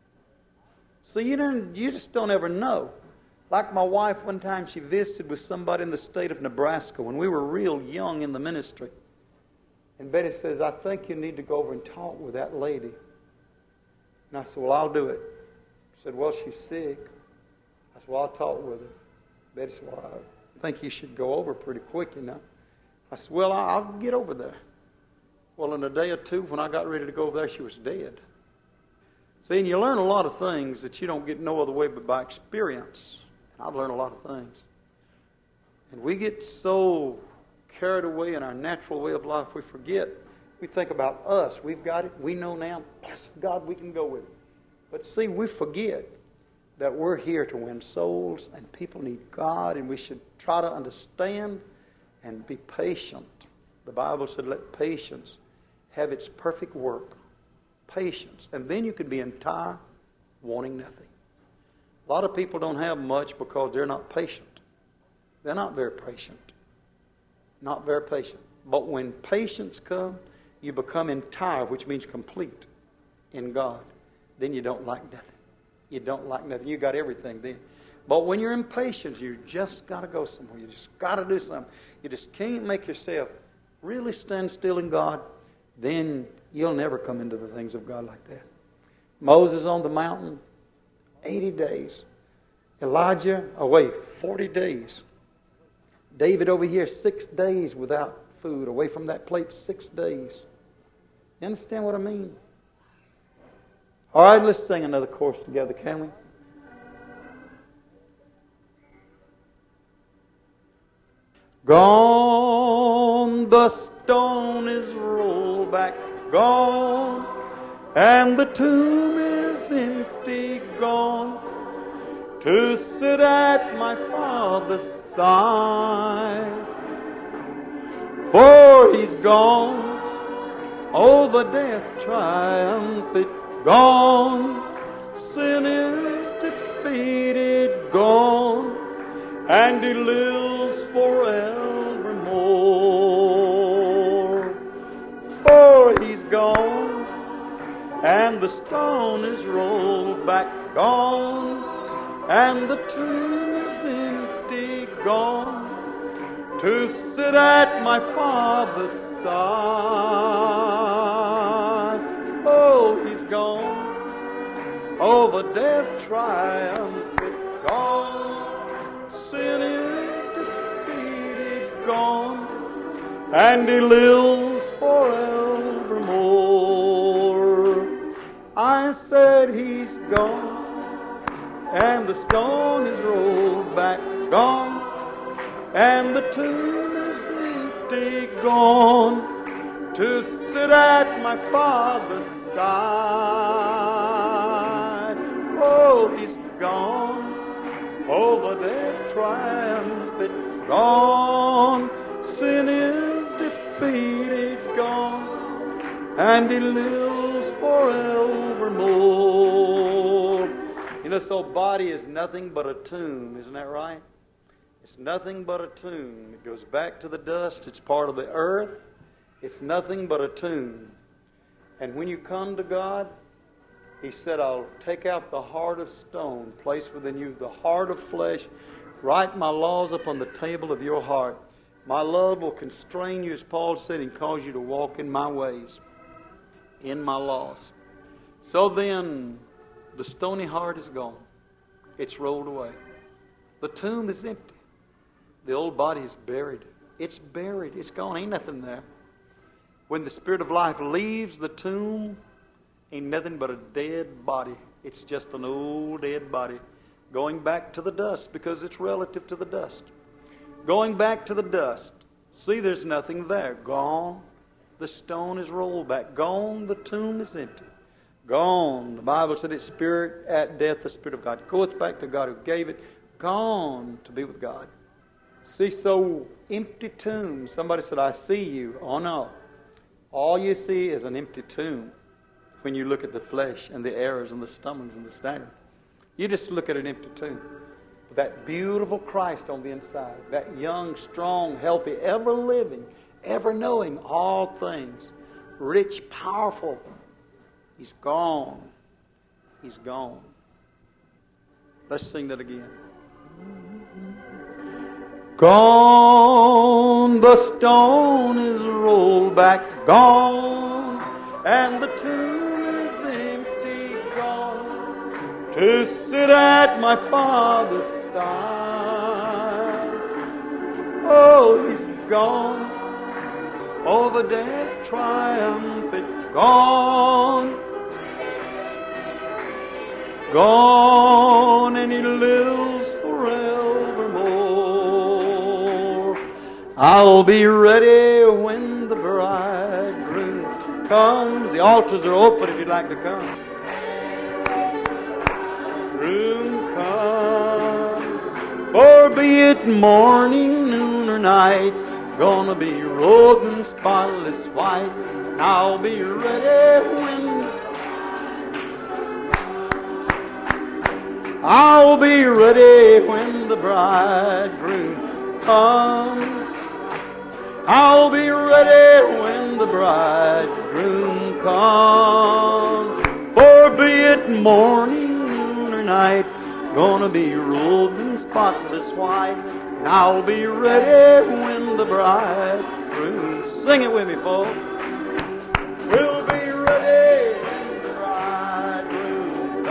So you don't, you just don't ever know. Like my wife, one time she visited with somebody in the state of Nebraska when we were real young in the ministry. And Betty says, I think you need to go over and talk with that lady. And I said, well, I'll do it. She said, well, she's sick. I said, well, I'll talk with her. Betty said, well, think you should go over pretty quick, you know. I said, well, I'll get over there. Well, in a day or two, when I got ready to go over there, she was dead. See, and you learn a lot of things that you don't get no other way but by experience. And I've learned a lot of things. And we get so carried away in our natural way of life, we forget. We think about us. We've got it. We know now. Bless God, we can go with it. But see, we forget that we're here to win souls, and people need God, and we should try to understand and be patient. The Bible said, let patience have its perfect work. Patience. And then you can be entire, wanting nothing. A lot of people don't have much because they're not patient. They're not very patient. Not very patient. But when patience comes, you become entire, which means complete in God. Then you don't like nothing. You don't like nothing. You got everything then. But when you're impatient, you just got to go somewhere. You just got to do something. You just can't make yourself really stand still in God. Then you'll never come into the things of God like that. Moses on the mountain, eighty days. Elijah away, forty days. David over here, six days without food. Away from that plate, six days. You understand what I mean? All right, let's sing another chorus together, can we? Gone, the stone is rolled back, gone, and the tomb is empty, gone, to sit at my Father's side. For He's gone, over death triumphant, gone, sin is defeated, gone, and He lives forevermore. For He's gone, and the stone is rolled back, gone, and the tomb is empty, gone, to sit at my Father's side. Oh, He's gone, over death triumphant, gone, sin is defeated, gone, and He lives forevermore. I said He's gone, and the stone is rolled back, gone, and the tomb is empty, gone, to sit at my Father's side. Oh, He's gone, over death triumphant, gone, sin is defeated, gone, and He lives forevermore. You know, so body is nothing but a tomb, isn't that right? It's nothing but a tomb. It goes back to the dust. It's part of the earth. It's nothing but a tomb. And when you come to God, He said, I'll take out the heart of stone, place within you the heart of flesh, write my laws upon the table of your heart. My love will constrain you, as Paul said, and cause you to walk in my ways, in my laws. So then, the stony heart is gone. It's rolled away. The tomb is empty. The old body is buried. It's buried. It's gone. Ain't nothing there. When the Spirit of life leaves the tomb, ain't nothing but a dead body. It's just an old dead body going back to the dust because it's relative to the dust. Going back to the dust. See, there's nothing there. Gone. The stone is rolled back. Gone. The tomb is empty. Gone. The Bible said its spirit at death, the Spirit of God goeth back to God who gave it. Gone to be with God. See, so empty tomb. Somebody said, I see you. Oh no. All you see is an empty tomb when you look at the flesh and the errors and the stumblings and the staggering. You just look at an empty tomb. But that beautiful Christ on the inside, that young, strong, healthy, ever living, ever knowing all things, rich, powerful, He's gone. He's gone. Let's sing that again. Gone, the stone is rolled back, gone, and the tomb is empty, gone, to sit at my Father's side. Oh, He's gone. Over death triumphant, gone. Gone, and He lives forevermore. I'll be ready when the bridegroom comes. The altars are open if you'd like to come. Groom come, for be it morning, noon, or night, gonna be robed in spotless white. And I'll be ready when I'll be ready when the bridegroom comes. I'll be ready when the bridegroom comes. For be it morning, noon, or night, gonna be robed in spotless white. And I'll be ready when the bridegroom. Sing it with me, folks. We'll be ready when the bridegroom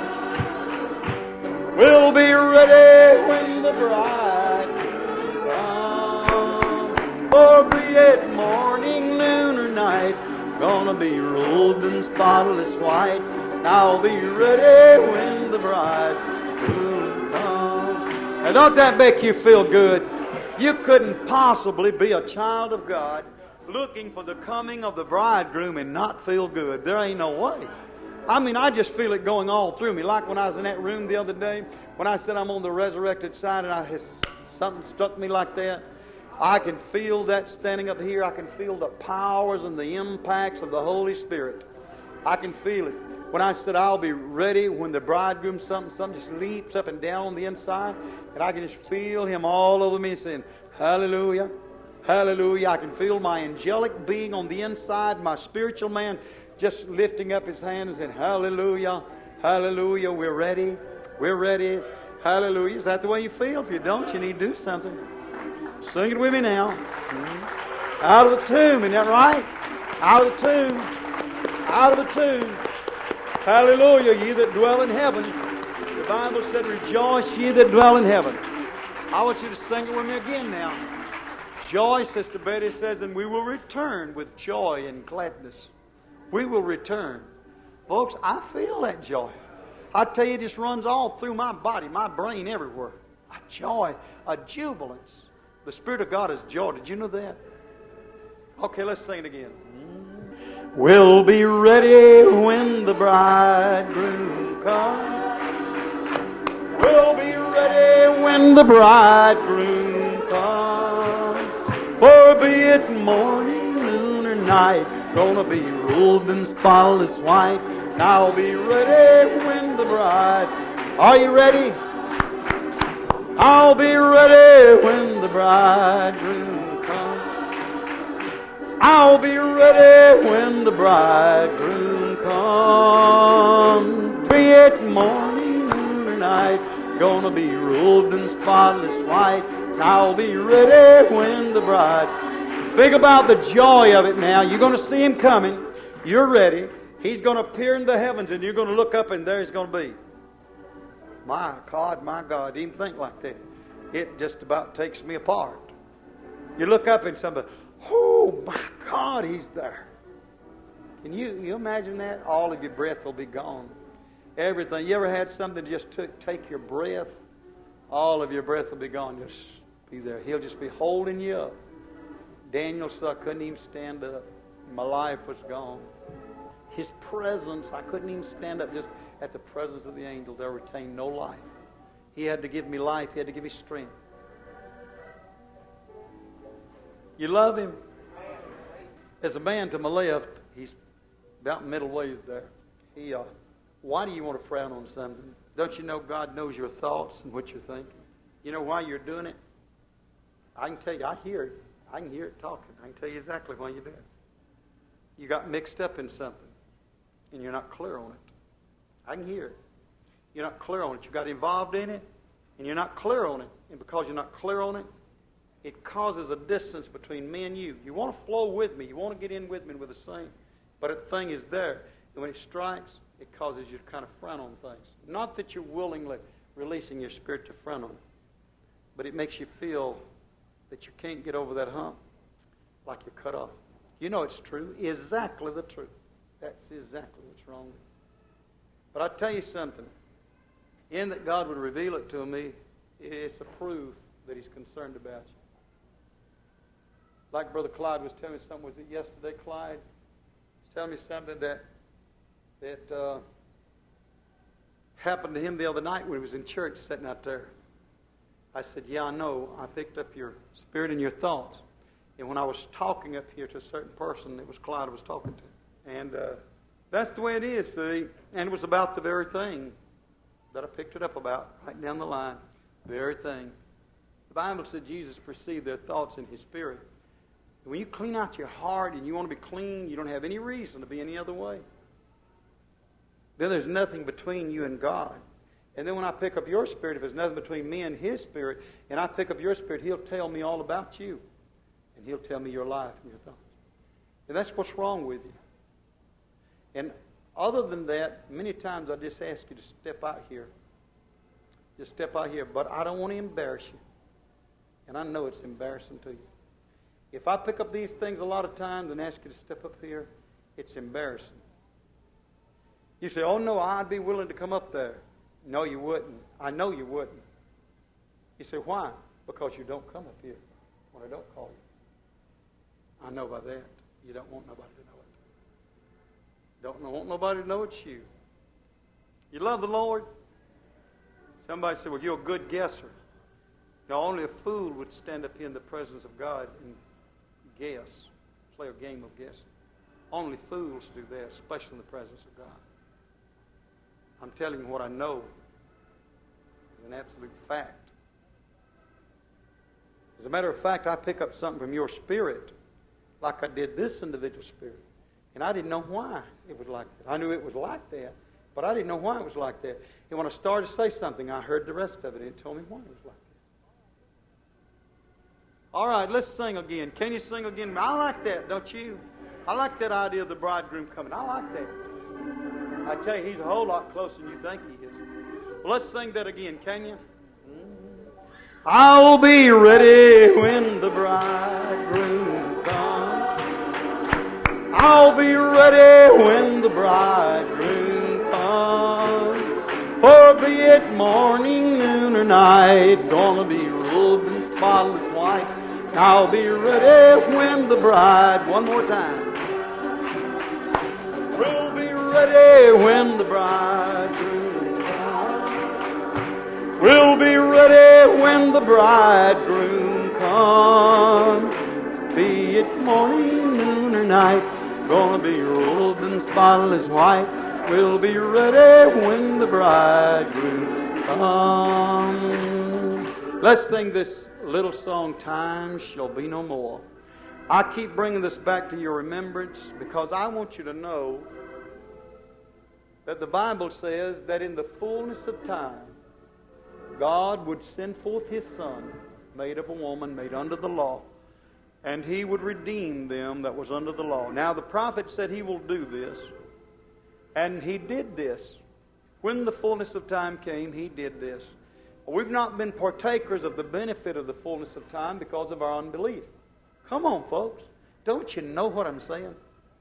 comes. We'll be ready when the bridegroom comes. For be it morning, noon, or night, gonna be robed in spotless white. I'll be ready when the bridegroom comes. And don't that make you feel good? You couldn't possibly be a child of God looking for the coming of the bridegroom and not feel good. There ain't no way. I mean, I just feel it going all through me. Like when I was in that room the other day, when I said I'm on the resurrected side and I had, something struck me like that. I can feel that standing up here. I can feel the powers and the impacts of the Holy Spirit. I can feel it. When I said I'll be ready when the bridegroom, something, something just leaps up and down on the inside, and I can just feel Him all over me saying, hallelujah, hallelujah. I can feel my angelic being on the inside, my spiritual man just lifting up his hand and saying, hallelujah, hallelujah, we're ready, we're ready, hallelujah. Is that the way you feel? If you don't, you need to do something. Sing it with me now. Mm-hmm. Out of the tomb, isn't that right? Out of the tomb, out of the tomb. Hallelujah, ye that dwell in heaven. The Bible said, rejoice ye that dwell in heaven. I want you to sing it with me again now. Joy, Sister Betty says, and we will return with joy and gladness. We will return. Folks, I feel that joy. I tell you, it just runs all through my body, my brain, everywhere. A joy, a jubilance. The Spirit of God is joy. Did you know that? Okay, let's sing it again. We'll be ready when the bridegroom comes. We'll be ready when the bridegroom comes. For be it morning, noon, or night, gonna be robed in spotless white. And I'll be ready when the bride. Are you ready? I'll be ready when the bridegroom comes. I'll be ready when the bridegroom comes. Be it morning, noon, or night, gonna be robed in spotless white. And I'll be ready when the bride. Think about the joy of it now. You're going to see Him coming. You're ready. He's going to appear in the heavens, and you're going to look up, and there He's going to be. My God, my God, even think like that. It just about takes me apart. You look up and somebody, oh my God, He's there. Can you, you imagine that? All of your breath will be gone. Everything. You ever had something just took, take your breath? All of your breath will be gone. Just be there. He'll just be holding you up. Daniel said, I couldn't even stand up. My life was gone. His presence, I couldn't even stand up just at the presence of the angels. There retained no life. He had to give me life. He had to give me strength. You love Him? There's a man to my left. He's about middle ways there. He, uh, why do you want to frown on something? Don't you know God knows your thoughts and what you're thinking? You know why you're doing it? I can tell you, I hear it. I can hear it talking. I can tell you exactly why you did it. You got mixed up in something, and you're not clear on it. I can hear it. You're not clear on it. You got involved in it, and you're not clear on it. And because you're not clear on it, it causes a distance between me and you. You want to flow with me. You want to get in with me with the same. But a thing is there. And when it strikes, it causes you to kind of frown on things. Not that you're willingly releasing your spirit to frown on it, but it makes you feel that you can't get over that hump like you're cut off. You know it's true. Exactly the truth. That's exactly what's wrong with you. But I tell you something. In that God would reveal it to me, it's a proof that He's concerned about you. Like Brother Clyde was telling me something. Was it yesterday, Clyde? He was telling me something that that uh, happened to him the other night when he was in church sitting out there. I said, yeah, I know. I picked up your spirit and your thoughts. And when I was talking up here to a certain person, it was Clyde I was talking to. And uh, that's the way it is, see. And it was about the very thing that I picked it up about, right down the line. The very thing. The Bible said Jesus perceived their thoughts in His spirit. When you clean out your heart and you want to be clean, you don't have any reason to be any other way. Then there's nothing between you and God. And then when I pick up your spirit, if there's nothing between me and His spirit, and I pick up your spirit, He'll tell me all about you. And He'll tell me your life and your thoughts. And that's what's wrong with you. And other than that, many times I just ask you to step out here. Just step out here. But I don't want to embarrass you. And I know it's embarrassing to you. If I pick up these things a lot of times and ask you to step up here, it's embarrassing. You say, oh no, I'd be willing to come up there. No, you wouldn't. I know you wouldn't. You say, why? Because you don't come up here when I don't call you. I know by that. You don't want nobody to know it. Don't want nobody to know it's you. You love the Lord? Somebody said, well, you're a good guesser. Now, only a fool would stand up here in the presence of God and guess, play a game of guessing. Only fools do that, especially in the presence of God. I'm telling you what I know is an absolute fact. As a matter of fact, I pick up something from your spirit like I did this individual spirit. And I didn't know why it was like that. I knew it was like that, but I didn't know why it was like that. And when I started to say something, I heard the rest of it, and it told me why it was like that. All right, let's sing again. Can you sing again? I like that, don't you? I like that idea of the bridegroom coming. I like that. I tell you, He's a whole lot closer than you think He is. Well, let's sing that again, can you? I'll be ready when the bridegroom comes. I'll be ready when the bridegroom comes. For be it morning, noon, or night, gonna be robed in spotless white. I'll be ready when the bride, one more time. We'll be ready when the bridegroom comes. We'll be ready when the bridegroom comes. Be it morning, noon, or night, gonna be robed in spotless white. We'll be ready when the bridegroom comes. Let's sing this little song, Time Shall Be No More. I keep bringing this back to your remembrance because I want you to know that the Bible says that in the fullness of time, God would send forth His Son, made of a woman, made under the law, and He would redeem them that was under the law. Now the prophet said He will do this, and He did this. When the fullness of time came, He did this. We've not been partakers of the benefit of the fullness of time because of our unbelief. Come on, folks. Don't you know what I'm saying?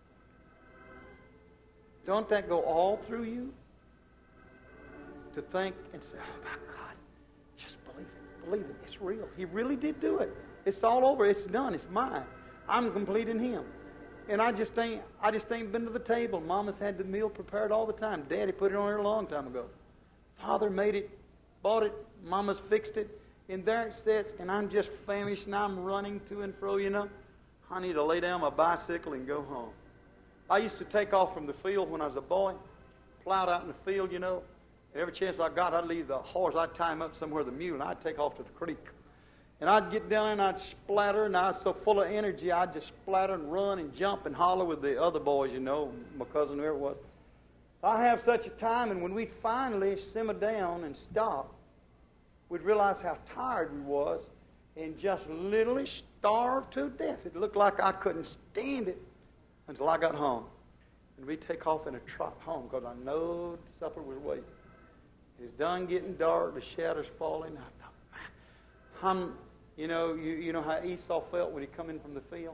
Don't that go all through you? To think and say, oh my God, just believe it. Believe it. It's real. He really did do it. It's all over. It's done. It's mine. I'm complete in Him. And I just ain't I just ain't been to the table. Mama's had the meal prepared all the time. Daddy put it on her a long time ago. Father made it, bought it, Mama's fixed it, and there it sits, and I'm just famished, and I'm running to and fro, you know. I need to lay down my bicycle and go home. I used to take off from the field when I was a boy, plowed out in the field, you know. And every chance I got, I'd leave the horse, I'd tie him up somewhere, the mule, and I'd take off to the creek. And I'd get down there and I'd splatter, and I was so full of energy, I'd just splatter and run and jump and holler with the other boys, you know, my cousin, whoever it was. I have such a time, and when we'd finally simmer down and stop, we'd realize how tired we was and just literally starved to death. It looked like I couldn't stand it until I got home. And we'd take off in a trot home because I know supper was waiting. It's done getting dark, the shadows falling. I thought, man, I'm, You know, you, you know how Esau felt when he come in from the field?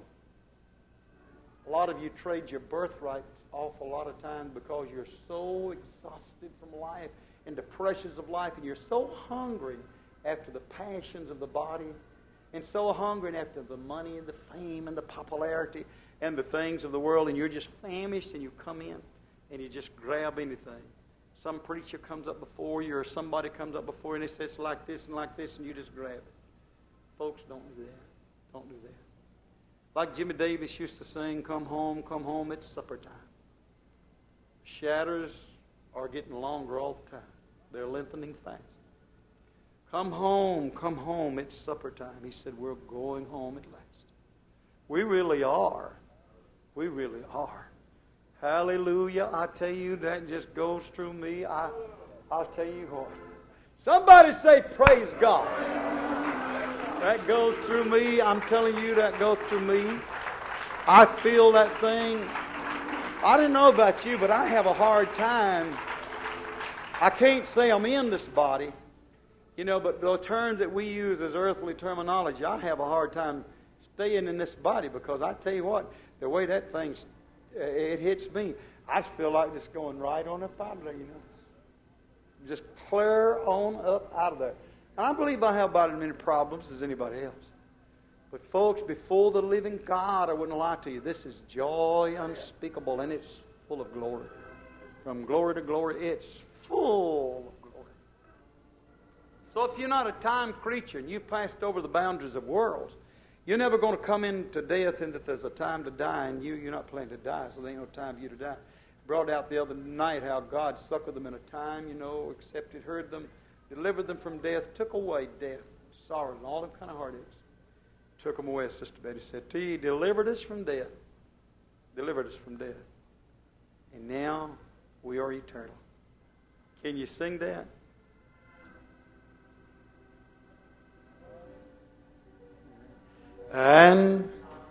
A lot of you trade your birthright off a lot of times because you're so exhausted from life and the pressures of life, and you're so hungry after the passions of the body, and so hungry after the money and the fame and the popularity and the things of the world, and you're just famished, and you come in and you just grab anything. Some preacher comes up before you, or somebody comes up before you, and they say it's like this and like this, and you just grab it. Folks, don't do that. Don't do that. Like Jimmy Davis used to sing, come home, come home, it's supper time. Shadows are getting longer all the time. They're lengthening fast. Come home, come home, it's supper time. He said, we're going home at last. We really are. We really are. Hallelujah. I tell you, that just goes through me. I, I'll tell you what. Somebody say, praise God. That goes through me. I'm telling you, that goes through me. I feel that thing. I don't know about you, but I have a hard time. I can't say I'm in this body, you know, but the terms that we use as earthly terminology, I have a hard time staying in this body, because I tell you what, the way that thing, it hits me, I just feel like just going right on up out of there, you know. Just clear on up out of there. And I believe I have about as many problems as anybody else. But folks, before the living God, I wouldn't lie to you, this is joy unspeakable, and it's full of glory. From glory to glory, it's full of glory. So if you're not a time creature and you've passed over the boundaries of worlds, you're never going to come into death and that there's a time to die, and you, you're not planning to die, so there ain't no time for you to die. Brought out the other night how God succored them in a time, you know, accepted, heard them, delivered them from death, took away death, sorrow, and all them kind of heartaches. Took them away, as Sister Betty said. He delivered us from death. Delivered us from death. And now we are eternal. Can you sing that? And,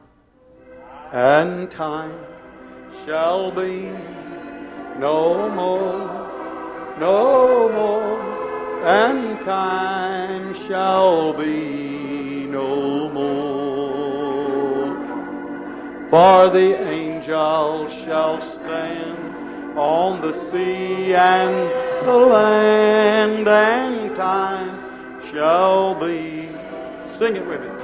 and time shall be no more, no more, and time shall be no more. For the angels shall stand on the sea and the land, and time shall be. Sing it with me.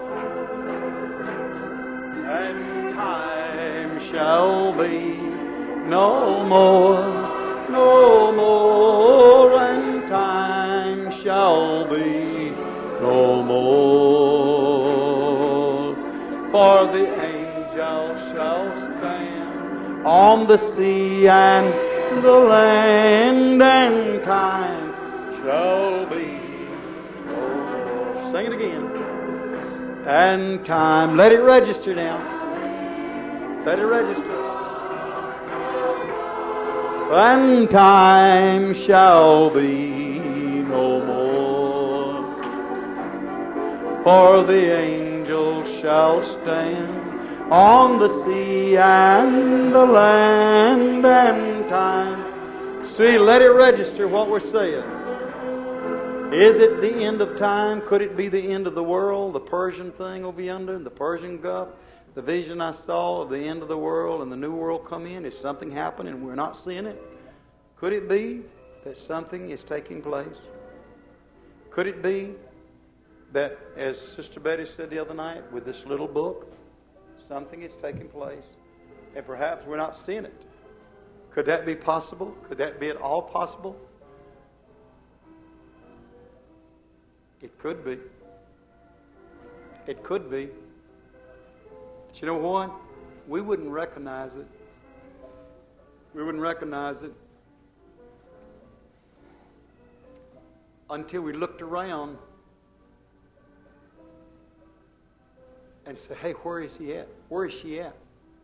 And time shall be no more, no more, and time shall be no more. For the angels shall stand on the sea and the land, and time shall be no more. Sing it again. And time, let it register now. Let it register. And time shall be no more. For the angels shall stand on the sea and the land, and time. See, let it register what we're saying. Is it the end of time? Could it be the end of the world? The Persian thing over yonder, the Persian Gulf, the vision I saw of the end of the world and the new world come in. Is something happening and we're not seeing it? Could it be that something is taking place? Could it be that, as Sister Betty said the other night, with this little book, something is taking place and perhaps we're not seeing it? Could that be possible? Could that be at all possible? It could be. It could be. But you know what? We wouldn't recognize it. We wouldn't recognize it until we looked around and said, hey, where is he at? Where is she at?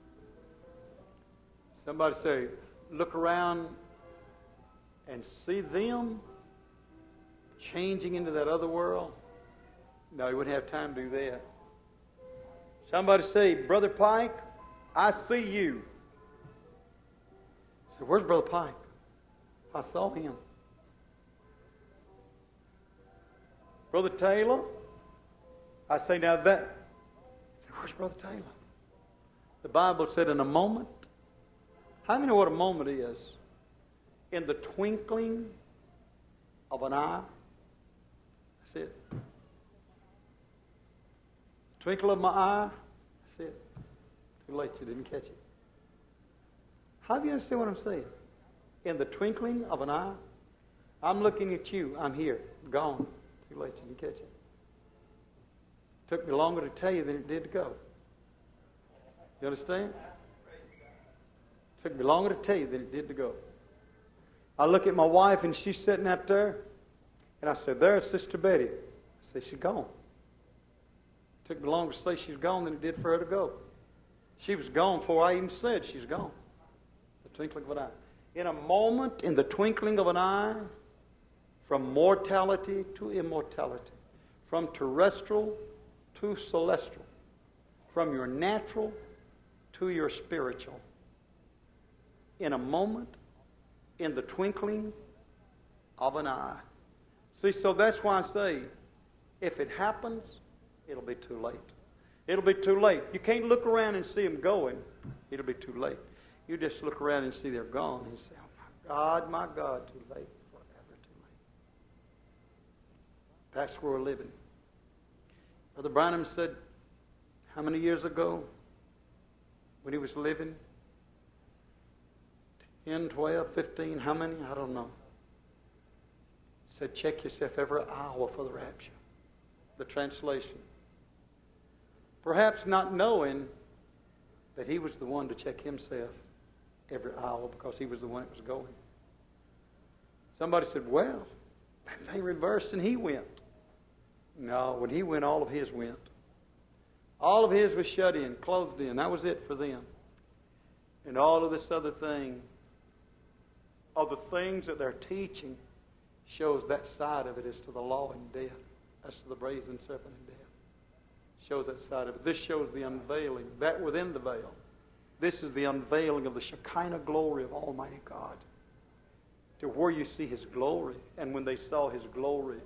Somebody say, look around and see them changing into that other world. No, he wouldn't have time to do that. Somebody say, Brother Pike, I see you. I said, where's Brother Pike? I saw him. Brother Taylor, I say, now that, where's Brother Taylor? The Bible said in a moment. How many know what a moment is? In the twinkling of an eye. That's it. Twinkle of my eye. That's it. Too late, you didn't catch it. How do you understand what I'm saying? In the twinkling of an eye. I'm looking at you. I'm here. Gone. Too late, you didn't catch it. Took me longer to tell you than it did to go. You understand? Took me longer to tell you than it did to go. I look at my wife and she's sitting out there, and I said, "There's Sister Betty." I said, "She's gone." Took me longer to say she's gone than it did for her to go. She was gone before I even said she's gone. The twinkling of an eye. In a moment, in the twinkling of an eye, from mortality to immortality, from terrestrial to celestial, from your natural to your spiritual. In a moment, in the twinkling of an eye. See, so that's why I say, if it happens, it'll be too late. It'll be too late. You can't look around and see them going. It'll be too late. You just look around and see they're gone and you say, "Oh my God, my God, too late, forever too late." That's where we're living. Brother Branham said, how many years ago, when he was living, ten, twelve, fifteen, how many? I don't know. He said, check yourself every hour for the rapture. The translation. Perhaps not knowing that he was the one to check himself every hour because he was the one that was going. Somebody said, well, they reversed and he went. No, when he went, all of his went. All of his was shut in, closed in. That was it for them. And all of this other thing, of the things that they're teaching, shows that side of it is to the law and death. That's to the brazen serpent and death. Shows that side of it. This shows the unveiling, that within the veil. This is the unveiling of the Shekinah glory of Almighty God. To where you see His glory. And when they saw His glory.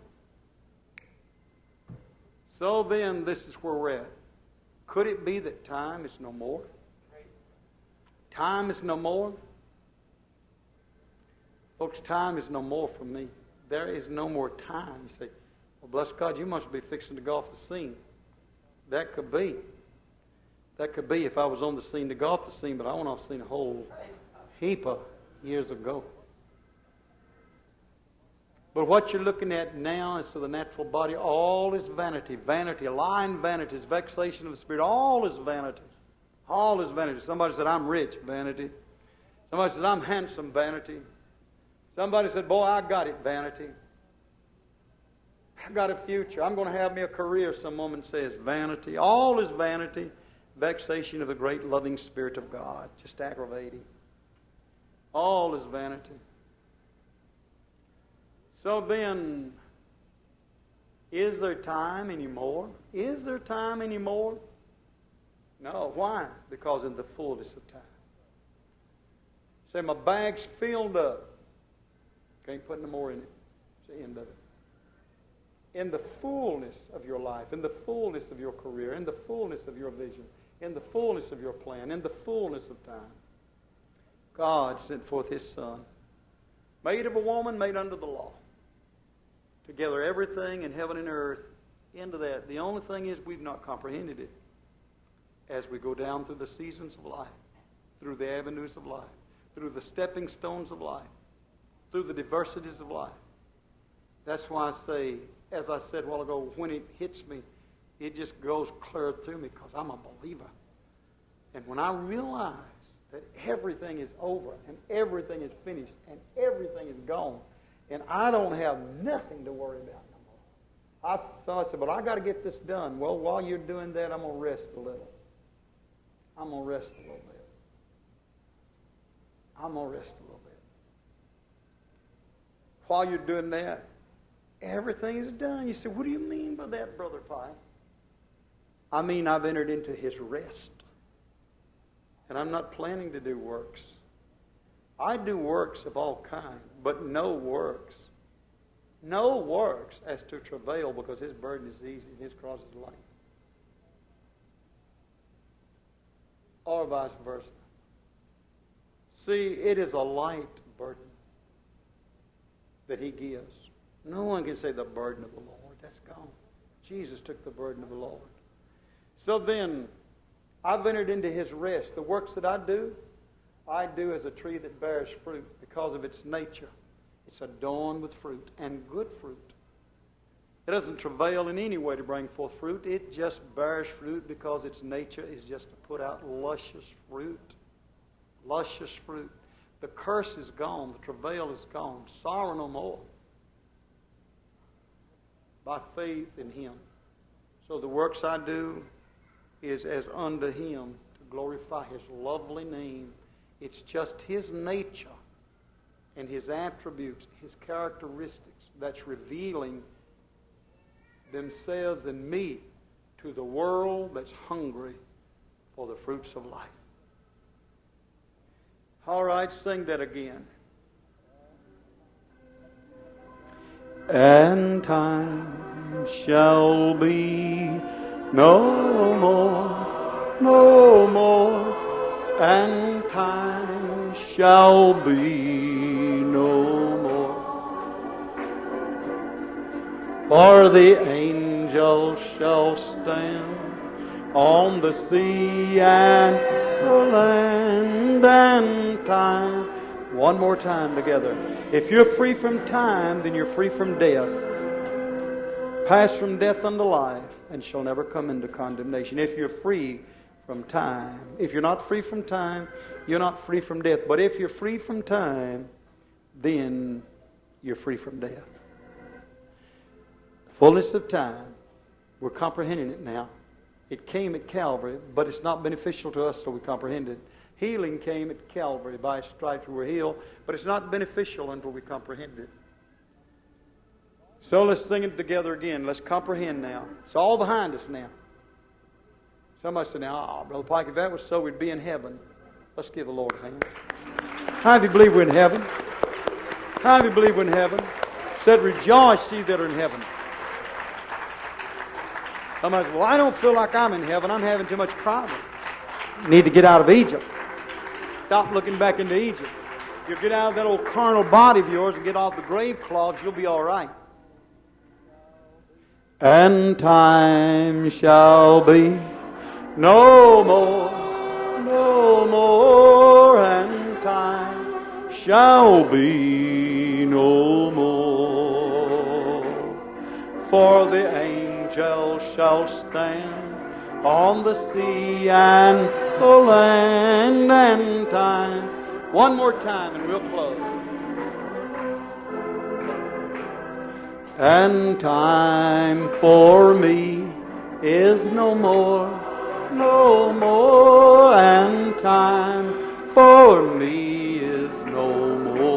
So then, this is where we're at. Could it be that time is no more? Time is no more? Folks, time is no more for me. There is no more time. You say, well, bless God, you must be fixing to go off the scene. That could be. That could be if I was on the scene to go off the scene, but I went off the scene a whole heap of years ago. But what you're looking at now is to the natural body. All is vanity. Vanity, lying vanity, is vexation of the spirit. All is vanity. All is vanity. Somebody said, I'm rich, vanity. Somebody said, I'm handsome, vanity. Somebody said, boy, I got it, vanity. I got a future. I'm going to have me a career, some woman says, vanity. All is vanity. Vexation of the great loving Spirit of God. Just aggravating. All is vanity. So then, is there time anymore? Is there time anymore? No. Why? Because in the fullness of time. Say, my bag's filled up. Can't put no more in it. It's the end of it. In the fullness of your life, in the fullness of your career, in the fullness of your vision, in the fullness of your plan, in the fullness of time, God sent forth His Son, made of a woman, made under the law, to gather everything in heaven and earth into that. The only thing is we've not comprehended it as we go down through the seasons of life, through the avenues of life, through the stepping stones of life, through the diversities of life. That's why I say, as I said a while ago, when it hits me, it just goes clear through me because I'm a believer. And when I realize that everything is over and everything is finished and everything is gone, and I don't have nothing to worry about no more. I, so I said, but I got to get this done. Well, while you're doing that, I'm going to rest a little. I'm going to rest a little bit. I'm going to rest a little bit. While you're doing that, everything is done. You say, what do you mean by that, Brother Pye? I mean, I've entered into His rest. And I'm not planning to do works. I do works of all kinds, but no works no works as to travail, because His burden is easy and His cross is light. Or vice versa. See, it is a light burden that He gives. No one can say the burden of the Lord. That's gone. Jesus took the burden of the Lord. So then, I've entered into His rest. The works that I do, I do as a tree that bears fruit because of its nature. It's adorned with fruit, and good fruit. It doesn't travail in any way to bring forth fruit. It just bears fruit because its nature is just to put out luscious fruit. Luscious fruit. The curse is gone. The travail is gone. Sorrow no more. By faith in Him. So the works I do is as unto Him to glorify His lovely name. It's just His nature and His attributes, His characteristics that's revealing themselves in me to the world that's hungry for the fruits of life. All right, sing that again. And time shall be no more, no more, and time shall be no more. For the angels shall stand on the sea and the land, and time. One more time together. If you're free from time, then you're free from death. Pass from death unto life, and shall never come into condemnation. If you're free from time. If you're not free from time, you're not free from death. But if you're free from time, then you're free from death. Fullness of time. We're comprehending it now. It came at Calvary, but it's not beneficial to us till we comprehend it. Healing came at Calvary. By stripes we were healed, but it's not beneficial until we comprehend it. So let's sing it together again. Let's comprehend now. It's all behind us now. Somebody said, now, oh, Brother Pike, if that was so, we'd be in heaven. Let's give the Lord a hand. How do you believe we're in heaven? How do you believe we're in heaven? Said, rejoice, ye that are in heaven. Somebody said, well, I don't feel like I'm in heaven. I'm having too much problem. You need to get out of Egypt. Stop looking back into Egypt. You'll get out of that old carnal body of yours and get off the grave cloths. You'll be all right. And time shall be no more, no more, and time shall be no more. For the angels shall stand on the sea and the land, and time. One more time and we'll close. And time for me is no more, no more, and time for me is no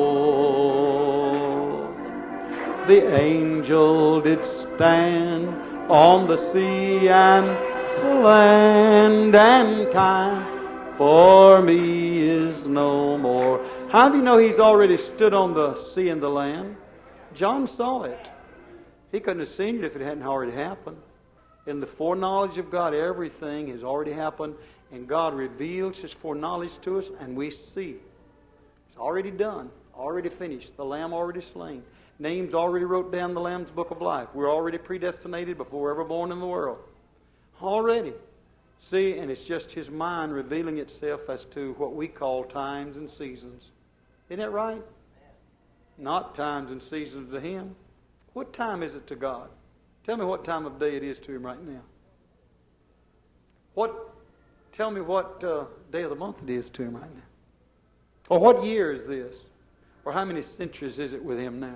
more. The angel did stand on the sea and the land, and time for me is no more. How do you know He's already stood on the sea and the land? John saw it. He couldn't have seen it if it hadn't already happened. In the foreknowledge of God, everything has already happened, and God reveals His foreknowledge to us, and we see. It's already done, already finished. The Lamb already slain. Names already wrote down in the Lamb's book of life. We're already predestinated before we're ever born in the world. Already. See, and it's just His mind revealing itself as to what we call times and seasons. Isn't that right? Not times and seasons to Him. What time is it to God? Tell me what time of day it is to Him right now. What? Tell me what uh, day of the month it is to Him right now. Or what year is this? Or how many centuries is it with Him now?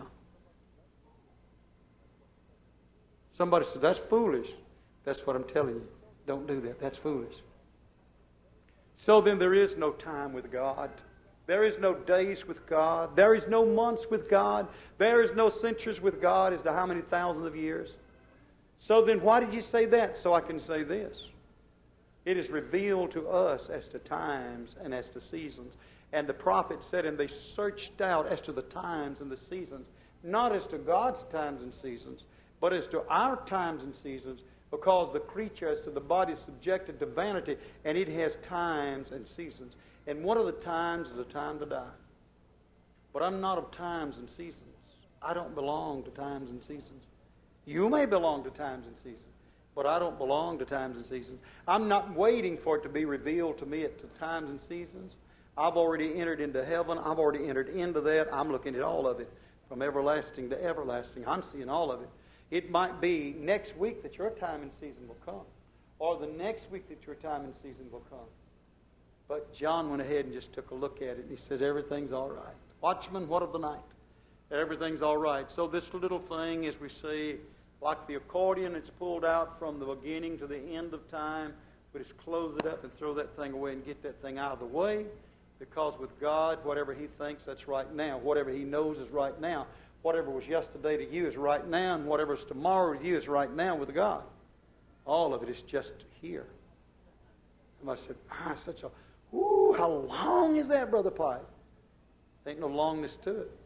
Somebody said, that's foolish. That's what I'm telling you. Don't do that. That's foolish. So then there is no time with God. There is no days with God. There is no months with God. There is no centuries with God as to how many thousands of years. So then why did you say that? So I can say this. It is revealed to us as to times and as to seasons. And the prophet said, and they searched out as to the times and the seasons. not as to God's times and seasons, but as to our times and seasons, because the creature, as to the body, is subjected to vanity, and it has times and seasons. And one of the times is a time to die. But I'm not of times and seasons. I don't belong to times and seasons. You may belong to times and seasons, but I don't belong to times and seasons. I'm not waiting for it to be revealed to me at the times and seasons. I've already entered into heaven. I've already entered into that. I'm looking at all of it from everlasting to everlasting. I'm seeing all of it. It might be next week that your time and season will come, or the next week that your time and season will come. But John went ahead and just took a look at it, and he says, everything's all right. Watchman, what of the night? Everything's all right. So this little thing, as we see, like the accordion, it's pulled out from the beginning to the end of time. We just close it up and throw that thing away and get that thing out of the way. Because with God, whatever He thinks, that's right now. Whatever He knows is right now. Whatever was yesterday to you is right now, and whatever is tomorrow to you is right now with God. All of it is just here. Somebody said, ah, such a, ooh, how long is that, Brother Pike? There ain't no longness to it.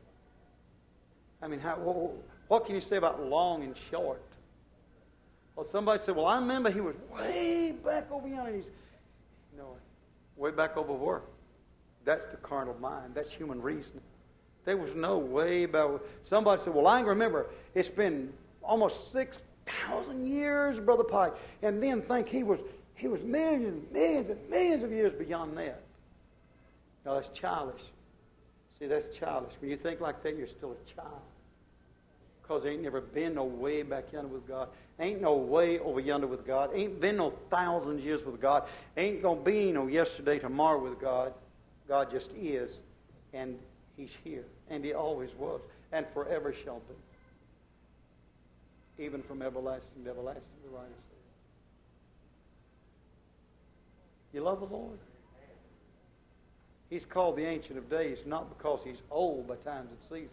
I mean, how, what can you say about long and short? Well, somebody said, well, I remember he was way back over yonder. He's, you know, way back over where? That's the carnal mind. That's human reasoning. There was no way back. Somebody said, well, I can remember it's been almost six thousand years, Brother Pike. And then think he was he was millions and millions and millions of years beyond that. No, that's childish. See, that's childish. When you think like that, you're still a child. Because there ain't never been no way back yonder with God. Ain't no way over yonder with God. Ain't been no thousands of years with God. Ain't going to be no yesterday, tomorrow with God. God just is. And He's here. And He always was. And forever shall be. Even from everlasting to everlasting, the writer says. You love the Lord? He's called the Ancient of Days not because He's old by times and seasons.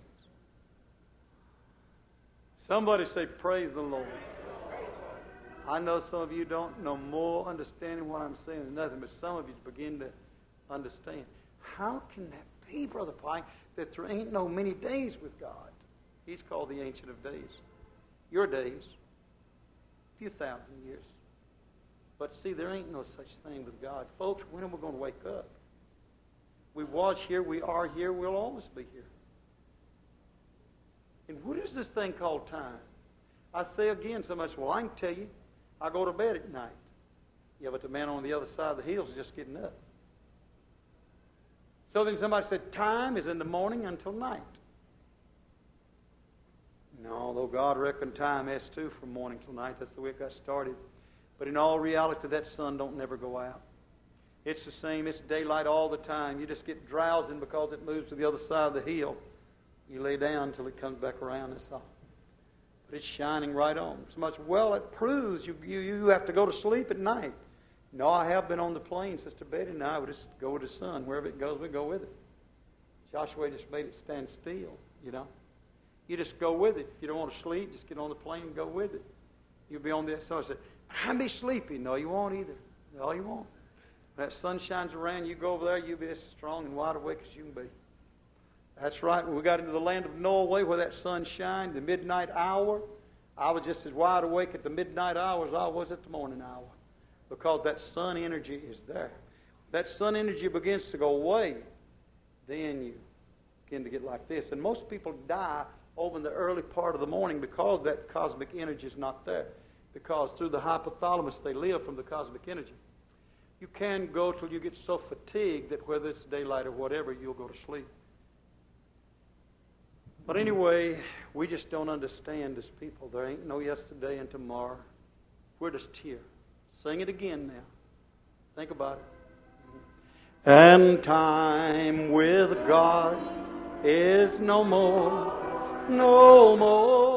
Somebody say, praise the Lord. I know some of you don't know more understanding what I'm saying than nothing, but some of you begin to understand. How can that be, Brother Pike, that there ain't no many days with God? He's called the Ancient of Days. Your days, a few thousand years. But see, there ain't no such thing with God. Folks, when are we going to wake up? We was here, we are here, we'll always be here. And what is this thing called time? I say again, somebody says, well, I can tell you, I go to bed at night. Yeah, but the man on the other side of the hill is just getting up. So then somebody said, time is in the morning until night. No, though God reckoned time as too from morning till night. That's the way it got started. But in all reality, that sun don't never go out. It's the same. It's daylight all the time. You just get drowsing because it moves to the other side of the hill. You lay down until it comes back around. That's all. But it's shining right on. So much, well, it proves you, you, you have to go to sleep at night. No, I have been on the plain, Sister Betty, and I would just go with the sun. Wherever it goes, we go with it. Joshua just made it stand still, you know. You just go with it. If you don't want to sleep, just get on the plane and go with it. You'll be on the sun. I said, I'll be sleepy. No, you won't either. No, you won't. When that sun shines around, you go over there, you'll be as strong and wide awake as you can be. That's right. When we got into the land of Norway where that sun shined, the midnight hour, I was just as wide awake at the midnight hour as I was at the morning hour. Because that sun energy is there. That sun energy begins to go away, then you begin to get like this. And most people die over in the early part of the morning because that cosmic energy is not there. Because through the hypothalamus they live from the cosmic energy. You can go till you get so fatigued that whether it's daylight or whatever, you'll go to sleep. But anyway, we just don't understand as people. There ain't no yesterday and tomorrow. We're just here. Sing it again now. Think about it. And time with God is no more, no more.